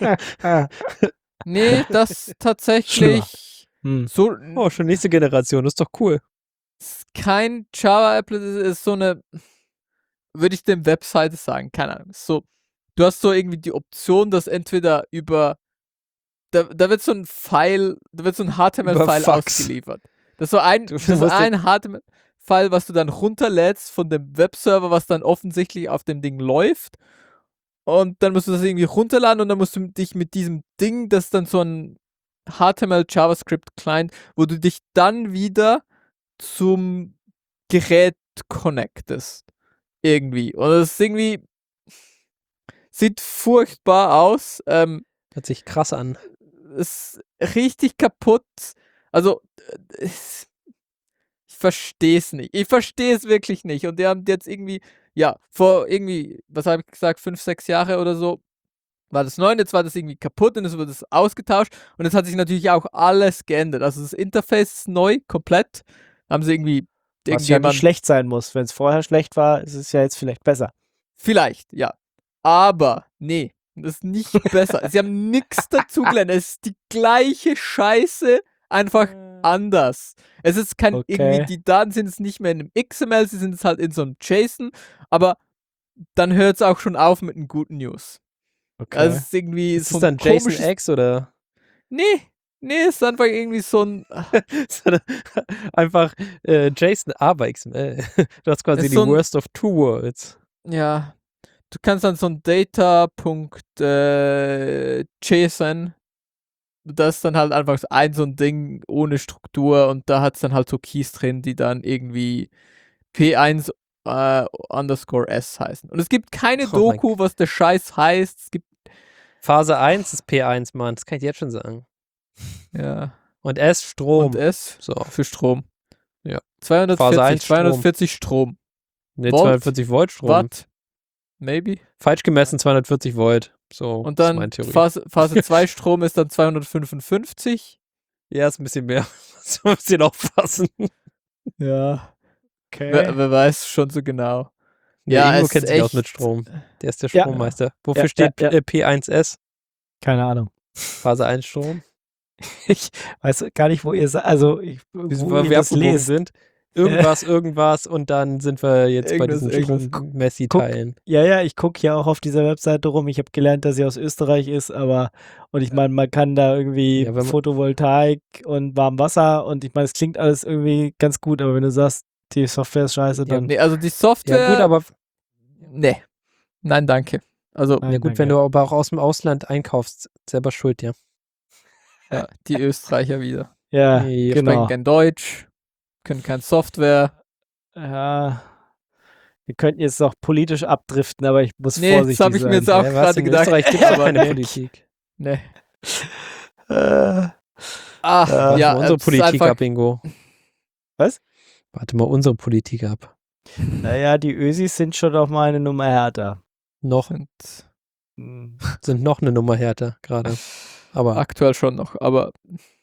nee, das tatsächlich Hm. so Oh, schon nächste Generation, das ist doch cool. ist kein Java-Applet, ist, ist so eine, würde ich dem Webseite sagen, keine Ahnung. Ist so, du hast so irgendwie die Option, dass entweder über, da, da wird so ein File, da wird so ein H T M L-File Über Fax. ausgeliefert. Das ist so ein, Du das ist musst ein H T M L-File, was du dann runterlädst von dem Webserver, was dann offensichtlich auf dem Ding läuft. Und dann musst du das irgendwie runterladen und dann musst du dich mit diesem Ding, das ist dann so ein H T M L-JavaScript-Client, wo du dich dann wieder zum Gerät connectest. Irgendwie. Und das ist irgendwie, sieht furchtbar aus. Ähm, Hört sich krass an. ist richtig kaputt. Also, äh, es- ich verstehe es nicht. Ich verstehe es wirklich nicht. Und die haben jetzt irgendwie, ja, vor irgendwie, was habe ich gesagt, fünf, sechs Jahre oder so, war das neu, und jetzt war das irgendwie kaputt und es wurde das ausgetauscht. Und jetzt hat sich natürlich auch alles geändert. Also das Interface ist neu, komplett. Haben sie irgendwie Was ja nicht irgendjemand. schlecht sein muss. Wenn es vorher schlecht war, ist es ja jetzt vielleicht besser. Vielleicht, ja. Aber, nee, das ist nicht besser. Sie haben nichts dazugelernt. Es ist die gleiche Scheiße, einfach anders. Es ist kein, Okay. irgendwie, die Daten sind jetzt nicht mehr in einem X M L, sie sind jetzt halt in so einem JSON, aber dann hört es auch schon auf mit den guten News. Okay. Also es ist irgendwie Ist so es ein dann komisches... JSON-X oder? Nee, nee, es ist einfach irgendwie so ein... Einfach äh, JSON, aber X M L. Du hast quasi Ist die so ein- worst of two worlds. Ja, du kannst dann so ein Data.json, äh, das ist dann halt einfach so ein so ein Ding ohne Struktur und da hat es dann halt so Keys drin, die dann irgendwie P eins äh, underscore S heißen. Und es gibt keine Oh mein Doku, was der Scheiß heißt. Es gibt, Phase eins ist P eins, Mann. Das kann ich dir jetzt schon sagen. ja, Und S, Strom. und S So. für Strom. Ja. zweihundertvierzig, Phase eins Strom. zweihundertvierzig Strom. Ne, Volt? zweihundertvierzig Volt Strom. Watt? Maybe. Falsch gemessen, zweihundertvierzig Volt. So, Und das ist dann meine Theorie. Phase, Phase zwei Strom ist dann zweihundertfünfundfünfzig. Ja, ist ein bisschen mehr. So ein bisschen aufpassen. Ja. Okay. Wer, wer weiß schon so genau. Ja, Ja, Ingo es kennt ist sich aus echt- mit Strom. Der ist der Ja. Strommeister. Wofür Ja, steht ja, ja. äh, P eins S? Keine Ahnung. Phase eins Strom? Ich weiß gar nicht, wo ihr seid. Also, ich, Wie wo wir ihr das abgebogen lest. sind. Irgendwas, irgendwas und dann sind wir jetzt bei Irgendwas, diesen irgendwas. Strom-Messi-Teilen. Ja, ja, ich gucke ja auch auf dieser Webseite rum. Ich habe gelernt, dass sie aus Österreich ist, aber und ich meine, man kann da irgendwie Ja, wenn man- Photovoltaik und Warmwasser und ich meine, es klingt alles irgendwie ganz gut, aber wenn du sagst, die Software ist scheiße, Ja, dann. Nee, also die Software. Ja, gut, aber Nee. Nein, danke. Also, Nein, ja, gut, danke. wenn du aber auch aus dem Ausland einkaufst, selber schuld, ja. ja, die Österreicher wieder. Ja, Nee, Sprechen genau. kein Deutsch, können kein Software. Ja. Wir könnten jetzt noch politisch abdriften, aber ich muss Nee, vorsichtig das habe ich sein. mir jetzt auch Ja, was, gerade in gedacht. Österreich gibt es auch aber keine nee. Politik. Nee. Äh, Ach, Äh, Warte ja, mal unsere es ist Politik einfach, ab, Ingo. Was? Warte mal unsere Politik ab. naja, die Ösis sind schon auf meine Nummer härter. Noch, sind Hm. sind noch eine Nummer härter gerade. Aber aktuell schon noch, aber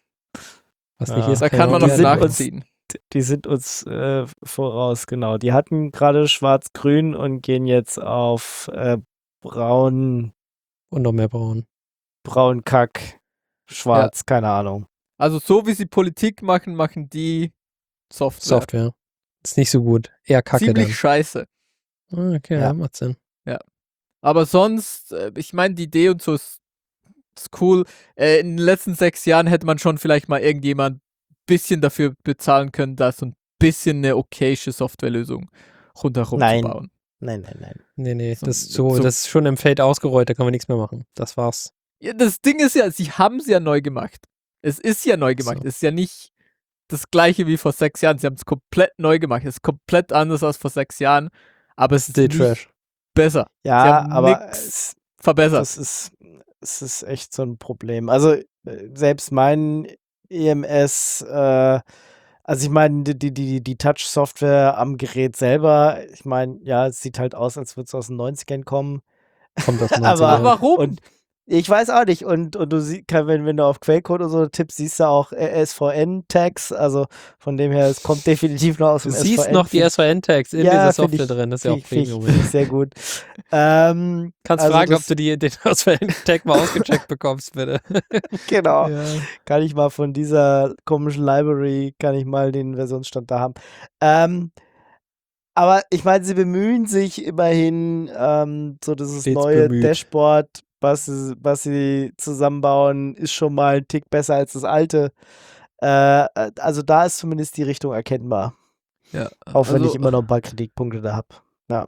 was Ja. nicht ist, da kann kann man ja noch die werden. sind uns- nachziehen. Die sind uns äh, voraus, genau. Die hatten gerade schwarz-grün und gehen jetzt auf äh, braun, Und noch mehr braun. braun Kack, schwarz, keine Ahnung. Also so wie sie Politik machen, machen die Software. Software. Ist nicht so gut. Eher kacke Ziemlich dann. scheiße. Ah, okay, Ja. ja. Macht Sinn. Aber sonst, äh, ich meine, die Idee und so ist, ist cool. Äh, in den letzten sechs Jahren hätte man schon vielleicht mal irgendjemand ein bisschen dafür bezahlen können, da so ein bisschen eine okayische Softwarelösung rundherum Nein. zu bauen. Nein, nein, nein. Nee, nee, So- das, ist so, so- das ist schon im Feld ausgerollt, da kann man nichts mehr machen. Das war's. Ja, das Ding ist ja, sie haben es ja neu gemacht. Es ist ja neu gemacht. So. Es ist ja nicht das gleiche wie vor sechs Jahren. Sie haben es komplett neu gemacht. Es ist komplett anders als vor sechs Jahren. Aber es ist Still nicht Trash. besser. Ja, Sie haben aber nix es, verbessert. das ist, es ist echt so ein Problem. Also äh, selbst mein E M S, äh, also ich meine, die, die, die, die Touch-Software am Gerät selber, ich meine, ja, es sieht halt aus, als würde es aus den neunzigern kommen. Kommt aus den Aber- neunzigern. Aber warum? Und ich weiß auch nicht. Und, und du siehst, wenn, wenn du auf Quellcode oder so tippst, siehst du auch S V N-Tags. Also von dem her, es kommt definitiv noch aus Du dem siehst S V N. noch die S V N-Tags in Ja, dieser find Software ich- drin, das ist ja auch Finde ich, Premium. find ich sehr gut. ähm, Kannst also fragen, das- ob du die, den S V N-Tag mal ausgecheckt bekommst, bitte. genau. Ja. Kann ich mal von dieser komischen Library, kann ich mal den Versionsstand da haben. Ähm, aber ich meine, sie bemühen sich immerhin, ähm, so dieses Stets neue bemüht. Dashboard, was sie, was sie zusammenbauen, ist schon mal ein Tick besser als das alte. Äh, äh, also da ist zumindest die Richtung erkennbar. Ja, Auch wenn also, ich immer noch ein paar Kritikpunkte da habe. Ja.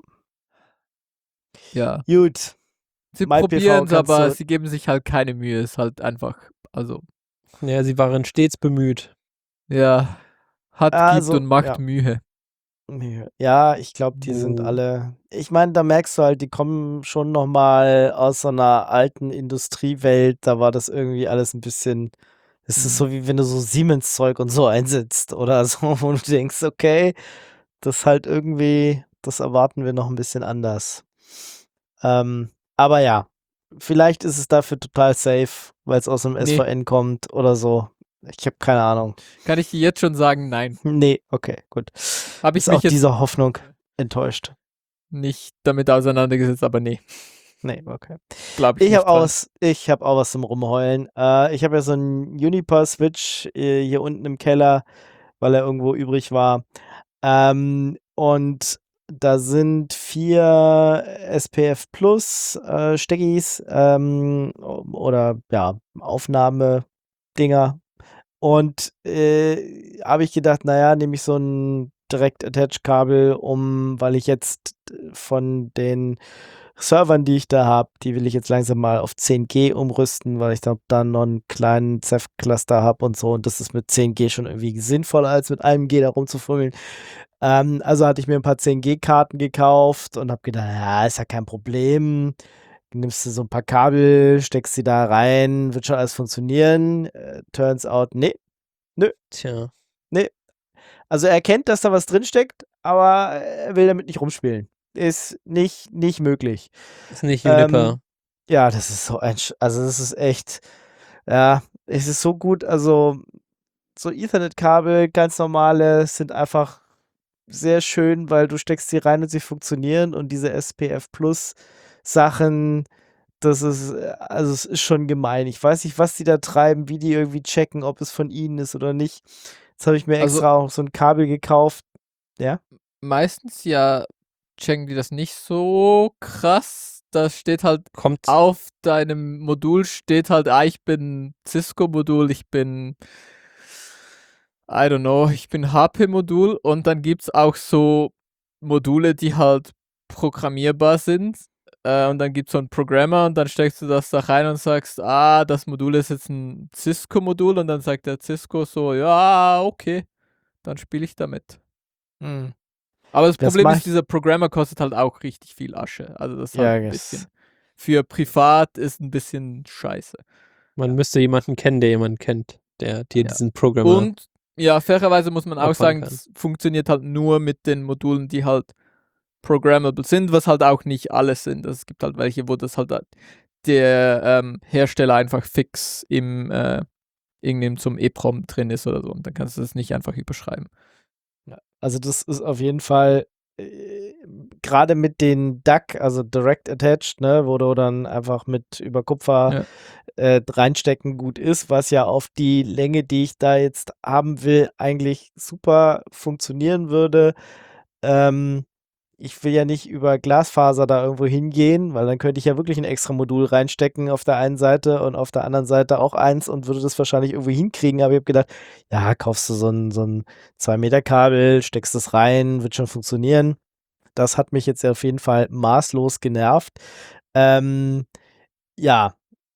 Ja. Gut. Sie MyPV probieren es, kannst aber du- sie geben sich halt keine Mühe. Ist halt einfach, also, ja, sie waren stets bemüht. ja, hat, Also, gibt und macht ja. Mühe. Ja, ich glaube, die sind Buh. alle. Ich meine, da merkst du halt, die kommen schon noch mal aus so einer alten Industriewelt. Da war das irgendwie alles ein bisschen. Es Mhm. ist so, wie wenn du so Siemens-Zeug und so einsetzt oder so, wo du denkst, okay, das halt irgendwie, das erwarten wir noch ein bisschen anders. Ähm, aber ja, vielleicht ist es dafür total safe, weil es aus dem Nee. S V N kommt oder so. Ich habe keine Ahnung. Kann ich dir jetzt schon sagen, nein. Nee, okay, gut. Habe ich Ist mich auch jetzt dieser Hoffnung enttäuscht. nicht damit auseinandergesetzt, aber nee, Nee, okay. glaube ich Ich nicht habe dran. auch, was- ich hab auch was zum Rumheulen. Äh, ich habe ja so einen Juniper-Switch äh, hier unten im Keller, weil er irgendwo übrig war. Ähm, und da sind vier S P F Plus äh, Steckis ähm, oder ja, Aufnahmedinger. Und äh, habe ich gedacht, naja, nehme ich so ein Direct-Attach-Kabel, um, weil ich jetzt von den Servern, die ich da habe, die will ich jetzt langsam mal auf zehn G umrüsten, weil ich da dann noch einen kleinen C E F-Cluster habe und so. Und das ist mit zehn G schon irgendwie sinnvoller, als mit einem G da rumzufummeln. Ähm, also hatte ich mir ein paar zehn G-Karten gekauft und habe gedacht, ja, ist ja kein Problem. Nimmst du so ein paar Kabel, steckst sie da rein, wird schon alles funktionieren. Äh, turns out, nee. Tja. Also er erkennt, dass da was drinsteckt, aber er will damit nicht rumspielen. Ist nicht, nicht möglich. Ist nicht Ähm, Juniper. Ja, das ist so ein, Sch also das ist echt, ja, es ist so gut, also so Ethernet-Kabel, ganz normale, sind einfach sehr schön, weil du steckst sie rein und sie funktionieren und diese S P F Plus Sachen, das ist, äh, also es ist schon gemein. Ich weiß nicht, was die da treiben, wie die irgendwie checken, ob es von ihnen ist oder nicht. Jetzt habe ich mir Also- extra auch so ein Kabel gekauft. Meistens ja checken die das nicht so krass. Da steht halt Kommt. auf deinem Modul steht halt, ah, ich bin Cisco-Modul, ich bin, I don't know, ich bin H P-Modul und dann gibt es auch so Module, die halt programmierbar sind. Äh, und dann gibt es so einen Programmer und dann steckst du das da rein und sagst, ah, das Modul ist jetzt ein Cisco-Modul und dann sagt der Cisco so, ja, okay, dann spiele ich damit. Aber das Das Problem mach ist, ich- dieser Programmer kostet halt auch richtig viel Asche. Also das ist Ja, halt ein yes. bisschen. Für privat ist ein bisschen scheiße. Man müsste jemanden kennen, der jemanden kennt, der dir Ja. diesen Programmer. Und ja, fairerweise muss man auch opfern sagen, kann. es funktioniert halt nur mit den Modulen, die halt programmable sind, was halt auch nicht alles sind. Also es gibt halt welche, wo das halt der ähm, Hersteller einfach fix im äh, irgendeinem zum EEPROM drin ist oder so. Und dann kannst du das nicht einfach überschreiben. Also das ist auf jeden Fall äh, gerade mit den D A C, also Direct Attached, ne, wo du dann einfach mit über Kupfer äh, reinstecken gut ist, was ja auf die Länge, die ich da jetzt haben will, eigentlich super funktionieren würde. Ähm, ich will ja nicht über Glasfaser da irgendwo hingehen, weil dann könnte ich ja wirklich ein extra Modul reinstecken auf der einen Seite und auf der anderen Seite auch eins und würde das wahrscheinlich irgendwie hinkriegen. Aber ich habe gedacht, ja, kaufst du so ein, so ein zwei Meter Kabel, steckst das rein, wird schon funktionieren. Das hat mich jetzt auf jeden Fall maßlos genervt. Ähm, ja,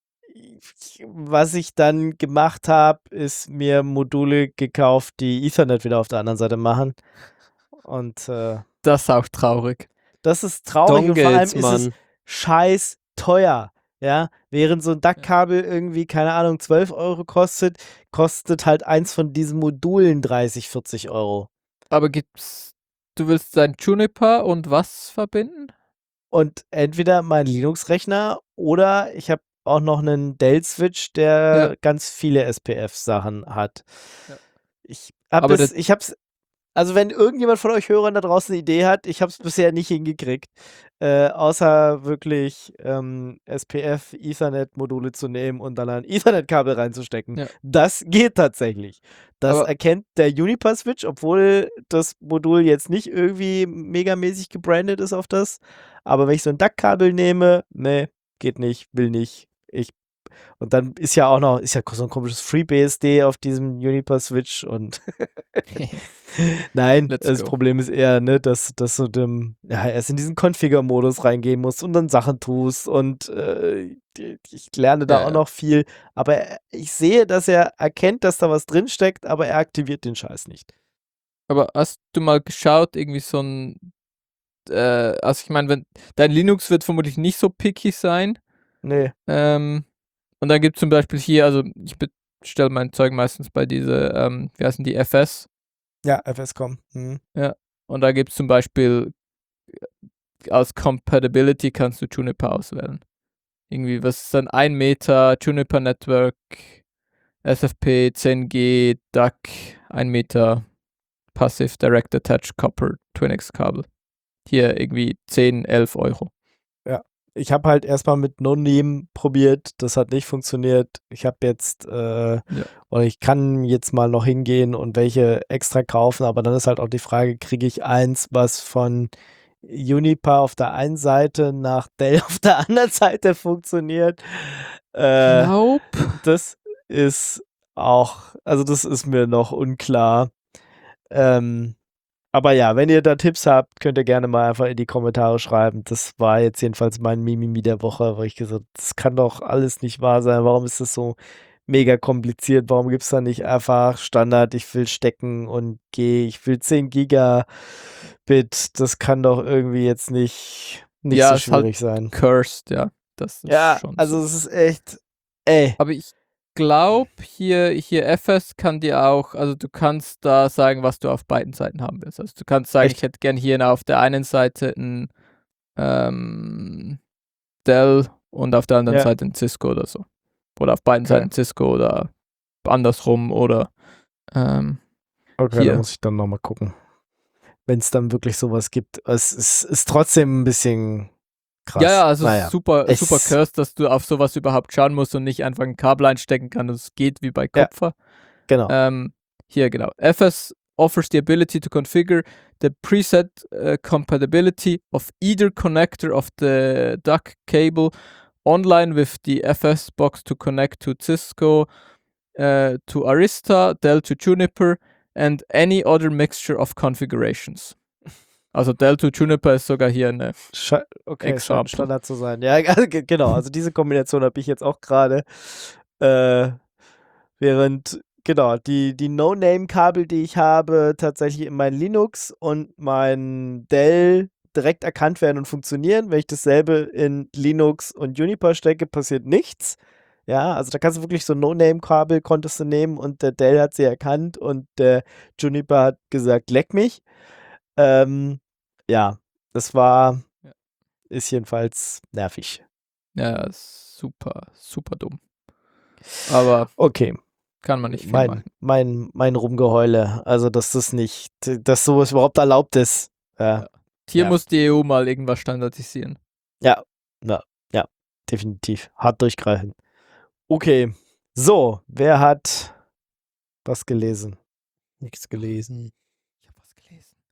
was ich dann gemacht habe, ist mir Module gekauft, die Ethernet wieder auf der anderen Seite machen. Und äh, Das ist auch traurig. das ist traurig und vor allem Dongles, ist es Mann. scheiß teuer. Ja, während so ein D A C-Kabel irgendwie, keine Ahnung, zwölf Euro kostet, kostet halt eins von diesen Modulen dreißig, vierzig Euro. Aber gibt's, du willst dein Juniper und was verbinden? Und entweder mein Linux-Rechner oder ich habe auch noch einen Dell-Switch, der Ja. ganz viele S P F-Sachen hat. Ja. Ich habe Aber es, das- ich hab's, also wenn irgendjemand von euch Hörern da draußen eine Idee hat, ich habe es bisher nicht hingekriegt, äh, außer wirklich ähm, S P F-Ethernet-Module zu nehmen und dann ein Ethernet-Kabel reinzustecken. Ja. Das geht tatsächlich. Das Aber- erkennt der Juniper-Switch, obwohl das Modul jetzt nicht irgendwie megamäßig gebrandet ist auf das. Aber wenn ich so ein D A C-Kabel nehme, nee, geht nicht, will nicht. Ich und dann ist ja auch noch, ist ja so ein komisches FreeBSD auf diesem Juniper-Switch und nein, Let's das go. Problem ist eher, ne, dass, dass du dem, ja, erst in diesen Configure-Modus reingehen musst und dann Sachen tust und äh, die- ich lerne da Ja, auch ja. noch viel, aber er- ich sehe, dass er erkennt, dass da was drinsteckt, aber er aktiviert den Scheiß nicht. Aber hast du mal geschaut, irgendwie so ein, äh, also ich meine, wenn dein Linux wird vermutlich nicht so picky sein. Nee, Ähm, und dann gibt es zum Beispiel hier, also ich bestelle mein Zeug meistens bei diese, ähm, wie heißen die, F S. ja, F S COM. Hm. Und da gibt es zum Beispiel äh, als Compatibility kannst du Juniper auswählen. Irgendwie, was ist dann ein Meter Juniper Network, S F P, zehn G, D A C, ein Meter Passive Direct Attached Copper Twinix Kabel. Hier irgendwie zehn, elf Euro. Ich habe halt erstmal mit No-Name probiert, das hat nicht funktioniert. Ich habe jetzt, äh, oder ich kann jetzt mal noch hingehen und welche extra kaufen, aber dann ist halt auch die Frage, kriege ich eins, was von Juniper auf der einen Seite nach Dell auf der anderen Seite funktioniert? Äh, Glaub. das ist auch, also das ist mir noch unklar. Ähm, aber ja, wenn ihr da Tipps habt, könnt ihr gerne mal einfach in die Kommentare schreiben. Das war jetzt jedenfalls mein Mimimi der Woche, wo ich gesagt habe, das kann doch alles nicht wahr sein. Warum ist das so mega kompliziert? Warum gibt es da nicht einfach Standard, ich will stecken und gehe, ich will zehn Gigabit. Das kann doch irgendwie jetzt nicht, nicht Ja, so ist halt schwierig sein. Cursed, ja. Das ist Ja, schon also so. es ist echt, ey. Aber ich glaube, hier, hier F S kann dir auch, also du kannst da sagen, was du auf beiden Seiten haben willst. Also du kannst sagen, Echt? ich hätte gern hier auf der einen Seite ein ähm, Dell und auf der anderen Ja. Seite ein Cisco oder so. Oder auf beiden Okay. Seiten Cisco oder andersrum oder ähm, Okay, Hier. da muss ich dann nochmal gucken. Wenn es dann wirklich sowas gibt. Es ist, ist trotzdem ein bisschen krass. Ja, ja, also Naja. super, Es- super cursed, dass du auf sowas überhaupt schauen musst und nicht einfach ein Kabel einstecken kannst. Es geht wie bei Ja. Kupfer. Genau. Ähm, hier, genau. F S offers the ability to configure the preset uh, compatibility of either connector of the D A C cable online with the F S box to connect to Cisco, uh, to Arista, Dell to Juniper and any other mixture of configurations. Also Dell to Juniper ist sogar hier eine. Sche okay, scheint Example. Standard zu sein. Ja, also, ge- genau. Also diese Kombination habe ich jetzt auch gerade. Äh, während, genau, die, die No-Name-Kabel, die ich habe, tatsächlich in mein Linux und mein Dell direkt erkannt werden und funktionieren. Wenn ich dasselbe in Linux und Juniper stecke, passiert nichts. Ja, also da kannst du wirklich so No-Name-Kabel konntest du nehmen und der Dell hat sie erkannt und der Juniper hat gesagt, leck mich. Ähm, ja, das war, Ja. ist jedenfalls nervig. Ja, ist super, super dumm. Aber Okay, kann man nicht viel mein, machen. mein, mein Rumgeheule, also dass das nicht, dass sowas überhaupt erlaubt ist. Ja, Ja. Hier Ja. muss die E U mal irgendwas standardisieren. ja, ja, ja, definitiv. Hart durchgreifen. Okay, so, wer hat was gelesen? Nichts gelesen. Ich habe was gelesen.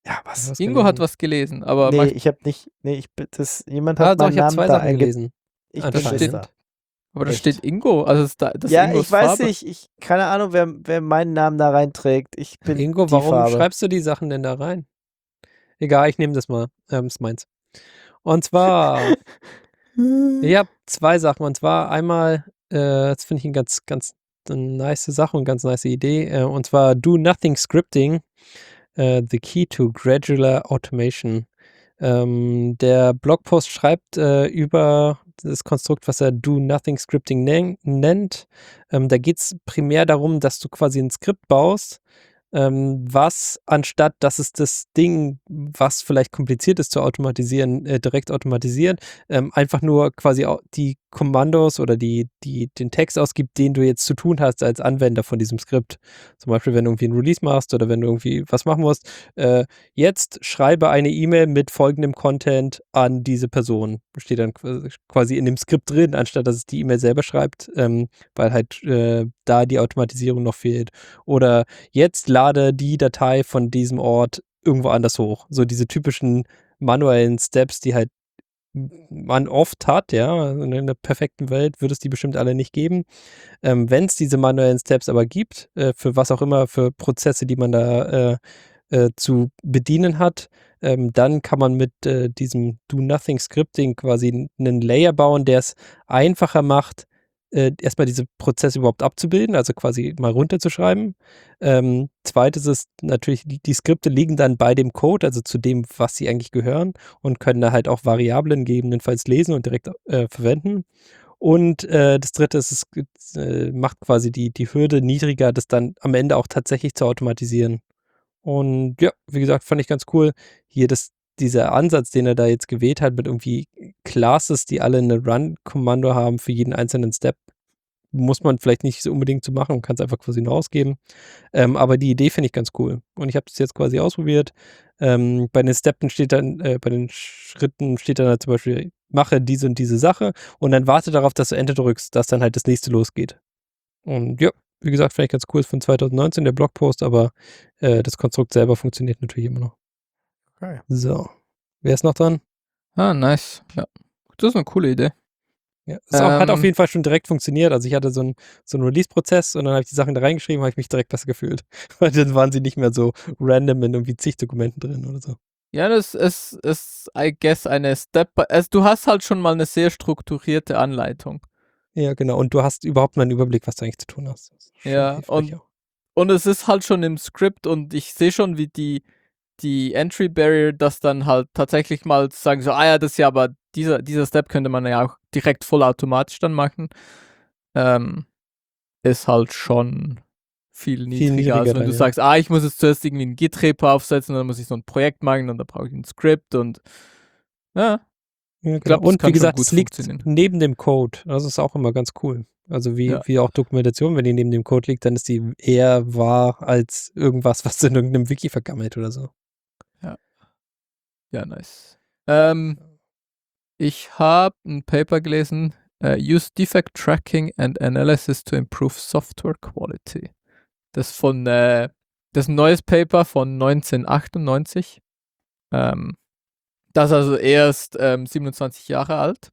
Ja, was? Was Ingo hat gelesen? was gelesen, aber Nee, mag, ich habe nicht, nee, ich, bin- das, jemand Ah, hat doch, meinen ich habe Namen zwei da Sachen eingegeben. gelesen. Ich bin Anscheinend. Mister. aber da Echt? steht Ingo, also ist da, das Ja, Ingos ich weiß Farbe. nicht, ich, keine Ahnung, wer, wer meinen Namen da reinträgt. Ich bin Ingo, die warum Farbe. schreibst du die Sachen denn da rein? Egal, ich nehme das mal. Ähm, ist meins. Und zwar, ich habe zwei Sachen. Und zwar einmal, äh, das finde ich eine ganz, ganz nice Sache und ganz nice Idee. Äh, und zwar Do Nothing Scripting, äh, The Key to Gradual Automation. Ähm, der Blogpost schreibt äh, über das Konstrukt, was er Do Nothing Scripting nen nennt. Ähm, da geht es primär darum, dass du quasi ein Skript baust, ähm, was anstatt, dass es das Ding, was vielleicht kompliziert ist zu automatisieren, äh, direkt automatisiert, ähm, einfach nur quasi au- die Kommandos oder die, die, den Text ausgibt, den du jetzt zu tun hast als Anwender von diesem Skript. Zum Beispiel, wenn du irgendwie ein Release machst oder wenn du irgendwie was machen musst. Äh, jetzt schreibe eine E-Mail mit folgendem Content an diese Person. Steht dann qu- quasi in dem Skript drin, anstatt dass es die E-Mail selber schreibt, ähm, weil halt äh, da die Automatisierung noch fehlt. Oder jetzt lade die Datei von diesem Ort irgendwo anders hoch. So diese typischen manuellen Steps, die halt man oft hat, ja. Also in einer perfekten Welt würde es die bestimmt alle nicht geben. Ähm, Wenn es diese manuellen Steps aber gibt, äh, für was auch immer, für Prozesse, die man da äh, äh, zu bedienen hat, ähm, dann kann man mit äh, diesem Do-Nothing-Scripting quasi einen Layer bauen, der es einfacher macht, äh, erstmal diese Prozesse überhaupt abzubilden, also quasi mal runterzuschreiben. Ähm, zweites ist natürlich, die, die Skripte liegen dann bei dem Code, also zu dem, was sie eigentlich gehören und können da halt auch Variablen gegebenenfalls lesen und direkt äh, verwenden. Und äh, das dritte ist, es äh, macht quasi die, die Hürde niedriger, das dann am Ende auch tatsächlich zu automatisieren. Und ja, wie gesagt, fand ich ganz cool. Hier das, dieser Ansatz, den er da jetzt gewählt hat, mit irgendwie Classes, die alle eine Run-Kommando haben für jeden einzelnen Step, muss man vielleicht nicht so unbedingt so machen und kann es einfach quasi nur ausgeben. Ähm, aber die Idee finde ich ganz cool. Und ich habe das jetzt quasi ausprobiert. Ähm, bei den Steppen steht dann, äh, bei den Schritten steht dann halt zum Beispiel, mache diese und diese Sache und dann warte darauf, dass du Enter drückst, dass dann halt das nächste losgeht. Und ja, wie gesagt, finde ich ganz cool, ist von zwanzig neunzehn der Blogpost, aber äh, das Konstrukt selber funktioniert natürlich immer noch. Okay. So. Wer ist noch dran? Ah, nice. Ja. Das ist eine coole Idee. Ja, es auch, hat auf Ähm, jeden Fall schon direkt funktioniert. Also ich hatte so einen so einen Release-Prozess und dann habe ich die Sachen da reingeschrieben, habe ich mich direkt besser gefühlt. Weil dann waren sie nicht mehr so random in irgendwie zig Dokumenten drin oder so. Ja, das ist, ist, I guess, eine Step. Also du hast halt schon mal eine sehr strukturierte Anleitung. Ja, genau. Und du hast überhaupt mal einen Überblick, was du eigentlich zu tun hast. Das ist schon Ja, hilfreich und, auch. und es ist halt schon im Skript und ich sehe schon, wie die, die Entry Barrier das dann halt tatsächlich mal sagen, so, ah ja, das ist ja, aber dieser, dieser Step könnte man ja auch direkt vollautomatisch dann machen. Ähm, ist halt schon viel niedriger, Viel niedriger als wenn dann, du ja. sagst, ah, ich muss jetzt zuerst irgendwie ein Git-Repo aufsetzen und dann muss ich so ein Projekt machen und dann brauche ich ein Skript und ja, Ja, ich genau. glaube, das Und kann wie gesagt, schon es gut liegt funktionieren. neben dem Code. Das ist auch immer ganz cool. Also wie, Ja. wie auch Dokumentation, wenn die neben dem Code liegt, dann ist die eher wahr als irgendwas, was in irgendeinem Wiki vergammelt oder so. Ja, nice. Ähm, ich habe ein Paper gelesen, uh, Use Defect Tracking and Analysis to Improve Software Quality. Das ist von, äh, das ist ein neues Paper von neunzehnhundertachtundneunzig. Ähm, das ist also erst ähm, siebenundzwanzig Jahre alt.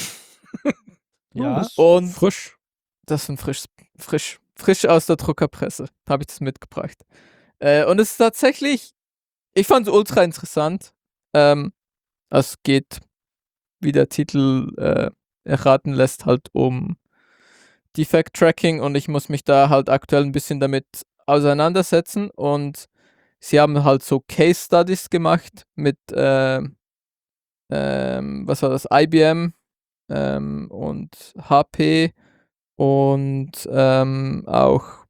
Ja, das ist Und frisch. das ist ein frisch, frisch, frisch aus der Druckerpresse. Habe ich das mitgebracht. Äh, und es ist tatsächlich, ich fand es ultra interessant. Ähm, es geht, wie der Titel äh, erraten lässt, halt um Defect Tracking und ich muss mich da halt aktuell ein bisschen damit auseinandersetzen und sie haben halt so Case Studies gemacht mit, äh, ähm, was war das, I B M ähm, und H P und ähm, auch,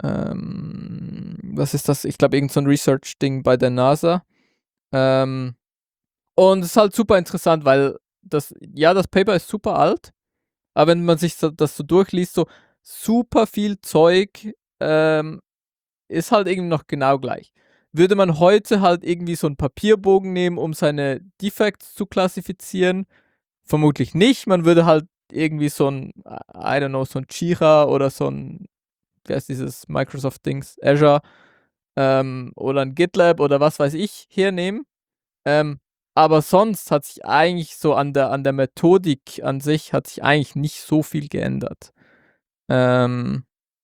ähm, was ist das? Ich glaube, irgend so ein Research-Ding bei der NASA. Ähm, und es ist halt super interessant, weil das, ja, das Paper ist super alt, aber wenn man sich so, das so durchliest, so super viel Zeug ähm, ist halt irgendwie noch genau gleich. Würde man heute halt irgendwie so einen Papierbogen nehmen, um seine Defects zu klassifizieren? Vermutlich nicht. Man würde halt irgendwie so ein, I don't know, so ein Jira oder so ein, wie heißt dieses Microsoft-Dings, Azure, ähm, oder ein GitLab oder was weiß ich hernehmen. Ähm, aber sonst hat sich eigentlich so an der, an der Methodik an sich hat sich eigentlich nicht so viel geändert. Ähm,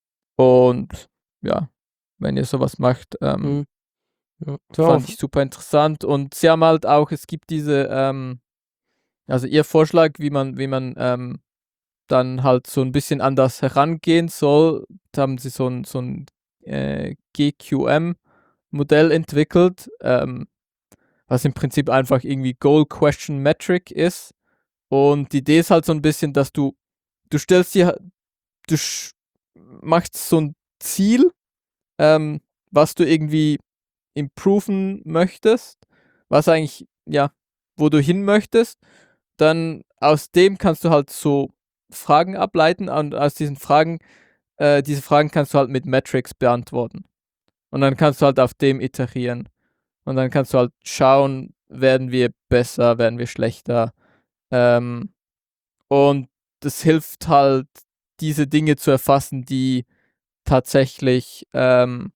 und ja, wenn ihr sowas macht, ähm, Mhm. Ja. fand ich super interessant. Und sie haben halt auch, es gibt diese, ähm, also ihr Vorschlag, wie man, wie man ähm, dann halt so ein bisschen an das herangehen soll, da haben sie so ein, so ein äh, G Q M-Modell entwickelt, ähm, was im Prinzip einfach irgendwie Goal Question Metric ist. Und die Idee ist halt so ein bisschen, dass du, du stellst dir, du sch- machst so ein Ziel, ähm, was du irgendwie improven möchtest, was eigentlich, ja, wo du hin möchtest, dann aus dem kannst du halt so Fragen ableiten und aus diesen Fragen, äh, diese Fragen kannst du halt mit Metrics beantworten. Und dann kannst du halt auf dem iterieren. Und dann kannst du halt schauen, werden wir besser, werden wir schlechter. Ähm, und das hilft halt, diese Dinge zu erfassen, die tatsächlich ähm,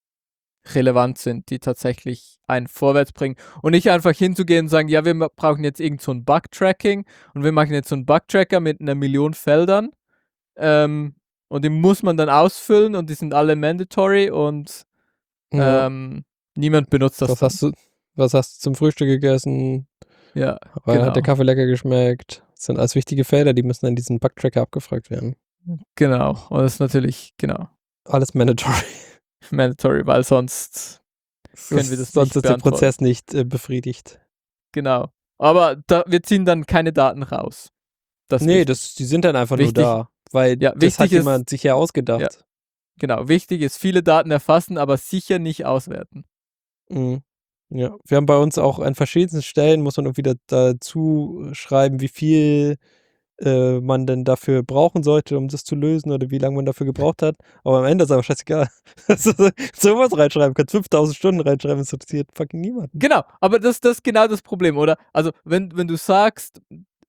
relevant sind, die tatsächlich einen vorwärts bringen. Und nicht einfach hinzugehen und sagen, ja, wir brauchen jetzt irgend so ein Bug-Tracking und wir machen jetzt so einen Bug-Tracker mit einer Million Feldern. Ähm, und den muss man dann ausfüllen und die sind alle mandatory und Ja. ähm, niemand benutzt das Was dann. hast du, was hast du zum Frühstück gegessen? Ja, Weil genau. Hat der Kaffee lecker geschmeckt? Das sind alles wichtige Felder, die müssen in diesem Bug-Tracker abgefragt werden. Genau. Und das ist natürlich, genau, Alles mandatory. mandatory, weil sonst können wir das Sonst nicht ist der beantworten. Prozess nicht äh, befriedigt. Genau. Aber da, wir ziehen dann keine Daten raus. Das ist Nee, wichtig. das, die sind dann einfach Wichtig- nur da. Weil ja, das hat wichtig ist- jemand sich ja ausgedacht. Ja. Genau. Wichtig ist, viele Daten erfassen, aber sicher nicht auswerten. Mhm. Ja, wir haben bei uns auch an verschiedensten Stellen, muss man irgendwie da, dazu schreiben, wie viel äh, man denn dafür brauchen sollte, um das zu lösen oder wie lange man dafür gebraucht hat. Aber am Ende ist aber scheißegal. Also, sowas reinschreiben, kannst fünftausend Stunden reinschreiben, das interessiert fucking niemanden. Genau, aber das, das ist genau das Problem, oder? Also, wenn, wenn du sagst,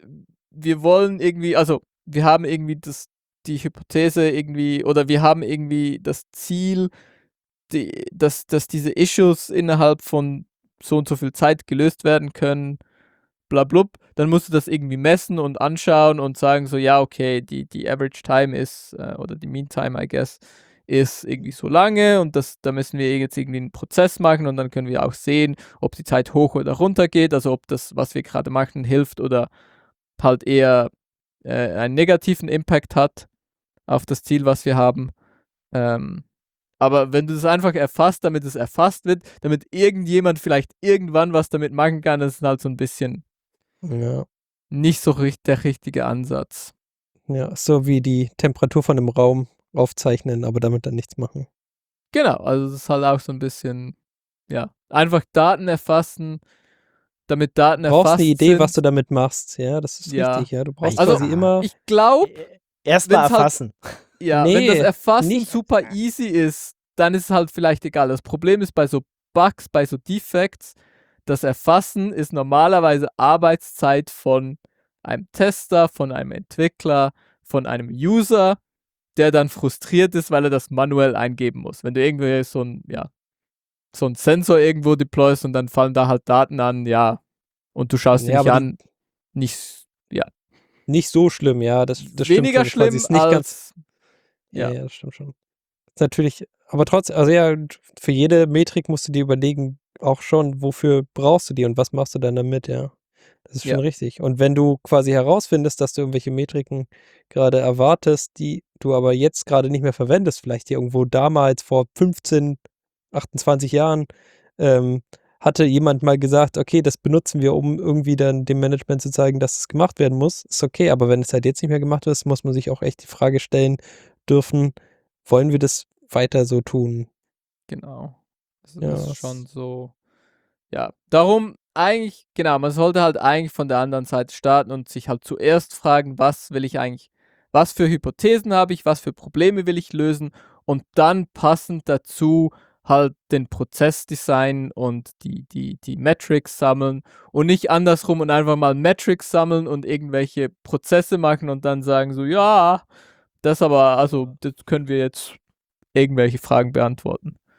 wir wollen irgendwie, also, wir haben irgendwie das, die Hypothese irgendwie, oder wir haben irgendwie das Ziel, die, dass, dass diese Issues innerhalb von so und so viel Zeit gelöst werden können, blablub, dann musst du das irgendwie messen und anschauen und sagen so, ja, okay, die, die Average Time ist, äh, oder die Mean Time, I guess, ist irgendwie so lange und das, da müssen wir jetzt irgendwie einen Prozess machen und dann können wir auch sehen, ob die Zeit hoch oder runter geht, also ob das, was wir gerade machen, hilft oder halt eher äh, einen negativen Impact hat auf das Ziel, was wir haben. Ähm, aber wenn du das einfach erfasst, damit es erfasst wird, damit irgendjemand vielleicht irgendwann was damit machen kann, das ist halt so ein bisschen Ja. nicht so richtig der richtige Ansatz. Ja, so wie die Temperatur von einem Raum aufzeichnen, aber damit dann nichts machen. Genau, also das ist halt auch so ein bisschen, ja, einfach Daten erfassen, damit Daten Du brauchst erfasst eine Idee, sind. was du damit machst, ja, das ist Ja. richtig, ja. Du brauchst Also, quasi immer. Ich glaube, Erstmal wenn's halt- erfassen. ja, Nee, wenn das Erfassen nicht- super easy ist, dann ist es halt vielleicht egal. Das Problem ist bei so Bugs, bei so Defects, das Erfassen ist normalerweise Arbeitszeit von einem Tester, von einem Entwickler, von einem User, der dann frustriert ist, weil er das manuell eingeben muss. Wenn du irgendwie so ein, ja, so ein Sensor irgendwo deployst und dann fallen da halt Daten an, ja, und du schaust Ja, dir nicht aber an, nicht, ja, Nicht so schlimm, ja, das, das weniger stimmt schon. Quasi schlimm ist nicht als, ganz. Ja, ja. ja, das stimmt schon. Ist natürlich, aber trotzdem, also ja, für jede Metrik musst du dir überlegen, auch schon, wofür brauchst du die und was machst du dann damit, ja. Das ist schon Ja. richtig. Und wenn du quasi herausfindest, dass du irgendwelche Metriken gerade erwartest, die du aber jetzt gerade nicht mehr verwendest, vielleicht irgendwo damals vor fünfzehn, achtundzwanzig Jahren, ähm, hatte jemand mal gesagt, okay, das benutzen wir, um irgendwie dann dem Management zu zeigen, dass es gemacht werden muss, ist okay, aber wenn es halt jetzt nicht mehr gemacht ist, muss man sich auch echt die Frage stellen dürfen, wollen wir das weiter so tun? Genau. Das Ja, ist das- schon so. Ja, darum eigentlich, genau, man sollte halt eigentlich von der anderen Seite starten und sich halt zuerst fragen, was will ich eigentlich, was für Hypothesen habe ich, was für Probleme will ich lösen und dann passend dazu halt den Prozess designen und die, die, die Metrics sammeln und nicht andersrum und einfach mal Metrics sammeln und irgendwelche Prozesse machen und dann sagen so, ja, das aber, also das können wir jetzt irgendwelche Fragen beantworten.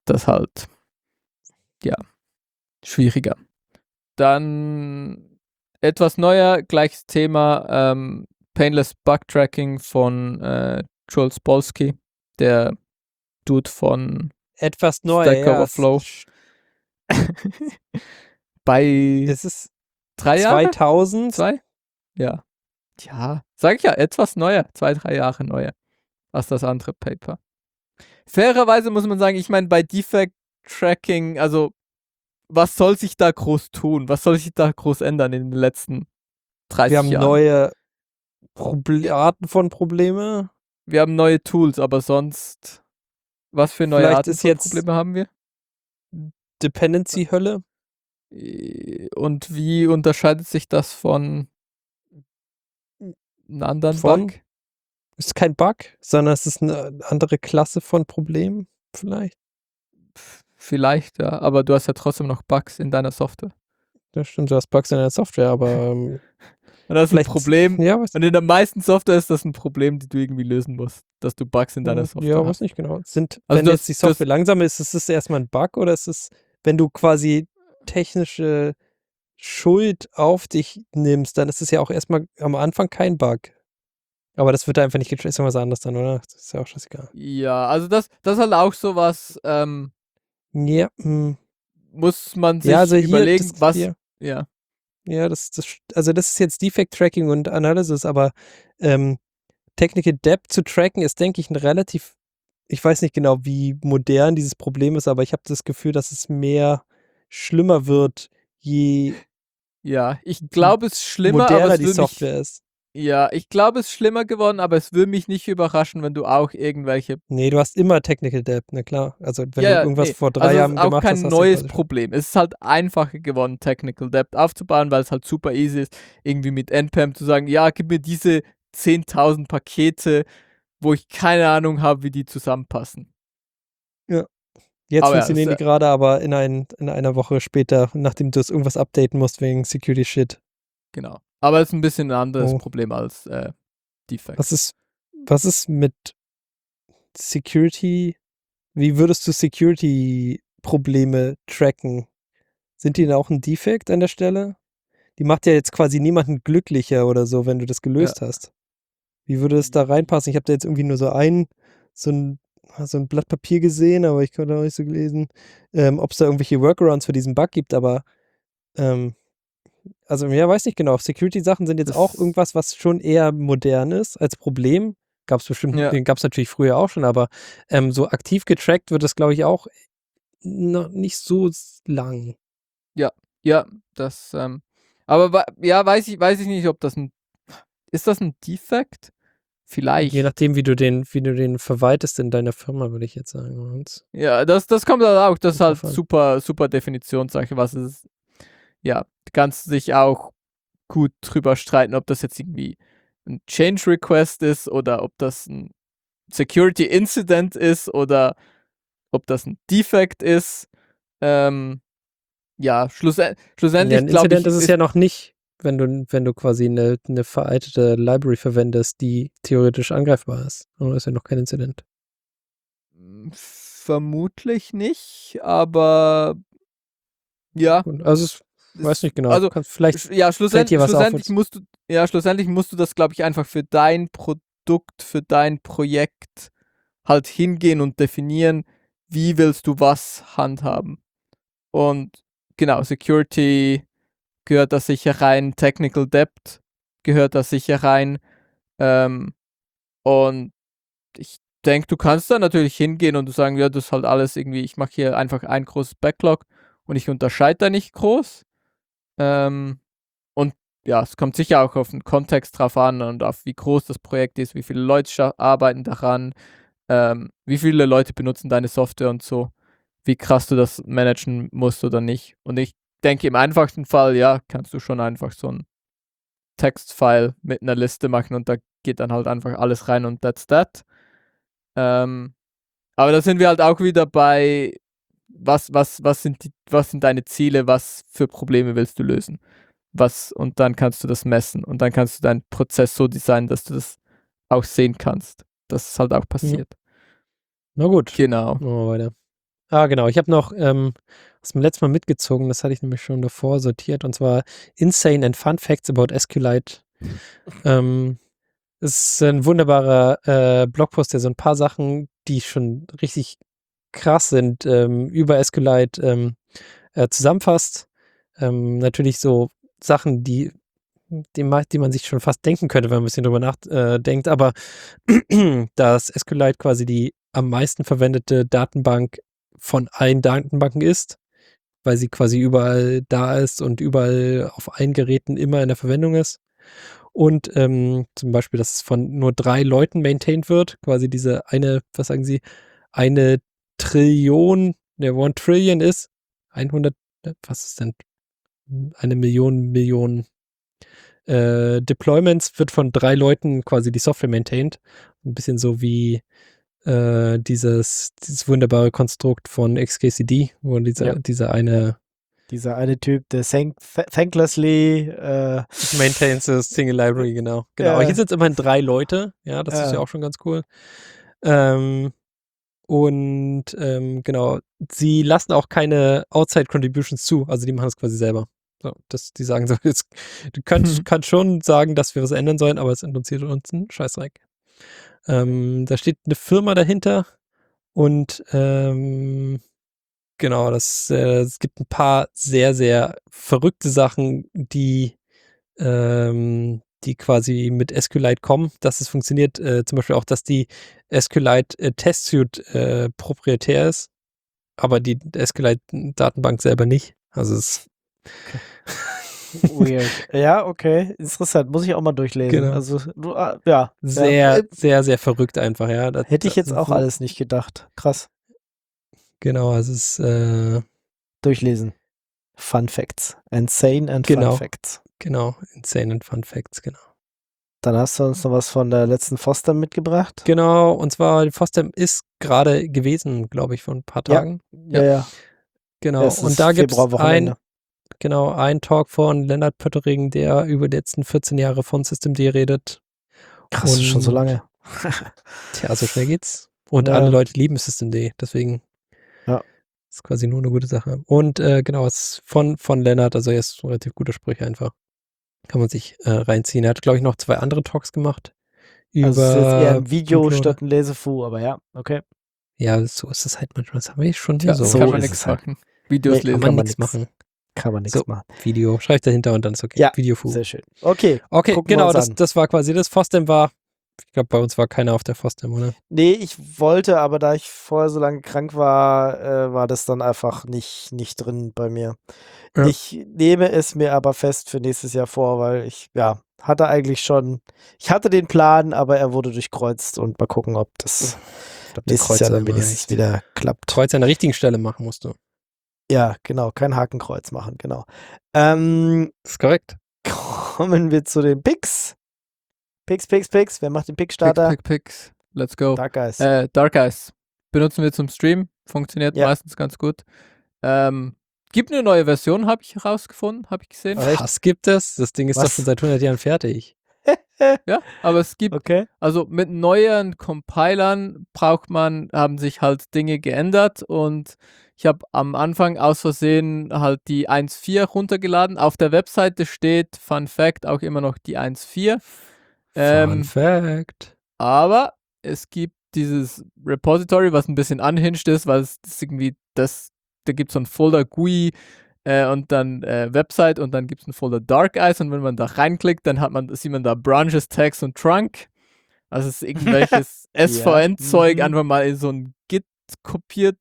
das halt, ja, schwieriger. Dann etwas neuer, gleiches Thema, ähm, Painless Bug Tracking von äh, Joel Spolsky, der Dude von Etwas neu, Stack ja. Overflow. Bei Es ist drei Jahre? zweitausend. Zwei? Ja. Ja, sag ich ja, etwas neuer. Zwei, drei Jahre neuer als das andere Paper. Fairerweise muss man sagen, ich meine, bei Defect Tracking, also was soll sich da groß tun? Was soll sich da groß ändern in den letzten dreißig Wir haben Jahren? neue Proble- Arten von Probleme. Wir haben neue Tools, aber sonst, was für neue Vielleicht Arten ist von jetzt Probleme haben wir? Dependency-Hölle. Und wie unterscheidet sich das von einem anderen Von? Bug? Ist kein Bug, sondern es ist eine andere Klasse von Problem, vielleicht. Vielleicht, ja, aber du hast ja trotzdem noch Bugs in deiner Software. Das stimmt, du hast Bugs in deiner Software, aber ähm, Und das ist ein vielleicht Problem. Ja, was, Und in der meisten Software ist das ein Problem, die du irgendwie lösen musst, dass du Bugs in deiner Software ja, hast. weiß nicht genau. Sind, Also wenn das- jetzt die Software langsam ist, ist es erstmal ein Bug oder ist es, wenn du quasi technische Schuld auf dich nimmst, dann ist es ja auch erstmal am Anfang kein Bug. Aber das wird einfach nicht getraced, ist irgendwas anderes dann, oder? Das ist ja auch scheißegal. Ja, also das, das ist halt auch sowas, ähm, Ja, hm. muss man sich ja, also hier, überlegen, das, was, hier, ja, ja, das, das, also das ist jetzt Defect Tracking und Analysis, aber ähm, Technical Debt zu tracken ist, denke ich, ein relativ, ich weiß nicht genau, wie modern dieses Problem ist, aber ich habe das Gefühl, dass es mehr schlimmer wird, je ja, ich glaube, es ist schlimmer, aber moderner es die will Software mich, ist. ja, ich glaube, es ist schlimmer geworden, aber es würde mich nicht überraschen, wenn du auch irgendwelche, Nee, du hast immer Technical Debt, na klar. Also wenn ja, du ja, irgendwas nee, vor drei also es Jahren ist auch gemacht kein hast, hast du neues quasi- Problem. Es ist halt einfacher geworden, Technical Debt aufzubauen, weil es halt super easy ist, irgendwie mit N P M zu sagen, ja, gib mir diese zehntausend Pakete, wo ich keine Ahnung habe, wie die zusammenpassen. Jetzt Aber ja, funktionieren es- die gerade, aber in, ein, in einer Woche später, nachdem du es irgendwas updaten musst wegen Security Shit. Genau. Aber es ist ein bisschen ein anderes Oh. Problem als äh, Defect. Was ist, was ist mit Security? Wie würdest du Security-Probleme tracken? Sind die da auch ein Defekt an der Stelle? Die macht ja jetzt quasi niemanden glücklicher oder so, wenn du das gelöst hast. Wie würde es da reinpassen? Ich habe da jetzt irgendwie nur so ein, so ein, so ein Blatt Papier gesehen, aber ich konnte auch nicht so gelesen, ähm, ob es da irgendwelche Workarounds für diesen Bug gibt, aber ähm, also ja, weiß nicht genau. Security-Sachen sind jetzt Das- auch irgendwas, was schon eher modern ist als Problem. Gab es bestimmt, Ja. den gab es natürlich früher auch schon, aber ähm, so aktiv getrackt wird das, glaube ich, auch noch nicht so s- lang. Ja, das, ähm, aber wa- ja, weiß ich, weiß ich nicht, ob das ein, ist das ein Defekt? Vielleicht. Je nachdem, wie du den, wie du den verwaltest in deiner Firma, würde ich jetzt sagen. Und Ja, das, das kommt halt auch, das ist Kommt halt drauf an. super, super Definitionssache, was es ist. Ja, du kannst dich auch gut drüber streiten, ob das jetzt irgendwie ein Change Request ist oder ob das ein Security Incident ist oder ob das ein Defect ist. Ähm, ja, schlussend ja, schlussendlich ein glaube ich, Incident ist es ja noch nicht, wenn du, wenn du quasi eine, eine veraltete Library verwendest, die theoretisch angreifbar ist. Aber das ist ja noch kein Incident. vermutlich nicht, aber ja. Gut, also ich weiß nicht genau. Also, Kannst, vielleicht Sch- ja, schlussend, dir was auf, schlussendlich was- musst du, ja, schlussendlich musst du das, glaube ich, einfach für dein Produkt, für dein Projekt halt hingehen und definieren, wie willst du was handhaben. Und genau, Security gehört da sicher rein, Technical Debt gehört da sicher rein. Ähm, und ich denke, du kannst da natürlich hingehen und du sagen, ja, das ist halt alles irgendwie, ich mache hier einfach ein großes Backlog und ich unterscheide da nicht groß. Ähm, und ja, es kommt sicher auch auf den Kontext drauf an und auf wie groß das Projekt ist, wie viele Leute scha- arbeiten daran, ähm, wie viele Leute benutzen deine Software und so, wie krass du das managen musst oder nicht. Und ich denke, im einfachsten Fall, ja, kannst du schon einfach so ein Textfile mit einer Liste machen und da geht dann halt einfach alles rein und that's that. Ähm, aber da sind wir halt auch wieder bei, was, was, was, sind die, was sind deine Ziele, was für Probleme willst du lösen? Was, und dann kannst du das messen und dann kannst du deinen Prozess so designen, dass du das auch sehen kannst. Das ist halt auch passiert. Na gut, Genau. machen wir weiter. Ah, genau. Ich habe noch ähm, was mir letztes Mal mitgezogen, das hatte ich nämlich schon davor sortiert, und zwar Insane and Fun Facts about SQLite. ähm, es ist ein wunderbarer äh, Blogpost, der so ein paar Sachen, die schon richtig krass sind, ähm, über SQLite ähm, äh, zusammenfasst. Ähm, natürlich so Sachen, die, die, ma- die man sich schon fast denken könnte, wenn man ein bisschen drüber nachdenkt, aber dass SQLite quasi die am meisten verwendete Datenbank von allen Datenbanken ist, weil sie quasi überall da ist und überall auf allen Geräten immer in der Verwendung ist. Und ähm, zum Beispiel, dass es von nur drei Leuten maintained wird, quasi diese eine, was sagen Sie, eine Trillion, der One Trillion ist, hundert, was ist denn, eine Million, Millionen äh, Deployments wird von drei Leuten quasi die Software maintained. Ein bisschen so wie äh, dieses, dieses wunderbare Konstrukt von X K C D, wo dieser, Ja. dieser eine Dieser eine Typ, der thank thanklessly äh, maintains the Single Library, genau. Genau. Aber Äh, hier sind es immerhin drei Leute, ja, das ist ja äh. auch schon ganz cool. Ähm, und ähm, genau, sie lassen auch keine Outside Contributions zu, also die machen es quasi selber. So, das, die sagen so, jetzt, du kannst, Hm. kannst schon sagen, dass wir was ändern sollen, aber es interessiert uns einen Scheißdreck. Ähm, da steht eine Firma dahinter und ähm, genau, das, äh, es gibt ein paar sehr, sehr verrückte Sachen, die, ähm, die quasi mit SQLite kommen, dass es funktioniert. Äh, zum Beispiel auch, dass die SQLite äh, Test-Suite äh, proprietär ist, aber die SQLite-Datenbank selber nicht. Also es Weird. Ja, okay. Interessant. Muss ich auch mal durchlesen. Genau. Also, du, ah, ja. Sehr, ja. sehr, sehr verrückt einfach, ja. Das, Hätte ich jetzt das- auch wo- alles nicht gedacht. Krass. Genau, also es ist, äh, Durchlesen. Fun Facts. Insane and Genau. Fun Facts. genau, insane and Fun Facts, genau. Dann hast du uns noch was von der letzten Foster mitgebracht. Genau, und zwar, die FOSDEM ist gerade gewesen, glaube ich, vor ein paar Ja. Tagen. Ja, ja. Genau. Erstes Und da gibt es ein, Februarwochenende. genau, ein Talk von Lennart Pöttering, der über die letzten vierzehn Jahre von Systemd redet. Krass, und- schon so lange. Tja, so schnell geht's. Und Ja. alle Leute lieben Systemd, deswegen Ja. ist quasi nur eine gute Sache. Und äh, genau, es ist von, von Lennart, also er ist ein relativ guter Sprüche einfach. Kann man sich äh, reinziehen. Er hat, glaube ich, noch zwei andere Talks gemacht. Über Also es ist jetzt eher ein Video Bootloader. statt ein Lesefu, aber ja, okay. Ja, so ist es halt manchmal. Das haben wir schon Ja, hier so. so kann man ist nichts es halt. machen. Videos Nee, lesen. Kann kann man man nichts nix. machen. Kann man nichts So. machen. Video, schreibt dahinter und dann ist okay. Ja, Videofu. Sehr schön. Okay. Okay, gucken wir genau, uns das, an. das war quasi das. FOSDEM war, ich glaube, bei uns war keiner auf der FOSDEM, oder? Nee, ich wollte, aber da ich vorher so lange krank war, äh, war das dann einfach nicht, nicht drin bei mir. Ja. Ich nehme es mir aber fest für nächstes Jahr vor, weil ich, ja, hatte eigentlich schon, ich hatte den Plan, aber er wurde durchkreuzt und mal gucken, ob das Ich glaube, der nächstes Jahr Kreuzer dann immer wenigstens echt. wieder klappt. Kreuz an der richtigen Stelle machen musst du. Ja, genau, kein Hakenkreuz machen, genau. Ähm, Das ist korrekt. kommen wir zu den Picks. Picks, Picks, Picks. Wer macht den Pick-Starter? Pick, pick, picks. Let's go. Dark Eyes. Äh, Dark Eyes. Benutzen wir zum Stream. Funktioniert Ja. meistens ganz gut. Ähm, gibt eine neue Version, habe ich herausgefunden, habe ich gesehen. Echt? Was gibt es? Das Ding ist Was? doch schon seit hundert Jahren fertig. Ja, aber es gibt, Okay. also mit neuen Compilern braucht man, haben sich halt Dinge geändert und ich habe am Anfang aus Versehen halt die eins Punkt vier runtergeladen. Auf der Webseite steht, Fun Fact, auch immer noch die eins Punkt vier. Fun Ähm, Fact. Aber es gibt dieses Repository, was ein bisschen unhinged ist, weil es das irgendwie, das, da gibt es so ein Folder G U I äh, und dann äh, Website und dann gibt es einen Folder Dark Eyes und wenn man da reinklickt, dann hat man, sieht man da Branches, Tags und Trunk. Also es ist irgendwelches S V N-Zeug Mhm. einfach mal in so ein Git kopiert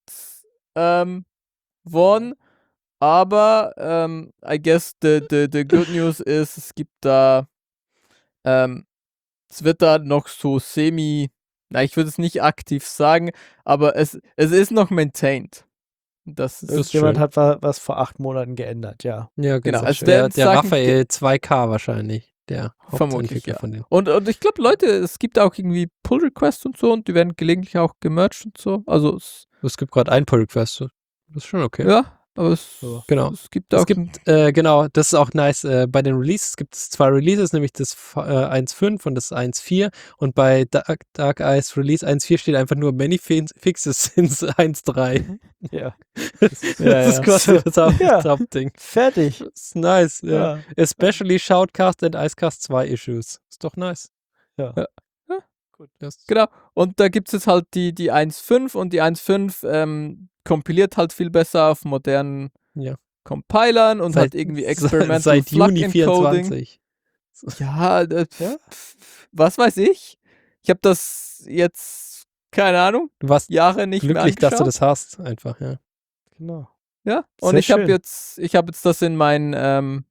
ähm, worden. Aber ähm, I guess the, the, the good news ist, es gibt da ähm, es wird da noch so semi, na, ich würde es nicht aktiv sagen, aber es, es ist noch maintained. Das ist Irgendjemand schön. hat wa- was vor acht Monaten geändert, ja. Ja, Genau, genau. es der werden der Sachen Raphael zwei K wahrscheinlich. Der Vermutlich, Hauptentwickler ja. von dem. Und, und ich glaube, Leute, es gibt auch irgendwie Pull-Requests und so und die werden gelegentlich auch gemerged und so. Also, es, Es gibt gerade einen Pull-Request. Das ist schon okay. ja, Aber es, So, genau. es gibt auch. Es gibt, äh, genau, das ist auch nice. Äh, bei den Releases gibt es zwei Releases, nämlich das äh, eins Punkt fünf und das eins Punkt vier. Und bei Dark, Dark Eyes Release eins Punkt vier steht einfach nur Many Fixes since eins Punkt drei. Ja. Das ist, Ja, das ist ja. quasi das Haupt- Ja. das Hauptding. Fertig. Das ist nice, ja. Ja. Especially Shoutcast and Icecast zwei Issues. Ist doch nice. Ja. Ja. Ja. Gut. Das Genau. Und da gibt es jetzt halt die, die eins Punkt fünf und die eins Punkt fünf ähm, kompiliert halt viel besser auf modernen Ja. Compilern und Seit- halt irgendwie se- Experimental Seit Flug Juni Encoding. vierundzwanzig. Ja, äh, Ja? was weiß ich? Ich habe das jetzt, keine Ahnung, Du warst Jahre nicht mehr glücklich, dass du angeschaut. das hast, einfach, ja. Genau. Ja, und Sehr ich habe schön. jetzt, ich habe jetzt das in mein ähm,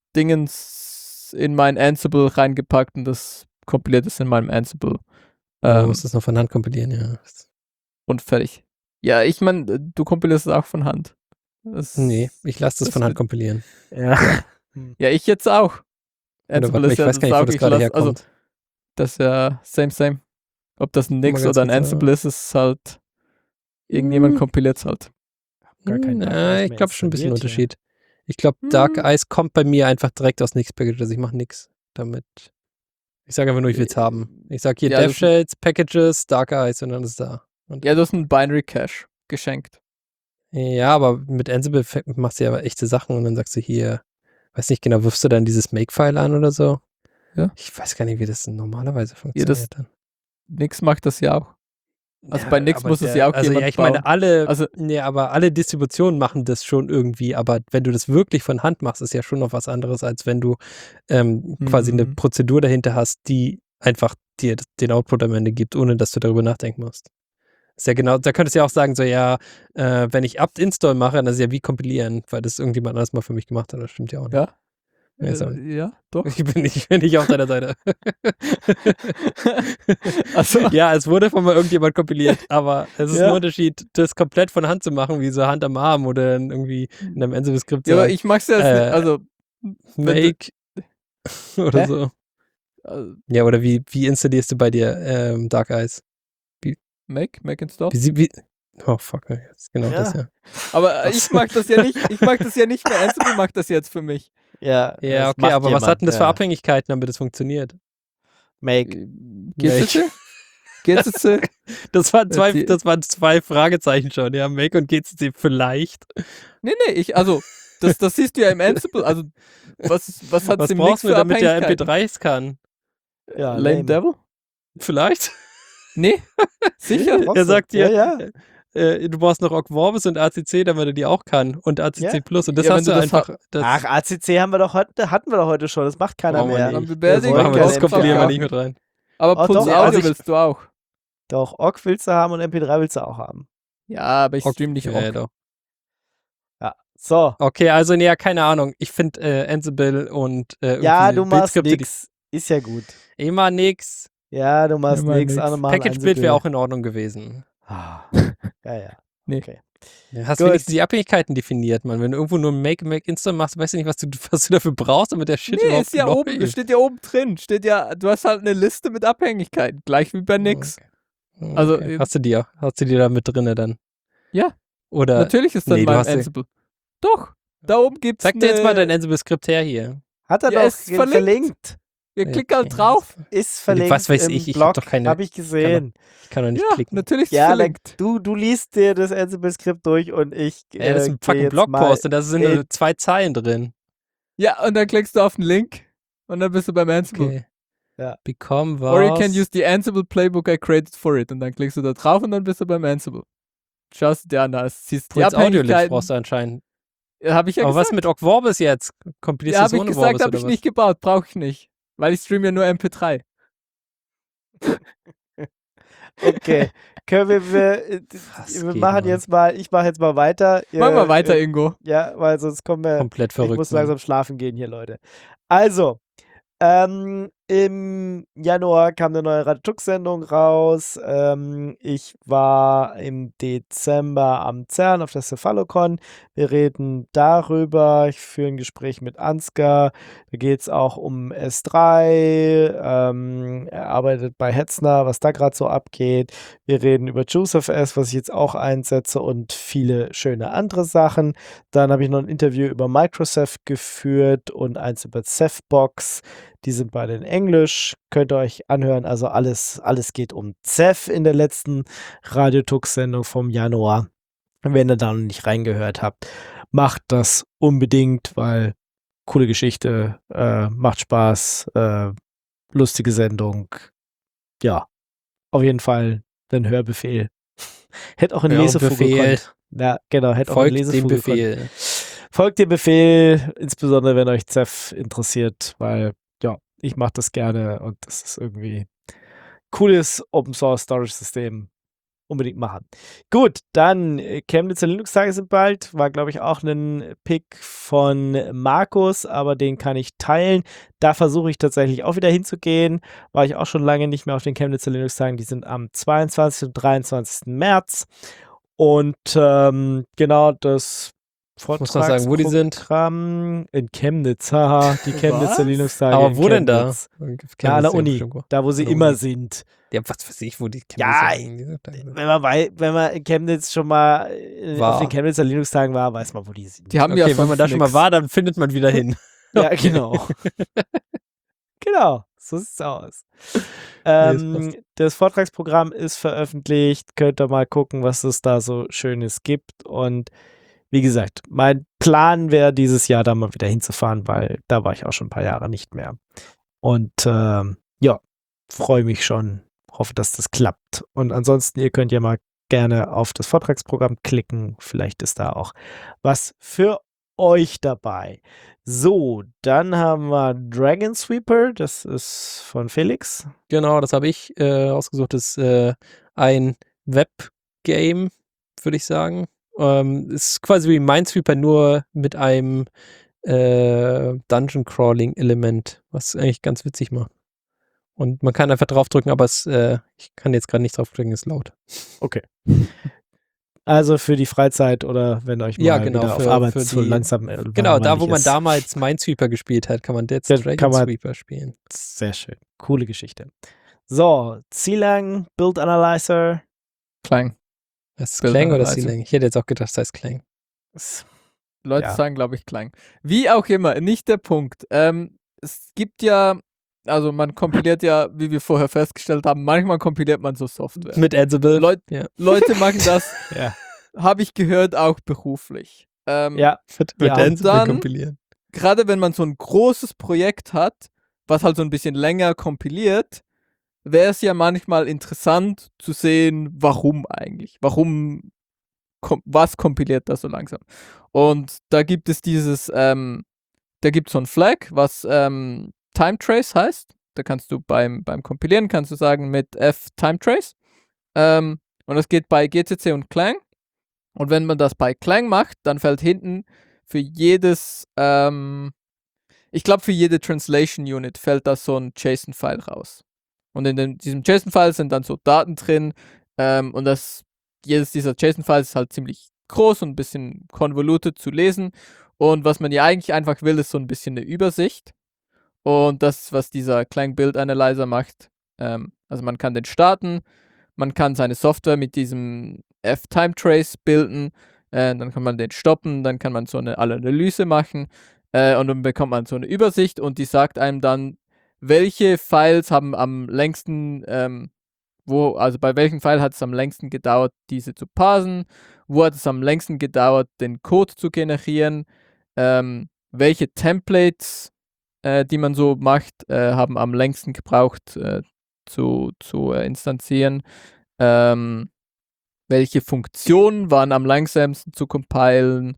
Dingens, in mein Ansible reingepackt und das kompiliert ist in meinem Ansible. du Ähm, musst es noch von Hand kompilieren, ja. und fertig. Ja, ich meine, du kompilierst es auch von Hand. Das, Nee, ich lasse das, das von Hand wird- kompilieren. Ja. Ja, ich jetzt auch. Oder Ansible warte mal, ist ich ja weiß gar nicht, das wo auch, das ich gerade lass- Also, herkommt. das ist ja same, same. Ob das ein Mal Nix ganz oder ein kurz, Ansible ist, ist halt, irgendjemand Hm. kompiliert es halt. Gar kein Dark Eyes Na, ich mehr glaube schon ein bisschen installiert hier. Unterschied. Ich glaube, Dark Hm. Eyes kommt bei mir einfach direkt aus Nix Package, also ich mache nichts damit. Ich sage einfach nur, ich will es haben. Ich sage hier Ja, das- DevShells, Packages, Dark Eyes und dann ist es da. Und Ja, du hast einen Binary Cache geschenkt. ja, aber mit Ansible fe- machst du ja echte Sachen und dann sagst du hier, weiß nicht genau, wirfst du dann dieses Makefile an oder so? Ja. Ich weiß gar nicht, wie das normalerweise funktioniert das- dann. Nix macht das ja auch. Also bei Nix aber muss es der- ja auch Also ja, jemand ich meine, bauen. alle, Also- nee, aber alle Distributionen machen das schon irgendwie, aber wenn du das wirklich von Hand machst, ist ja schon noch was anderes, als wenn du ähm, quasi eine Mhm. Prozedur dahinter hast, die einfach dir das- den Output am Ende gibt, ohne dass du darüber nachdenken musst. Ist ja genau, da könntest du ja auch sagen, so ja, äh, wenn ich apt-install mache, dann ist es ja wie kompilieren, weil das irgendjemand anders mal für mich gemacht hat, das stimmt ja auch nicht. Ja. Ja, so. Äh, ja, doch. Ich bin nicht, ich bin nicht auf deiner Seite. Also, Ja, es wurde von mal irgendjemand kompiliert, aber es ist Ja. ein Unterschied, das komplett von Hand zu machen, wie so Hand am Arm oder dann irgendwie in einem Ansible-Skript ja, aber sagen, ich mag's ja jetzt Äh, nicht. Also, wenn du- make oder Hä? so. äh, Ja, oder wie, wie installierst du bei dir ähm, Dark Eyes? Make, Make Install. Wie, sie- wie, oh, fuck, jetzt genau Ja. das, ja. Aber äh, ich mag das ja nicht. Ich mag das ja nicht mehr. Ansible mag das jetzt für mich. Ja, Ja, das okay, macht aber was jemand, hat denn das für ja. Abhängigkeiten, damit es funktioniert? Make. Geht's jetzt? Geht's jetzt? äh? Das waren zwei, die- das waren zwei Fragezeichen schon, ja. Make und geht's dir vielleicht? Nee, nee, ich, also, das, das siehst du ja im Ansible. Also, was, was hat Was im Nix brauchst du, für damit der M P Abhängigkeiten? dreis kann? Ja, Lame lame. Devil? Vielleicht? Nee, sicher. Brauchst Er du. sagt dir, Ja, ja. äh, du brauchst noch Ogg Vorbis und A C C, damit er die auch kann. Und A C C Ja. Plus. Und das Ja, wenn hast du du das einfach. Das Ach, A C C haben wir doch heute, hatten wir doch heute schon. Das macht keiner Brauchen wir mehr. nicht. Am Wir Beerdigung wollen machen wir, keine das kompilieren wir M P drei. nicht mit rein. Aber Oh, Puls doch, Audio also ich- willst du auch. Doch, Ogg willst du haben und M P drei willst du auch haben. Ja, aber ich Ogg- stream nicht Ja, Ogg. doch. Ja. So. Okay, also, nee, ja, keine Ahnung. Ich finde äh, Ansible und äh, Ja, irgendwie du machst Bildskripte, nix. Ist ja gut. die- Immer nix. Ja, du machst Immer nix. nix. Andere machen Package-Bild Ansible. wäre auch in Ordnung gewesen. Ah. Ja, ja. Nee. Okay. Ja, hast Gut. wenigstens die Abhängigkeiten definiert, Mann. Wenn du irgendwo nur Make, Make, Install machst, weißt du nicht, was du, was du dafür brauchst, damit der Shit Nee, überhaupt ist ja läuft. oben, steht ja oben drin. Steht ja, du hast halt eine Liste mit Abhängigkeiten. Gleich wie bei Nix. Okay. Also, Okay. äh, hast du die auch? Hast du die da mit drinne dann? Ja. Oder Natürlich ist dann nee, du mein hast die- Ansible. Doch, da oben gibt's Sag dir jetzt eine- mal dein Ansible-Skript her hier. Hat er Ja, doch ist ge- verlinkt. verlinkt. Ihr klickt halt Okay. drauf. Ist verlinkt. Was weiß im ich, ich Blog. hab doch keine- Hab ich gesehen. Ich kann doch nicht Ja, klicken. natürlich ist Ja, dann, verlinkt. du, du liest dir das Ansible-Skript durch und ich. Ey, das ist äh, ein geh fucking jetzt Blogpost und mal da sind in- nur zwei Zeilen drin. Ja, und dann klickst du auf den Link und dann bist du beim Ansible. Okay. Ja. Become was? Or you can use the Ansible Playbook I created for it. Und dann klickst du da drauf und dann bist du beim Ansible. Schaust du dir an, da siehst du die Puls Audio Lift Abhängigkeiten. brauchst du anscheinend. Habe ich ja Aber gesagt. was mit Ogg Vorbis jetzt? Kompilierst Ja, du das habe ich ohne gesagt, Vorbis habe oder ich was? nicht gebaut. Brauche ich nicht. Weil ich stream ja nur M P drei. Okay. Können wir, wir, Was wir geht, machen Mann? jetzt mal, ich mache jetzt mal weiter. Machen wir Ihr- weiter, ihr- Ingo. Ja, weil sonst kommen wir. Komplett verrückt. Ich muss Mann. langsam schlafen gehen hier, Leute. Also, ähm, im Januar kam eine neue Radio Tux-Sendung raus. Ähm, ich war im Dezember am CERN auf der Cephalocon. Wir reden darüber. Ich führe ein Gespräch mit Ansgar. Da geht es auch um S drei. Ähm, er arbeitet bei Hetzner, was da gerade so abgeht. Wir reden über JuiceFS, was ich jetzt auch einsetze, und viele schöne andere Sachen. Dann habe ich noch ein Interview über Microsoft geführt und eins über Cephbox. Die sind beide in Englisch, könnt ihr euch anhören. Also alles, alles geht um Ceph in der letzten Radio-Tux-Sendung vom Januar. Wenn ihr da noch nicht reingehört habt, macht das unbedingt, weil coole Geschichte, äh, macht Spaß, äh, lustige Sendung. Ja, auf jeden Fall ein Hörbefehl. Hätte auch ein Lesevogel konnt. Ja, genau, hätte auch ein Folgt dem Lesevogel Befehl. konnt. Folgt dem Befehl, insbesondere wenn euch Ceph interessiert, weil ja, ich mache das gerne und das ist irgendwie cooles Open Source Storage System. Unbedingt machen. Gut, dann äh, Chemnitzer Linux-Tage sind bald. War, glaube ich, auch ein Pick von Markus, aber den kann ich teilen. Da versuche ich tatsächlich auch wieder hinzugehen. War ich auch schon lange nicht mehr auf den Chemnitzer Linux-Tagen. Die sind am zweiundzwanzigsten und dreiundzwanzigsten März. Und ähm, genau das Vortragsprogramm in Chemnitz, haha, die Chemnitzer Linux-Tage. Aber wo denn da? Ja, an der Uni, da wo sie immer Uni. sind. Ja, was weiß ich, wo die Chemnitzer Ja, wenn man, bei, wenn man in Chemnitz schon mal war. auf den Chemnitzer Linux-Tagen war, weiß man, wo die sind. Die haben okay, ja wenn man da schon mal war, dann findet man wieder hin. Ja, genau. Genau, so sieht's aus. Ähm, nee, das Vortragsprogramm ist veröffentlicht. Könnt ihr mal gucken, was es da so Schönes gibt. Und wie gesagt, mein Plan wäre, dieses Jahr da mal wieder hinzufahren, weil da war ich auch schon ein paar Jahre nicht mehr. Und ähm, ja, freue mich schon. Hoffe, dass das klappt. Und ansonsten, ihr könnt ja mal gerne auf das Vortragsprogramm klicken. Vielleicht ist da auch was für euch dabei. So, dann haben wir Dragon Sweeper. Das ist von Felix. Genau, das habe ich äh, ausgesucht. Das ist äh, ein Webgame, würde ich sagen. Ähm, ist quasi wie Minesweeper, nur mit einem äh, Dungeon-Crawling-Element, was eigentlich ganz witzig macht. Und man kann einfach draufdrücken, aber es, äh, ich kann jetzt gerade nicht draufdrücken, ist laut. Okay. Also für die Freizeit oder wenn euch mal ja, genau, wieder für, auf Arbeit für zu die, langsam äh, Genau, da wo man ist. damals Minesweeper gespielt hat, kann man jetzt Dragon kann man, Sweeper spielen. Sehr schön. Coole Geschichte. So, Clang, Build Analyzer. Clang. Das ist Clang oder Clang? Ich hätte jetzt auch gedacht, das heißt Clang. Leute ja. sagen, glaube ich, Clang. Wie auch immer, nicht der Punkt. Ähm, es gibt ja, also man kompiliert ja, wie wir vorher festgestellt haben, manchmal kompiliert man so Software. Mit Ansible. Leut, ja. Leute machen das, ja. habe ich gehört, auch beruflich. Ähm, ja, mit, mit ja, Ansible dann, kompilieren. Gerade wenn man so ein großes Projekt hat, was halt so ein bisschen länger kompiliert, wäre es ja manchmal interessant zu sehen, warum eigentlich. Warum, kom- was kompiliert das so langsam? Und da gibt es dieses, ähm, da gibt es so ein Flag, was ähm, Timetrace heißt. Da kannst du beim, beim Kompilieren, kannst du sagen mit F Timetrace. Ähm, und das geht bei G C C und Clang. Und wenn man das bei Clang macht, dann fällt hinten für jedes, ähm, ich glaube für jede Translation Unit fällt da so ein JSON-File raus. Und in dem, diesem JSON-File sind dann so Daten drin. Ähm, und das, jedes dieser JSON-Files ist halt ziemlich groß und ein bisschen convoluted zu lesen. Und was man ja eigentlich einfach will, ist so ein bisschen eine Übersicht. Und das, was dieser Clang Build Analyzer macht, ähm, also man kann den starten, man kann seine Software mit diesem F-Timetrace bilden, äh, dann kann man den stoppen, dann kann man so eine Analyse machen äh, und dann bekommt man so eine Übersicht und die sagt einem dann, welche Files haben am längsten, ähm, wo, also bei welchem File hat es am längsten gedauert, diese zu parsen, wo hat es am längsten gedauert, den Code zu generieren, ähm, welche Templates, äh, die man so macht, äh, haben am längsten gebraucht äh, zu, zu äh, instanzieren, ähm, welche Funktionen waren am langsamsten zu compilen,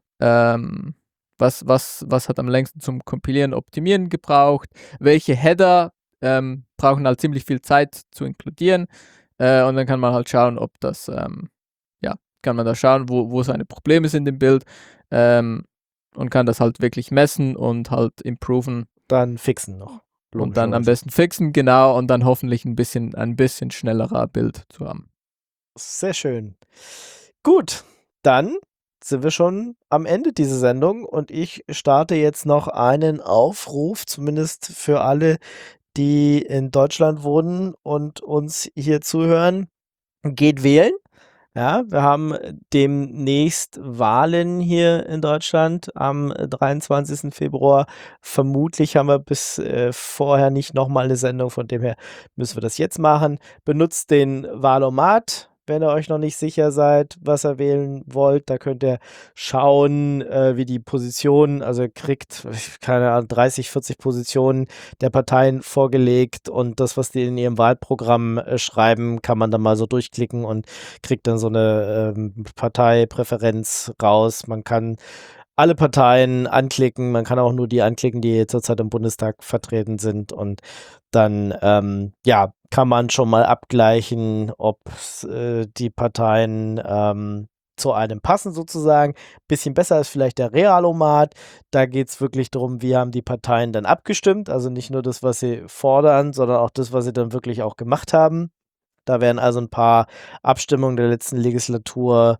ähm, was, was, was hat am längsten zum Kompilieren, Optimieren gebraucht, welche Header ähm, brauchen halt ziemlich viel Zeit zu inkludieren äh, und dann kann man halt schauen, ob das, ähm, ja, kann man da schauen, wo, wo seine Probleme sind im Bild ähm, und kann das halt wirklich messen und halt improven. Dann fixen noch. und dann am besten fixen, genau, und dann hoffentlich ein bisschen, ein bisschen schnellerer Bild zu haben. Sehr schön. Gut, dann sind wir schon am Ende dieser Sendung und ich starte jetzt noch einen Aufruf, zumindest für alle, die in Deutschland wohnen und uns hier zuhören. Geht wählen. Ja, wir haben demnächst Wahlen hier in Deutschland am dreiundzwanzigsten Februar. Vermutlich haben wir bis äh, vorher nicht nochmal eine Sendung, von dem her müssen wir das jetzt machen. Benutzt den Wahlomat, wenn ihr euch noch nicht sicher seid, was ihr wählen wollt. Da könnt ihr schauen, äh, wie die Positionen, also ihr kriegt, keine Ahnung, dreißig, vierzig Positionen der Parteien vorgelegt und das, was die in ihrem Wahlprogramm äh, schreiben, kann man dann mal so durchklicken und kriegt dann so eine ähm, Parteipräferenz raus. Man kann alle Parteien anklicken, man kann auch nur die anklicken, die zurzeit im Bundestag vertreten sind und dann, ähm, ja, kann man schon mal abgleichen, ob äh, die Parteien ähm, zu einem passen sozusagen. Bisschen besser ist vielleicht der Realomat. Da geht es wirklich darum, wie haben die Parteien dann abgestimmt. Also nicht nur das, was sie fordern, sondern auch das, was sie dann wirklich auch gemacht haben. Da werden also ein paar Abstimmungen der letzten Legislatur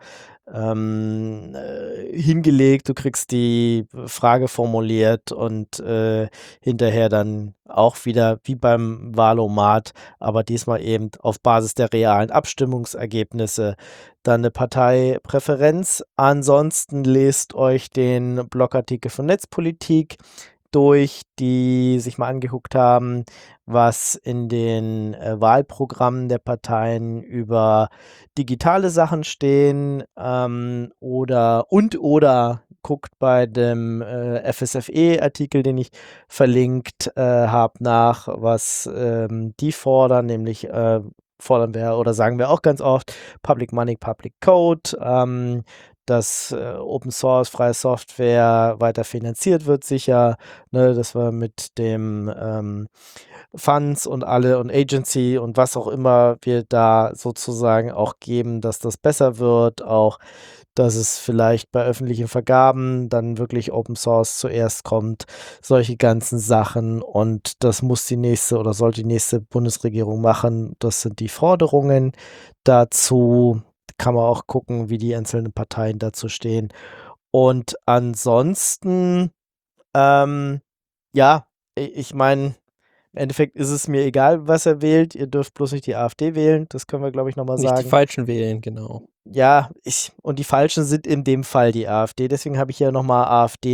ähm, äh, hingelegt. Du kriegst die Frage formuliert und äh, hinterher dann auch wieder wie beim Wahlomat, aber diesmal eben auf Basis der realen Abstimmungsergebnisse dann eine Parteipräferenz. Ansonsten lest euch den Blogartikel von Netzpolitik durch, die sich mal angeguckt haben, was in den äh, Wahlprogrammen der Parteien über digitale Sachen stehen ähm, oder und oder guckt bei dem äh, F S F E-Artikel, den ich verlinkt äh, habe, nach, was ähm, die fordern, nämlich äh, fordern wir oder sagen wir auch ganz oft Public Money, Public Code, ähm, dass äh, Open Source, freie Software weiter finanziert wird, sicher, ne, dass wir mit dem ähm, Funds und alle und Agency und was auch immer wir da sozusagen auch geben, dass das besser wird, auch dass es vielleicht bei öffentlichen Vergaben dann wirklich Open Source zuerst kommt, solche ganzen Sachen und das muss die nächste oder soll die nächste Bundesregierung machen. Das sind die Forderungen dazu. Kann man auch gucken, wie die einzelnen Parteien dazu stehen. Und ansonsten, ähm, ja, ich meine, im Endeffekt ist es mir egal, was er wählt. Ihr dürft bloß nicht die AfD wählen. Das können wir, glaube ich, nochmal sagen. Nicht die Falschen wählen, genau. Ja, ich, und die Falschen sind in dem Fall die AfD. Deswegen habe ich hier nochmal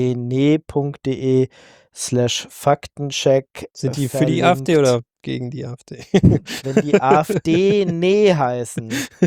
afdne.de slash Faktencheck. Sind die für die AfD oder gegen die AfD? Wenn die AfD nee heißen.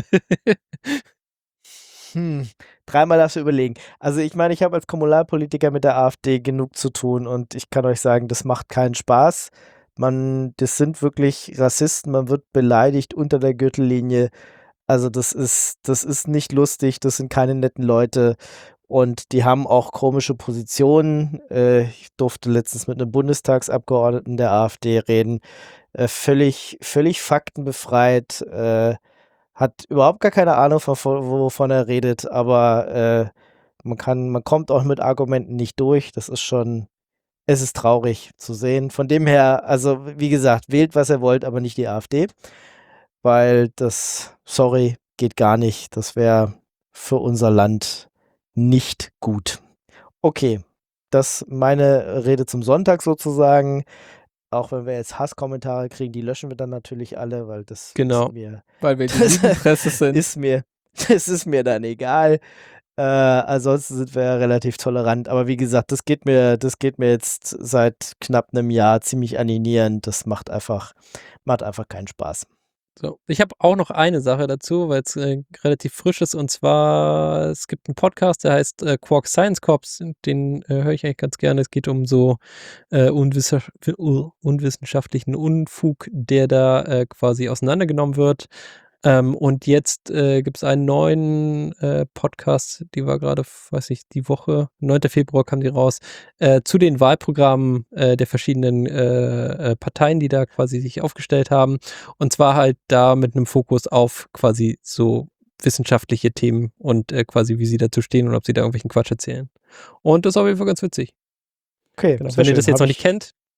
Hm, dreimal darfst du überlegen. Also ich meine, ich habe als Kommunalpolitiker mit der AfD genug zu tun und ich kann euch sagen, das macht keinen Spaß. Man, das sind wirklich Rassisten, man wird beleidigt unter der Gürtellinie. Also das ist, das ist nicht lustig, das sind keine netten Leute und die haben auch komische Positionen. Äh, ich durfte letztens mit einem Bundestagsabgeordneten der AfD reden. Äh, völlig, völlig faktenbefreit, äh, hat überhaupt gar keine Ahnung, von, wovon er redet, aber äh, man kann, man kommt auch mit Argumenten nicht durch. Das ist schon, es ist traurig zu sehen. Von dem her, also wie gesagt, wählt, was ihr wollt, aber nicht die AfD, weil das, sorry, geht gar nicht. Das wäre für unser Land nicht gut. Okay, das meine Rede zum Sonntag sozusagen. Auch wenn wir jetzt Hasskommentare kriegen, die löschen wir dann natürlich alle, weil das genau. ist mir, weil wir die Lügenpresse sind. Ist mir, das ist mir dann egal. Äh, ansonsten sind wir ja relativ tolerant. Aber wie gesagt, das geht mir, das geht mir jetzt seit knapp einem Jahr ziemlich an die Nieren. Das macht einfach, macht einfach keinen Spaß. So, ich habe auch noch eine Sache dazu, weil es äh, relativ frisch ist, und zwar, es gibt einen Podcast, der heißt äh, Quark Science Corps, den äh, höre ich eigentlich ganz gerne. Es geht um so äh, unwissenschaft unwissenschaftlichen Unfug, der da äh, quasi auseinandergenommen wird. Ähm, und jetzt äh, gibt es einen neuen äh, Podcast, die war gerade, weiß ich, die Woche, neunten Februar kam die raus, äh, zu den Wahlprogrammen äh, der verschiedenen äh, äh, Parteien, die da quasi sich aufgestellt haben. Und zwar halt da mit einem Fokus auf quasi so wissenschaftliche Themen und äh, quasi wie sie dazu stehen und ob sie da irgendwelchen Quatsch erzählen. Und das ist auf jeden Fall ganz witzig. Okay, genau. Wenn ihr das jetzt noch nicht kennt,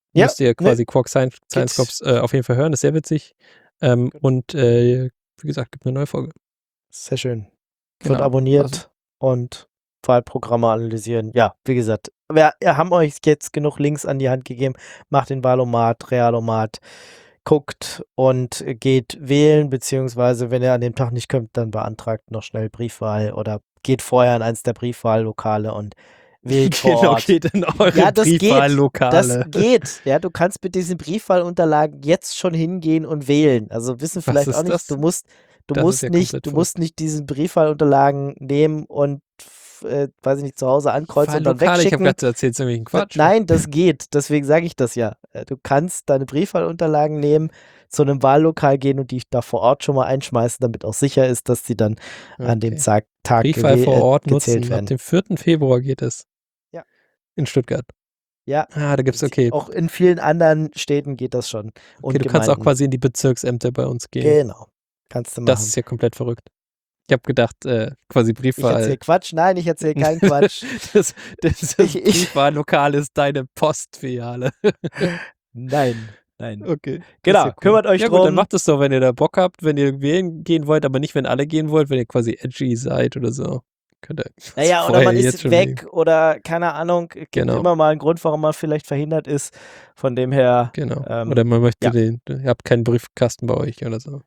Ja, Müsst ihr ne, quasi Quark Science, Science geht. Cops äh, auf jeden Fall hören, das ist sehr witzig. Ähm, und äh, wie gesagt, gibt eine neue Folge. Sehr schön. Genau, Wird abonniert also- und Wahlprogramme analysieren. Ja, wie gesagt, wir haben euch jetzt genug Links an die Hand gegeben. Macht den Wahlomat, Realomat, guckt und geht wählen, beziehungsweise wenn ihr an dem Tag nicht könnt, dann beantragt noch schnell Briefwahl oder geht vorher in eins der Briefwahllokale und wählt vor Genau, Ort. geht in eure Ja, das geht. Das Briefwahllokale. geht. Ja, du kannst mit diesen Briefwahlunterlagen jetzt schon hingehen und wählen. Also wissen Was vielleicht ist auch nicht, das? du musst, du Das ist musst ja nicht, komplett du musst nicht diesen Briefwahlunterlagen nehmen und äh, weiß ich nicht, zu Hause ankreuzen und dann Wahllokale, ich habe wegschicken. gerade erzählt, so irgendwelchen Quatsch. Nein, das geht. Deswegen sage ich das ja. Äh, Du kannst deine Briefwahlunterlagen nehmen, zu einem Wahllokal gehen und die da vor Ort schon mal einschmeißen, damit auch sicher ist, dass die dann an dem Okay. Tag, Tag Briefwahl gewäh- vor äh, Ort gezählt nutzen. Ab werden. dem vierten Februar geht es. Ja. In Stuttgart. Ja, Ah, da gibt's okay. auch in vielen anderen Städten geht das schon. Und Okay, du kannst auch Gemeinden. quasi in die Bezirksämter bei uns gehen. Genau. Kannst du Das machen. ist ja komplett verrückt. Ich habe gedacht, äh, quasi Ich Briefwahl. erzähle Quatsch. Nein, ich erzähle keinen Quatsch. das das, das Ich- ich- Briefwahllokal ist deine Postfiliale. Nein, nein. Okay. Genau, Das ist ja cool. kümmert euch ja, gut, dann drum. macht es doch, wenn ihr da Bock habt, wenn ihr wählen gehen wollt, aber nicht, wenn alle gehen wollt, wenn ihr quasi edgy seid oder so. Könnt ihr Naja, oder vorher man jetzt ist schon weg wählen. oder keine Ahnung. Gibt Genau. immer mal einen Grund, warum man vielleicht verhindert ist. Von dem her, Genau. ähm, oder man möchte ja. den, ihr habt keinen Briefkasten bei euch oder so.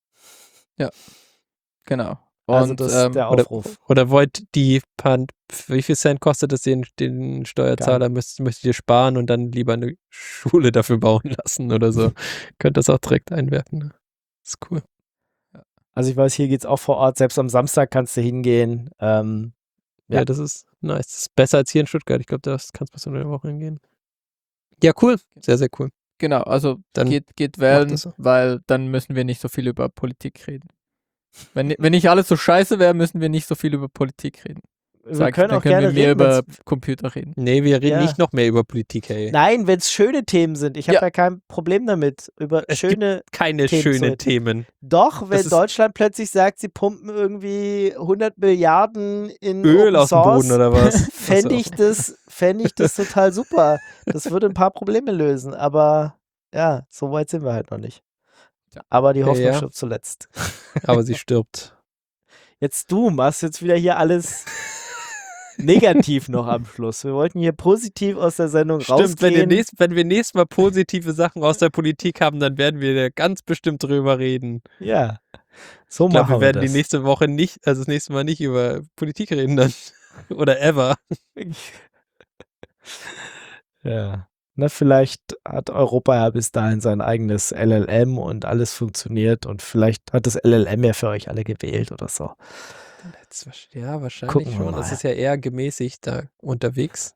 Genau. also Und das ähm, ist der Oder, Aufruf. oder wollt die Pan wie viel Cent kostet es den, den Steuerzahler, müsst, möchtet ihr sparen und dann lieber eine Schule dafür bauen lassen oder so. Könnt das auch direkt einwerfen. Ne? Ist cool. Also ich weiß, hier geht's auch vor Ort. Selbst am Samstag kannst du hingehen. Ähm, Ja, Ja. das ist nice. Das ist besser als hier in Stuttgart. Ich glaube, das kannst du bis in der Woche hingehen. Ja, cool. Sehr, sehr cool. genau, also Dann geht, geht macht wählen, das so. weil dann müssen wir nicht so viel über Politik reden. Wenn, wenn nicht alles so scheiße wäre, müssen wir nicht so viel über Politik reden. wir Sag ich, können dann auch können gerne wir mehr reden, über wenn's, Computer reden. Nee, wir reden Ja. nicht noch mehr über Politik, hey. Nein, wenn es schöne Themen sind. Ich habe Ja. ja kein Problem damit. Über Es gibt schöne Keine Themen zu schönen reden. Themen. Doch, wenn ist- Deutschland plötzlich sagt, sie pumpen irgendwie hundert Milliarden in Öl Open aus dem Source, Boden oder was? fände Ach ich, so. das, fänd ich das total super. Das würde ein paar Probleme lösen, aber ja, so weit sind wir halt noch nicht. Ja. Aber die Okay, Hoffnung ja. stirbt zuletzt. Aber sie stirbt. Jetzt du machst jetzt wieder hier alles negativ noch am Schluss. Wir wollten hier positiv aus der Sendung Stimmt, wenn wir, rausgehen. nächst, wenn wir nächstes Mal positive Sachen aus der Politik haben, dann werden wir da ganz bestimmt drüber reden. Ja, so Ich glaube, machen wir werden das. die nächste Woche nicht, also das nächste Mal nicht über Politik reden dann. Oder ever. Ja. Na, vielleicht hat Europa ja bis dahin sein eigenes L L M und alles funktioniert und vielleicht hat das L L M ja für euch alle gewählt oder so. Das wahrsch- Ja, wahrscheinlich Gucken wir schon. Das mal. ist ja eher gemäßigt da unterwegs.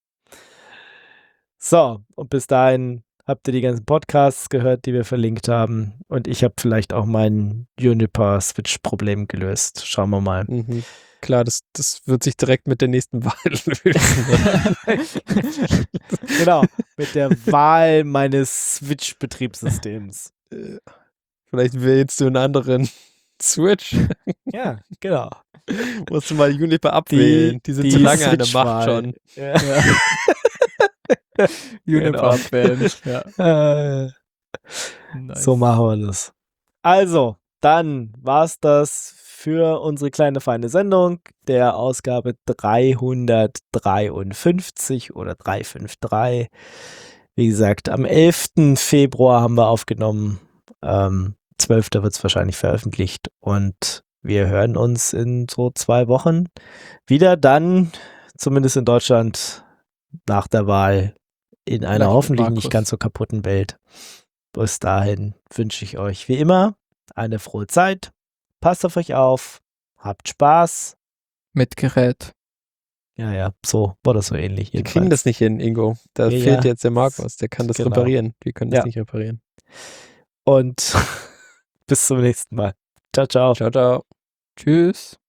So, und bis dahin habt ihr die ganzen Podcasts gehört, die wir verlinkt haben und ich habe vielleicht auch mein Juniper-Switch-Problem gelöst. Schauen wir mal. Mhm. Klar, das, das wird sich direkt mit der nächsten Wahl lösen. Genau, mit der Wahl meines Switch-Betriebssystems. Äh, Vielleicht wählst du einen anderen Switch. Ja, genau. Musst du mal Juniper abwählen. Die, sind zu lange an der Macht Switch-Wahl. schon. Ja. Juniper Genau. abwählen. Ja. Äh, Nice. So machen wir das. Also, dann war's das für unsere kleine feine Sendung der Ausgabe dreihundertdreiundfünfzig oder dreihundertdreiundfünfzig. Wie gesagt, am elften Februar haben wir aufgenommen. Ähm, zwölften wird es wahrscheinlich veröffentlicht und wir hören uns in so zwei Wochen wieder. Dann, zumindest in Deutschland, nach der Wahl in einer Vielleicht mit hoffentlich nicht Markus. ganz so kaputten Welt. Bis dahin wünsche ich euch wie immer eine frohe Zeit. Passt auf euch auf. Habt Spaß. Mit Gerät. Ja, ja, so war das so ähnlich. Wir kriegen das nicht hin, Ingo. Da Ja, fehlt ja. jetzt der Markus. Der kann das Genau. reparieren. Wir können das Ja. nicht reparieren. Und bis zum nächsten Mal. Ciao, ciao. Ciao, ciao. Tschüss.